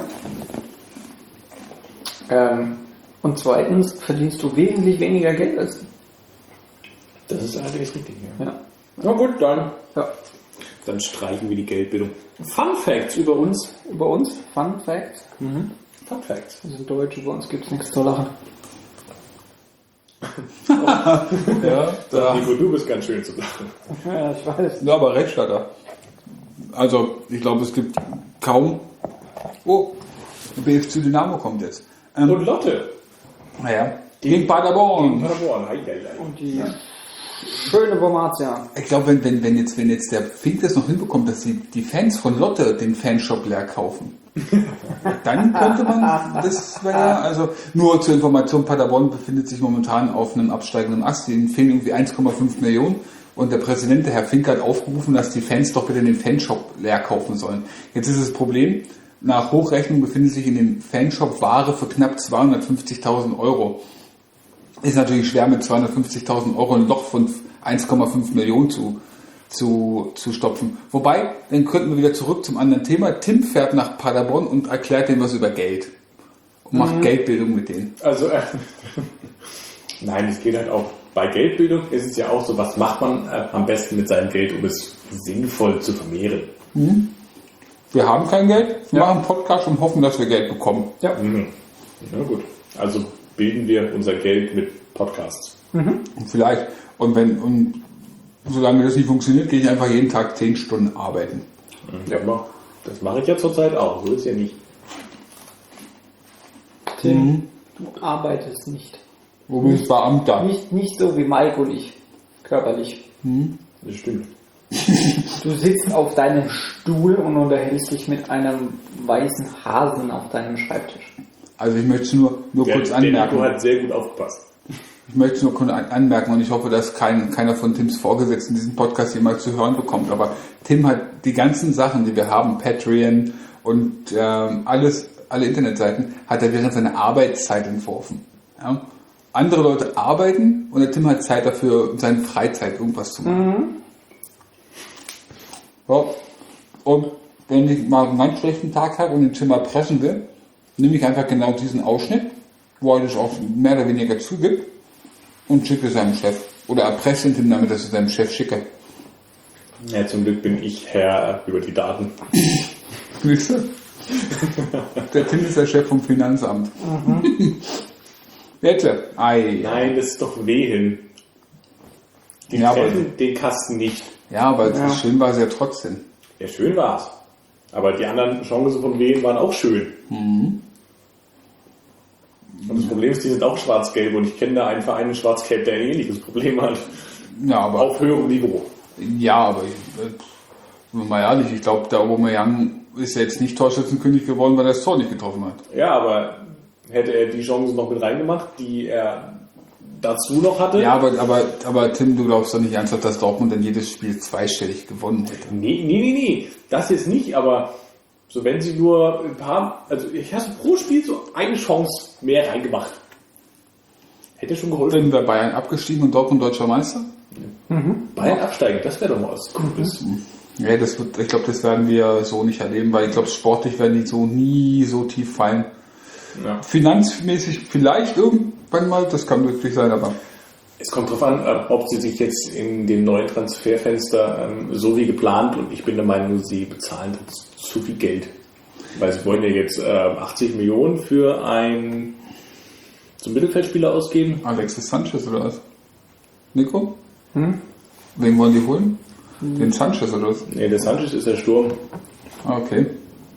Ähm, und zweitens verdienst du wesentlich weniger Geld als Das ist allerdings richtig. Ja. ja. Na gut, dann, ja. dann streichen wir die Geldbildung. Fun Facts über uns. Über uns, Fun Fact. Mhm. Fun Facts. Wir sind Deutsche, bei uns gibt es nichts zu lachen. Ja, da. Nico, du bist ganz schön zu lachen. Ja, ich weiß. Ja, aber recht hat er. Also, ich glaube, es gibt kaum. Oh, der B F C Dynamo kommt jetzt. Ähm, Und Lotte. naja, gegen Paderborn. Paderborn. Ei, ei, ei. Und die schöne Bormatia. Ich glaube, wenn, wenn, wenn, jetzt, wenn jetzt der Fink das noch hinbekommt, dass die, die Fans von Lotte den Fanshop leer kaufen, dann könnte man, das wäre ja, also nur zur Information, Paderborn befindet sich momentan auf einem absteigenden Ast, ihnen fehlen irgendwie eins Komma fünf Millionen und der Präsident, der Herr Fink, hat aufgerufen, dass die Fans doch bitte den Fanshop leer kaufen sollen. Jetzt ist das Problem, nach Hochrechnung befindet sich in dem Fanshop Ware für knapp zweihundertfünfzigtausend Euro. Ist natürlich schwer mit zweihundertfünfzigtausend Euro ein Loch von eins Komma fünf Millionen zu, zu, zu stopfen. Wobei, dann könnten wir wieder zurück zum anderen Thema. Tim fährt nach Paderborn und erklärt denen was über Geld. Und macht mhm. Geldbildung mit denen. Also, äh, nein, es geht halt auch, bei Geldbildung ist es ja auch so, was macht man äh, am besten mit seinem Geld, um es sinnvoll zu vermehren. Mhm. Wir haben kein Geld, wir ja. machen einen Podcast und hoffen, dass wir Geld bekommen. Ja. Mhm. Ja gut, also bilden wir unser Geld mit Podcasts. Mhm. Vielleicht. Und wenn und solange das nicht funktioniert, gehe ich einfach jeden Tag zehn Stunden arbeiten. Ja, das mache ich ja zurzeit auch. So ist ja nicht. Tim, mhm. du arbeitest nicht. Wo bist du Beamter? Nicht, nicht so wie Mike und ich, körperlich. Mhm. Das stimmt. Du sitzt auf deinem Stuhl und unterhältst dich mit einem weißen Hasen auf deinem Schreibtisch. Also ich möchte nur, nur der, kurz anmerken. Du hast sehr gut aufgepasst. Ich möchte nur kurz anmerken und ich hoffe, dass kein, keiner von Tims Vorgesetzten diesen Podcast jemals zu hören bekommt. Aber Tim hat die ganzen Sachen, die wir haben, Patreon und ähm, alles, alle Internetseiten, hat er während seiner Arbeitszeit entworfen. Ja? Andere Leute arbeiten und der Tim hat Zeit dafür, in seiner Freizeit irgendwas zu machen. Mhm. Ja. Und wenn ich mal einen ganz schlechten Tag habe und den Tim erpressen will, nehme ich einfach genau diesen Ausschnitt, wo er das auch mehr oder weniger zugibt und schicke seinem Chef. Oder erpresse ihn damit, dass er seinem Chef schicke. Ja, zum Glück bin ich Herr über die Daten. Siehst du? Der Tim ist der Chef vom Finanzamt. Mhm. Jetzt, ei. Nein, das ist doch Wehen. Die ja, treffen aber, den Kasten nicht. Ja, aber ja. schön war es ja trotzdem. Ja, schön war es. Aber die anderen Chancen von Wehen waren auch schön. Mhm. Und das Problem ist, die sind auch schwarz-gelb und ich kenne da einen Verein in schwarz-gelb, der ein ähnliches Problem hat. Ja, aber auf höherem Niveau. Ja, aber ich, mal ehrlich, ich glaube, der Aubameyang ist ja jetzt nicht Torschützenkönig geworden, weil er das Tor nicht getroffen hat. Ja, aber hätte er die Chancen noch mit reingemacht, die er dazu noch hatte. Ja, aber, aber, aber Tim, du glaubst doch nicht ernsthaft, dass Dortmund dann jedes Spiel zweistellig gewonnen hätte. Nee, nee, nee, nee. Das jetzt nicht, aber so wenn sie nur ein paar, also ich habe pro Spiel so eine Chance mehr reingemacht. Hätte schon geholfen. Wenn wir Bayern abgestiegen und Dortmund deutscher Meister? Mhm. Bayern absteigen, das wäre doch mal was Gutes. Mhm. Ja, das wird, ich glaube, das werden wir so nicht erleben, weil ich glaube, sportlich werden die so nie so tief fallen. Ja. Finanzmäßig vielleicht irgendwann mal, das kann wirklich sein, aber es kommt darauf an, ob sie sich jetzt in dem neuen Transferfenster ähm, so wie geplant, und ich bin der Meinung, sie bezahlen zu viel Geld. Weil sie wollen ja jetzt äh, achtzig Millionen für einen zum Mittelfeldspieler ausgeben. Alexis Sanchez oder was? Nico? Hm? Wen wollen die holen? Hm. Den Sanchez oder was? Nee, der Sanchez ist der Sturm. Okay.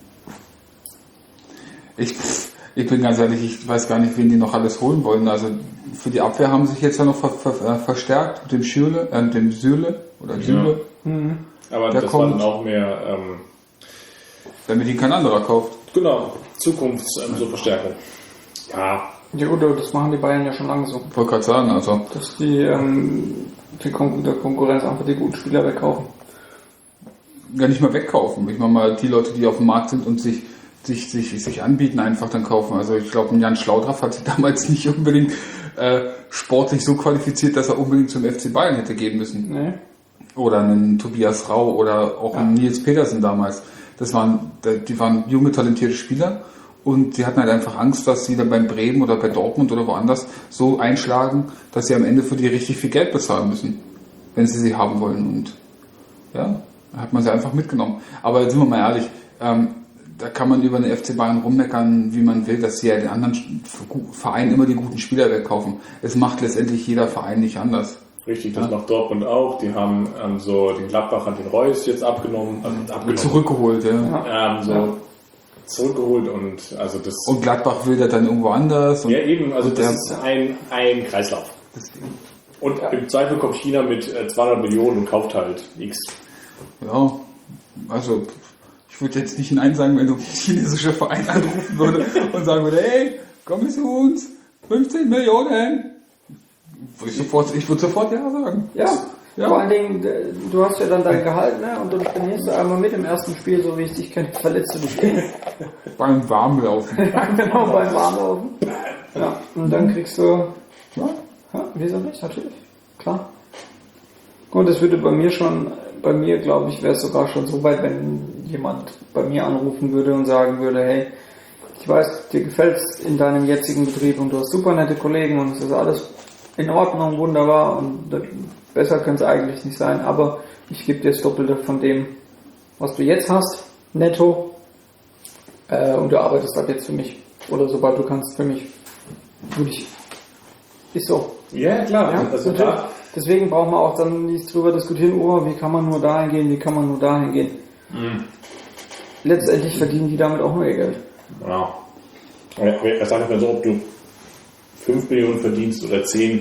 Ich, ich bin ganz ehrlich, ich weiß gar nicht, wen die noch alles holen wollen. Also für die Abwehr haben sie sich jetzt ja noch ver, ver, verstärkt mit dem Schürle, äh, mit dem Süle oder Süle. Ja. Mhm. Aber der das kommt, war dann auch mehr ähm, damit ihn kein anderer kauft. Genau, Zukunftsverstärkung. Ähm, so ja. Ja, oder das machen die Bayern ja schon lange so. Ich wollte gerade sagen, also. Dass die ähm, die Kon- der Konkurrenz einfach die guten Spieler wegkaufen. Gar nicht mal wegkaufen. Ich meine mal, die Leute, die auf dem Markt sind und sich, sich, sich, sich anbieten, einfach dann kaufen. Also ich glaube, Jan Schlaudraff hat sich damals nicht unbedingt äh, sportlich so qualifiziert, dass er unbedingt zum F C Bayern hätte gehen müssen. Nee. Oder einen Tobias Rau oder auch ja. einen Nils Petersen damals. Das waren, die waren junge, talentierte Spieler. Und sie hatten halt einfach Angst, dass sie dann beim Bremen oder bei Dortmund oder woanders so einschlagen, dass sie am Ende für die richtig viel Geld bezahlen müssen, wenn sie sie haben wollen. Und ja, da hat man sie einfach mitgenommen. Aber sind wir mal ehrlich, ähm, da kann man über den F C Bayern rummeckern, wie man will, dass sie ja den anderen Vereinen immer die guten Spieler wegkaufen. Es macht letztendlich jeder Verein nicht anders. Richtig, das ja. macht Dortmund auch. Die haben ähm, so den Gladbach an den Reus jetzt abgenommen. Also abgenommen. Zurückgeholt, ja. Ähm, so ja. zurückgeholt und also das. Und Gladbach will das dann irgendwo anders. Und ja, eben, also das ist ein, ein Kreislauf. Und ja. im Zweifel kommt China mit äh, zweihundert Millionen und kauft halt X. Ja, also ich würde jetzt nicht Nein sagen, wenn du ein chinesischer Verein anrufen würde und sagen würde, hey, komm zu uns, fünfzehn Millionen. Würde ich, sofort, ich würde sofort Ja sagen. Ja. Ja. Vor allen Dingen, du hast ja dann dein Gehalt, ne? Und dann trainierst du einmal mit im ersten Spiel, so wie ich dich kenne, verletzt du dich. Beim Warmlaufen. Ja, genau, beim Warmlaufen. Ja, und dann kriegst du, ja, ja wieso nicht, natürlich, klar. Und das würde bei mir schon, bei mir glaube ich, wäre es sogar schon so weit, wenn jemand bei mir anrufen würde und sagen würde, hey, ich weiß, dir gefällt es in deinem jetzigen Betrieb und du hast super nette Kollegen und es ist alles in Ordnung, wunderbar und besser könnte es eigentlich nicht sein, aber ich gebe dir das Doppelte von dem, was du jetzt hast, netto, äh, und du arbeitest ab jetzt für mich. Oder sobald du kannst für mich. Würde ich. Ist so. Ja, klar. Ja, also klar. Deswegen brauchen wir auch dann nicht drüber diskutieren, oh, wie kann man nur dahin gehen, wie kann man nur dahin gehen. Mhm. Letztendlich verdienen die damit auch nur ihr Geld. Ja. Ich sage mal so, ob du fünf Millionen verdienst oder zehn.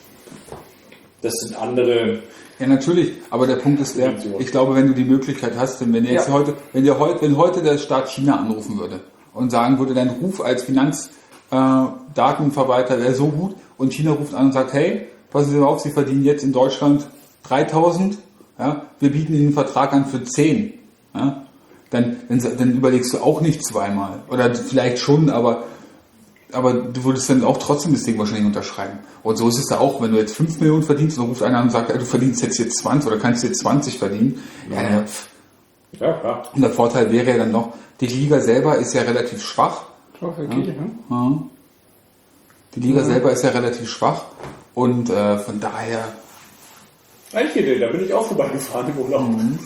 Das sind andere. Ja, natürlich, aber der Punkt ist der, ich glaube, wenn du die Möglichkeit hast, wenn jetzt ja. heute, wenn dir heute, wenn heute der Staat China anrufen würde und sagen würde, dein Ruf als Finanzdatenverwalter äh, wäre so gut und China ruft an und sagt, hey, passen Sie mal auf, Sie verdienen jetzt in Deutschland dreitausend, ja, wir bieten Ihnen einen Vertrag an für zehn, ja, dann, dann, dann überlegst du auch nicht zweimal oder vielleicht schon, aber aber du würdest dann auch trotzdem das Ding wahrscheinlich unterschreiben. Und so ist es da auch, wenn du jetzt fünf Millionen verdienst und ruft einer an und sagt, du verdienst jetzt hier zwanzig oder kannst jetzt zwanzig verdienen. Ja, ja, ja, klar. Und der Vorteil wäre ja dann noch, die Liga selber ist ja relativ schwach. Ja, okay, ja. Ja. Die Liga ja. selber ist ja relativ schwach und äh, von daher... Eichede, da bin ich auch vorbeigefahren im Urlaub. Mhm.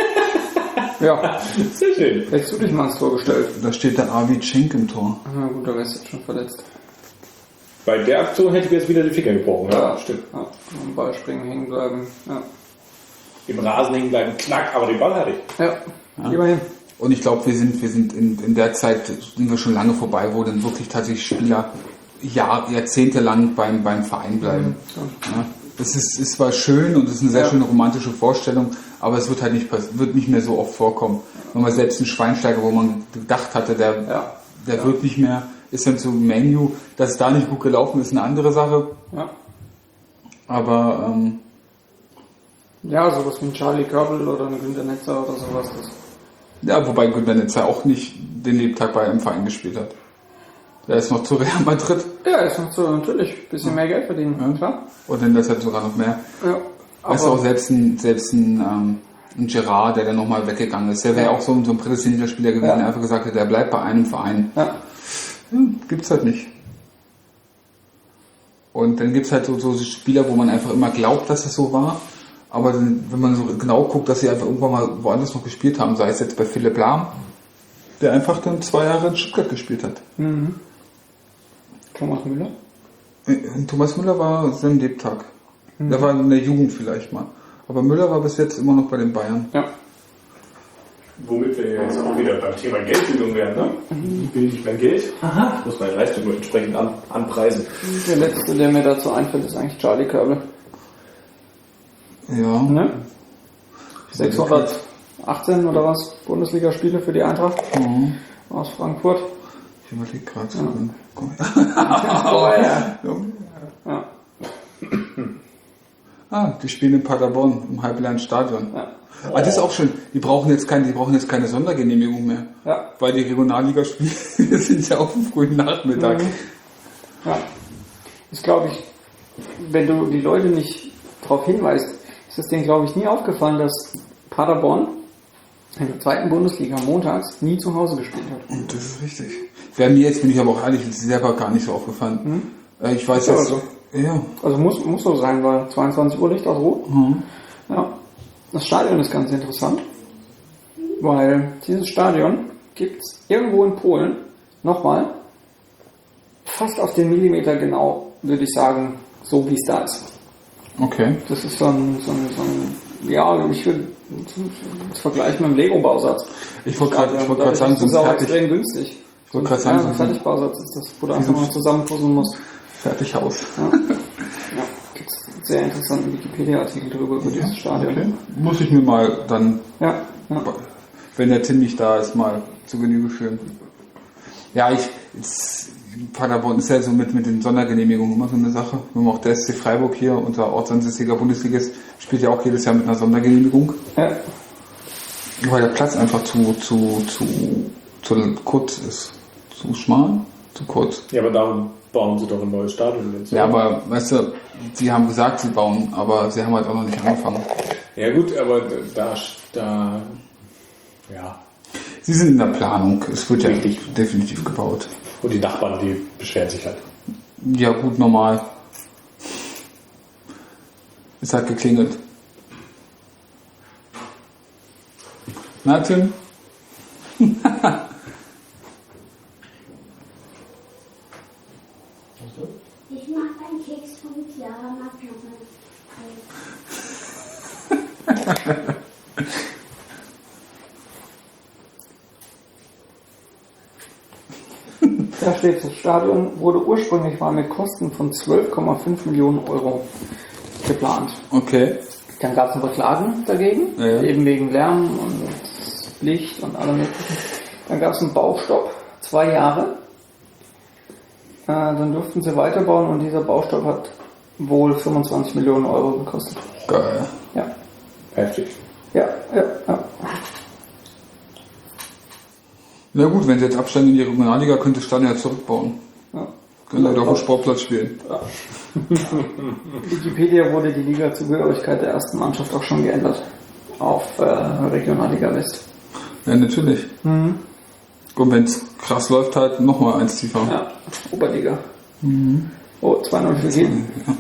Ja, sehr schön. Hättest du dich mal ins Tor gestellt? Da steht der Avi Cenk im Tor. Na gut, da wärst du jetzt schon verletzt. Bei der Aktion hätte ich jetzt wieder die Finger gebrochen. Ja, ja stimmt. Ja, am Ball springen, hängen bleiben. Ja. Im Rasen hängen bleiben, knack, aber den Ball hatte ich. Ja, ja. Immerhin. Und ich glaube, wir sind, wir sind in, in der Zeit, sind wir schon lange vorbei, wo dann wirklich tatsächlich Spieler Jahr, jahrzehntelang beim, beim Verein bleiben. Mhm. Ja. Das ist, ist zwar schön und es ist eine sehr ja. schöne romantische Vorstellung, aber es wird halt nicht, wird nicht mehr so oft vorkommen. Wenn man selbst einen Schweinsteiger, wo man gedacht hatte, der, ja. der ja. wird nicht mehr, ist dann zu Menu, dass es da nicht gut gelaufen ist, eine andere Sache. Ja. Aber ähm, ja, sowas wie ein Charlie Körbel oder ein Günter Netzer oder sowas. Das ja, wobei Günter Netzer auch nicht den Lebtag bei einem Verein gespielt hat. Der ist noch zu Real Madrid. Ja, ist noch zu, natürlich. Ein bisschen ja. mehr Geld verdienen, ja. klar. Und dann deshalb sogar noch mehr. Ja. Weißt du auch, selbst ein, selbst ein, ähm, ein Gerard, der dann nochmal weggegangen ist, der wäre ja auch so ein, so ein prädestinierter Spieler gewesen, ja. der einfach gesagt hat, der bleibt bei einem Verein. Ja. Hm, gibt's halt nicht. Und dann gibt's halt so, so Spieler, wo man einfach immer glaubt, dass es so war. Aber dann, wenn man so genau guckt, dass sie einfach irgendwann mal woanders noch gespielt haben, sei es jetzt bei Philipp Lahm, der einfach dann zwei Jahre in Stuttgart gespielt hat. Mhm. Thomas Müller? Thomas Müller war sein Lebtag. Mhm. Der war in der Jugend vielleicht mal. Aber Müller war bis jetzt immer noch bei den Bayern. Ja. Womit wir jetzt auch wieder beim Thema Geldbildung werden, ne? Mhm. Ich will nicht mehr Geld. Aha. Ich muss meine Leistung nur entsprechend an, anpreisen. Der letzte, der mir dazu einfällt, ist eigentlich Charlie Körbel. Ja. Ne? sechshundertachtzehn oder was? Bundesligaspiele für die Eintracht mhm. aus Frankfurt. Ich überlege gerade. Ja. Oh, ja. Ja. Ah, die spielen in Paderborn im halbleeren Stadion. Ja. Oh. Ah, das ist auch schön. Die brauchen jetzt keine, die brauchen jetzt keine Sondergenehmigung mehr. Ja. Weil die Regionalligaspiele sind ja auf dem frühen Nachmittag. Mhm. Ja. Ist, glaube ich, wenn du die Leute nicht darauf hinweist, ist es denen, glaube ich, nie aufgefallen, dass Paderborn in der zweiten Bundesliga montags nie zu Hause gespielt hat. Und das ist richtig. Wäre mir jetzt, bin ich aber auch ehrlich, selber gar nicht so aufgefallen. Hm? Ich weiß jetzt, also. Ja. Also muss, muss so sein, weil zweiundzwanzig Uhr Licht aus Rot. Mhm. Ja. Das Stadion ist ganz interessant, weil dieses Stadion gibt es irgendwo in Polen nochmal fast auf den Millimeter genau, würde ich sagen, so wie es da ist. Okay. Das ist so ein, so ein, so ein ja, ich würde das vergleichen mit einem Lego-Bausatz. Ich wollte gerade wollt grad sagen, das ist auch extrem günstig. Ich wollte gerade sagen, ja, ein Fertigbausatz ist das, wo du einfach mal zusammenpuzzeln musst. Fertig Haus. Ja. Ja. einen sehr interessanten Wikipedia-Artikel darüber, über dieses Stadion. Okay. Muss ich mir mal dann, Ja, ja. wenn der Tim nicht da ist, mal zu Genüge führen. Ja, ich, jetzt, Paderborn ist ja so mit, mit den Sondergenehmigungen immer so eine Sache. Wir haben auch der S C Freiburg hier, unser ortsansässiger Bundesligist, spielt ja auch jedes Jahr mit einer Sondergenehmigung. Ja. Weil der Platz einfach zu, zu, zu, zu kurz ist. Zu schmal, zu kurz. Ja, aber darum bauen sie doch ein neues Stadion. Jetzt, Ja, aber weißt du, sie haben gesagt, sie bauen, aber sie haben halt auch noch nicht angefangen. Ja gut, aber da, da, ja. Sie sind in der Planung, es wird ja Richtig. definitiv gebaut. Und die Nachbarn, die beschweren sich halt. Ja gut, normal. Es hat geklingelt. Na Tim? Ich mag einen Keks von Clara Magnum. Da steht, das Stadion wurde ursprünglich mal mit Kosten von zwölf Komma fünf Millionen Euro geplant. Okay. Dann gab es noch Klagen dagegen, Ja. eben wegen Lärm und Licht und allem möglichen. Dann gab es einen Baustopp, zwei Jahre. Äh, dann durften sie weiterbauen und dieser Baustopp hat wohl fünfundzwanzig Millionen Euro gekostet. Geil. Ja, Heftig. ja, ja, ja. Na gut, wenn sie jetzt absteigen in die Regionalliga, könnte das Stadion ja zurückbauen. ja. Können sie doch auf dem Sportplatz spielen. Wikipedia wurde die Liga-Zugehörigkeit der ersten Mannschaft auch schon geändert auf äh, Regionalliga West. Ja, natürlich. Mhm. Und wenn es krass läuft, halt nochmal eins tiefer. Ja, Oberliga. Mhm. Oh, zwei null für Kiel. Ja.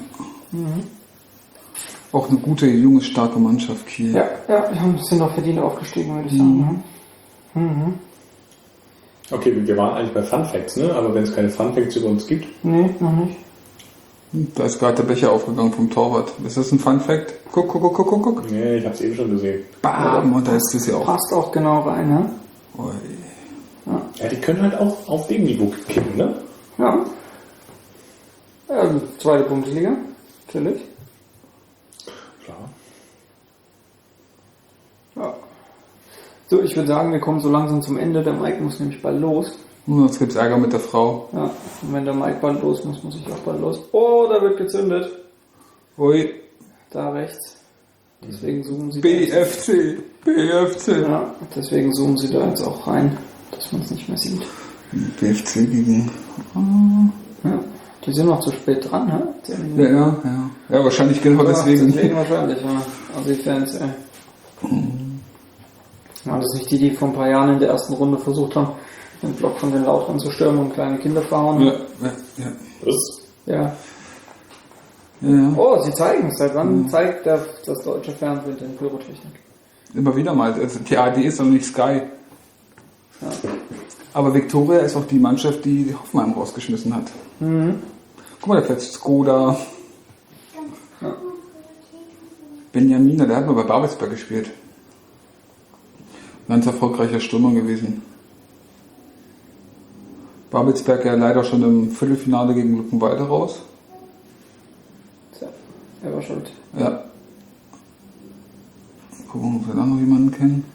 Auch eine gute, junge, starke Mannschaft, Kiel. Ja, ja, die haben- sind auch verdient aufgestiegen, würde ich sagen. Mhm. Okay, wir waren eigentlich bei Fun Facts, ne? Aber wenn es keine Fun Facts über uns gibt, Nee, noch nicht. Da ist gerade der Becher aufgegangen vom Torwart. Ist das ein Fun Fact? Guck, guck, guck, guck, guck, guck. nee, ich habe es eben schon gesehen. Bam, und da ist es ja auch. Passt auch genau rein, ne? Ui. Ja, die können halt auch auf dem Niveau kippen, ne? Ja. Ja, zweite Bundesliga, natürlich. Klar. Ja. So, ich würde sagen, wir kommen so langsam zum Ende. Der Mike muss nämlich bald los. Und jetzt gibt's Ärger mit der Frau. Ja, und wenn der Mike bald los muss, muss ich auch bald los. Oh, da wird gezündet. Ui. Da rechts. Deswegen zoomen sie B da F C. B F C. Ja, deswegen zoomen sie da jetzt auch rein, dass man es nicht mehr sieht. B F C gegen. Ja, die sind noch zu spät dran, ne? Zehn Ja, ja, ja. Ja, wahrscheinlich genau Ja, deswegen. deswegen wahrscheinlich, ja. Also die Fans, ey. Waren das nicht die, die vor ein paar Jahren in der ersten Runde versucht haben, den Block von den Lautern zu stürmen und kleine Kinder verhauen? Ja, ja, ja. Das Ja. ja. Oh, sie zeigen es. Seit wann zeigt das, das deutsche Fernsehen den Pyrotechnik? Immer wieder mal. Also die A R D ist noch nicht Sky. Ja. Aber Viktoria ist auch die Mannschaft, die Hoffenheim rausgeschmissen hat. Mhm. Guck mal, da fährt Skoda. Benjamina, der hat mal bei Babelsberg gespielt. Ganz erfolgreicher Stürmer gewesen. Babelsberg ja leider schon im Viertelfinale gegen Luckenwalde raus. So, er war schuld. Ja. Gucken, ob wir da noch jemanden kennen.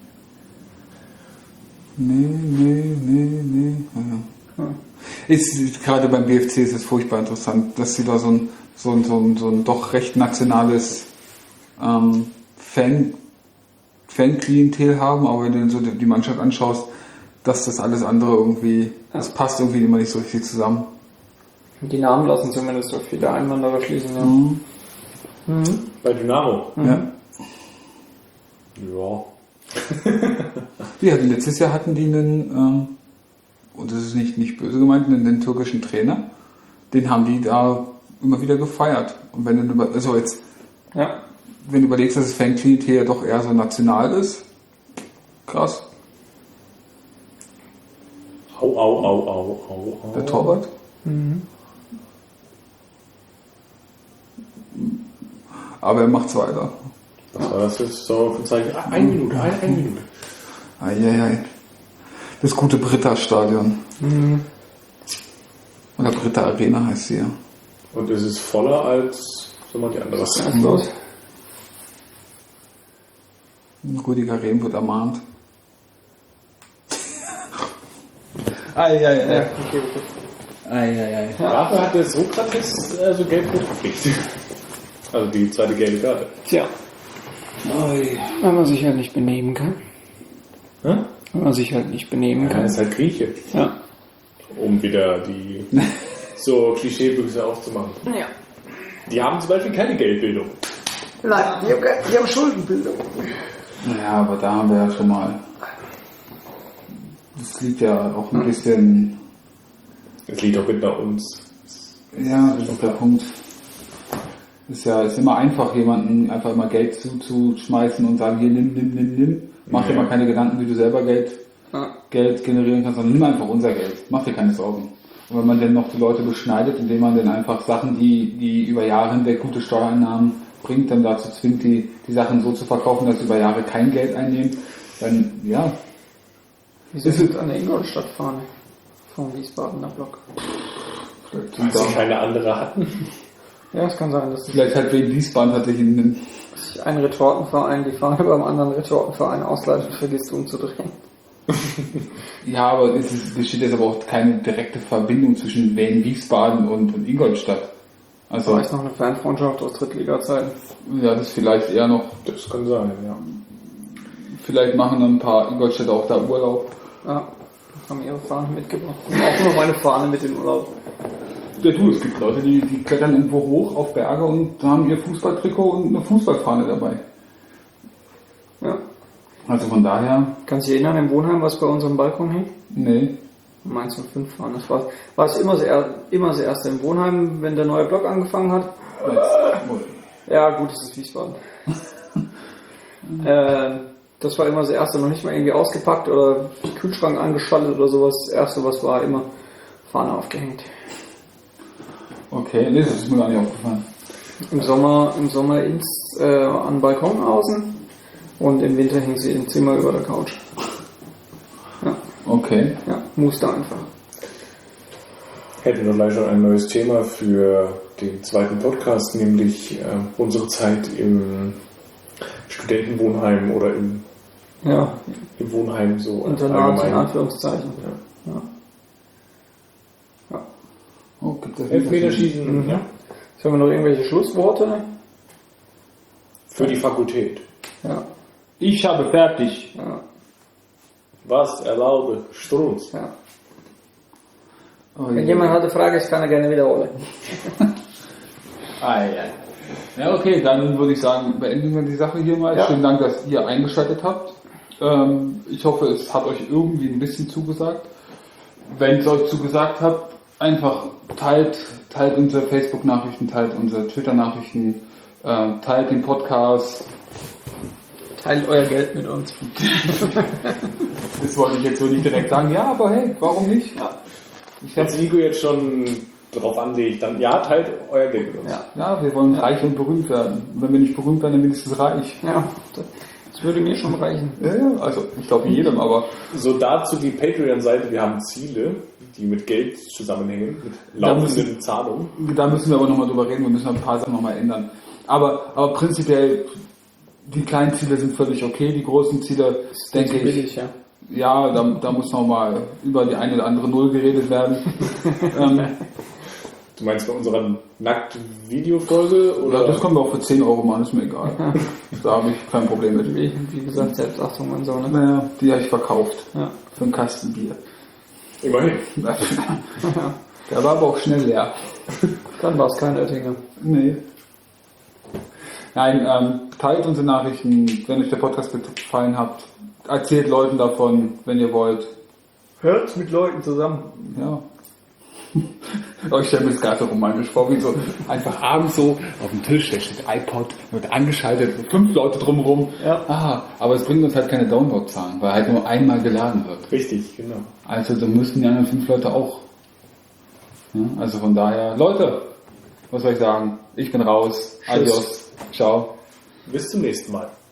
Nee, nee, nee, nee. Ja, ja. Ist, gerade beim B F C ist es furchtbar interessant, dass sie da so ein, so ein, so ein, so ein doch recht nationales ähm, Fan, Fan-Klientel haben, aber wenn du so die Mannschaft anschaust, dass das alles andere irgendwie, das passt irgendwie immer nicht so richtig zusammen. Die Namen lassen zumindest auf viele Einwanderer schließen, ja. Mhm. Mhm. bei Dynamo. Ja. Ja. Die hatten, letztes Jahr hatten die einen, ähm, und das ist nicht, nicht böse gemeint, einen, einen türkischen Trainer, den haben die da immer wieder gefeiert. Und wenn du, über- also jetzt, Ja. wenn du überlegst, dass das Fanklientel ja doch eher so national ist, krass. Au, au, au, au, au, au. Der Torwart. Mhm. Aber er macht's weiter. Was war das jetzt so für ein Zeichen? Ah, eine Minute, eine, eine Minute. Eieiei. Das gute Britta-Stadion. Mhm. Oder Britta Arena heißt sie ja. Und es ist voller als so mal die andere. Was ist los? Rüdiger Rehm wird ermahnt. Ei, ei, ei. Ja, okay, okay. Ei, ei, ei. Dafür hat der Sokrates äh, so gelb gekriegt. Also die zweite gelbe Karte. Tja, Oi. wenn man sich halt nicht benehmen kann. Hä? Wenn man sich halt nicht benehmen Er kann. ist halt Grieche. Ja. Um wieder die so Klischeebüchse aufzumachen. Ja. Die haben zum Beispiel keine Geldbildung. Nein, die haben, die haben Schuldenbildung. Ja, aber da haben wir ja schon mal. Das liegt ja auch ein bisschen. Das liegt auch hinter uns. Ja, das ist der Punkt. Ist ja, ist immer einfach, jemanden einfach immer Geld zuzuschmeißen und sagen, hier, nimm, nimm, nimm, nimm. Mach dir Ja. mal keine Gedanken, wie du selber Geld, Ja. Geld generieren kannst, sondern nimm einfach unser Geld. Mach dir keine Sorgen. Und wenn man dann noch die Leute beschneidet, indem man dann einfach Sachen, die, die über Jahre hinweg gute Steuereinnahmen bringt, dann dazu zwingt, die, die Sachen so zu verkaufen, dass sie über Jahre kein Geld einnehmen, dann, ja. Wieso Ist ist es- es eine Ingolstadt-Fahne vom Wiesbadener Block? Vielleicht, Weil sind sie da, keine andere hatten. Ja, es kann sein, dass sich vielleicht hat wegen Wiesbaden tatsächlich einen, ein Retortenverein die Fahne beim anderen Retortenverein ausleitet und vergisst umzudrehen. ja, aber es ist, besteht jetzt aber auch keine direkte Verbindung zwischen Wien, Wiesbaden und, und Ingolstadt. Also, Da ist noch eine Fanfreundschaft aus Drittliga-Zeiten. ja, das ist vielleicht eher noch, Das kann sein, ja. vielleicht machen dann ein paar Ingolstädter auch da Urlaub. Ja, haben ihre Fahne mitgebracht. Und auch nur meine Fahne mit in Urlaub. Ja, du, es gibt Leute, die, die klettern irgendwo hoch auf Berge und haben ihr Fußballtrikot und eine Fußballfahne dabei. Ja. Also von daher, Kannst du dich erinnern, im Wohnheim, was bei unserem Balkon hing? nee. Mainz und fünf Fahnen. Das war, war es immer, sehr, immer das erste im Wohnheim, wenn der neue Block angefangen hat. Ja, gut, das ist Wiesbaden. äh, das war immer das erste, noch nicht mal irgendwie ausgepackt oder Kühlschrank angeschaltet oder sowas. Das erste, was war, immer Fahne aufgehängt. Okay, nee, das ist mir gar nicht aufgefallen. Im Sommer, im Sommer ins, äh, an den Balkon außen und im Winter hing sie im Zimmer über der Couch. Ja, Okay. ja, musste einfach. Hätten wir gleich schon ein neues Thema für den zweiten Podcast, nämlich äh, unsere Zeit im Studentenwohnheim oder im, Ja, im Wohnheim so Internat in Anführungszeichen. Ja. Ja. Ja. Oh, gibt es Elfmeterschießen, Mhm. ja. Sollen wir noch irgendwelche Schlussworte? Für die Fakultät. Ja, Ich habe fertig. ja, Was erlaube Strunz? ja. Oh, Wenn jemand hat eine Frage, ich kann er gerne wiederholen. Ah, ja. Ja, okay, dann würde ich sagen, beenden wir die Sache hier mal. Ja. Vielen Dank, dass ihr eingeschaltet habt. Ähm, ich hoffe, es hat euch irgendwie ein bisschen zugesagt. Wenn es euch zugesagt hat, einfach teilt, teilt unsere Facebook-Nachrichten, teilt unsere Twitter-Nachrichten, äh, teilt den Podcast. Teilt euer Geld mit uns. Das wollte ich jetzt so nicht direkt sagen. Ja, aber hey, warum nicht? Ja. Ich Wenn hab, Nico jetzt schon darauf anlegt, dann ja, teilt euer Geld mit uns. Ja, ja, wir wollen reich und berühmt werden. Und wenn wir nicht berühmt werden, dann wenigstens reich. ja, das würde mir schon reichen. Ja, ja, also ich glaube jedem, aber So dazu die Patreon-Seite, wir haben Ziele, die mit Geld zusammenhängen, mit Da laufenden müssen- Zahlungen. da müssen wir aber nochmal drüber reden, wir müssen ein paar Sachen nochmal ändern. Aber, aber prinzipiell, die kleinen Ziele sind völlig okay, die großen Ziele, denke ich, Billig, ja. ja, da, da muss nochmal über die eine oder andere Null geredet werden. ähm, Du meinst bei unserer Nackt-Video-Folge? oder Oder? das können wir auch für zehn Euro machen, ist mir egal. Da habe ich kein Problem mit. Wie, wie gesagt, Selbstachtung und so, ne? Naja, die habe ich verkauft. Ja. Für einen Kasten Bier. Immerhin. Der war aber auch schnell leer. Dann war es kein Oettinger. Nee. Nein, ähm, teilt unsere Nachrichten, wenn euch der Podcast gefallen hat. Erzählt Leuten davon, wenn ihr wollt. Hört mit Leuten zusammen. Ja. Aber ich stelle mir das gerade so romantisch vor, wie so einfach abends so auf dem Tisch, da steht iPod, wird angeschaltet, fünf Leute drumherum. Ja. Ah, aber es bringt uns halt keine Downloadzahlen, weil halt nur einmal geladen wird. Richtig, genau. Also da müssten die anderen fünf Leute auch. Ja, also von daher, Leute, was soll ich sagen? Ich bin raus. Tschüss. Adios. Ciao. Bis zum nächsten Mal.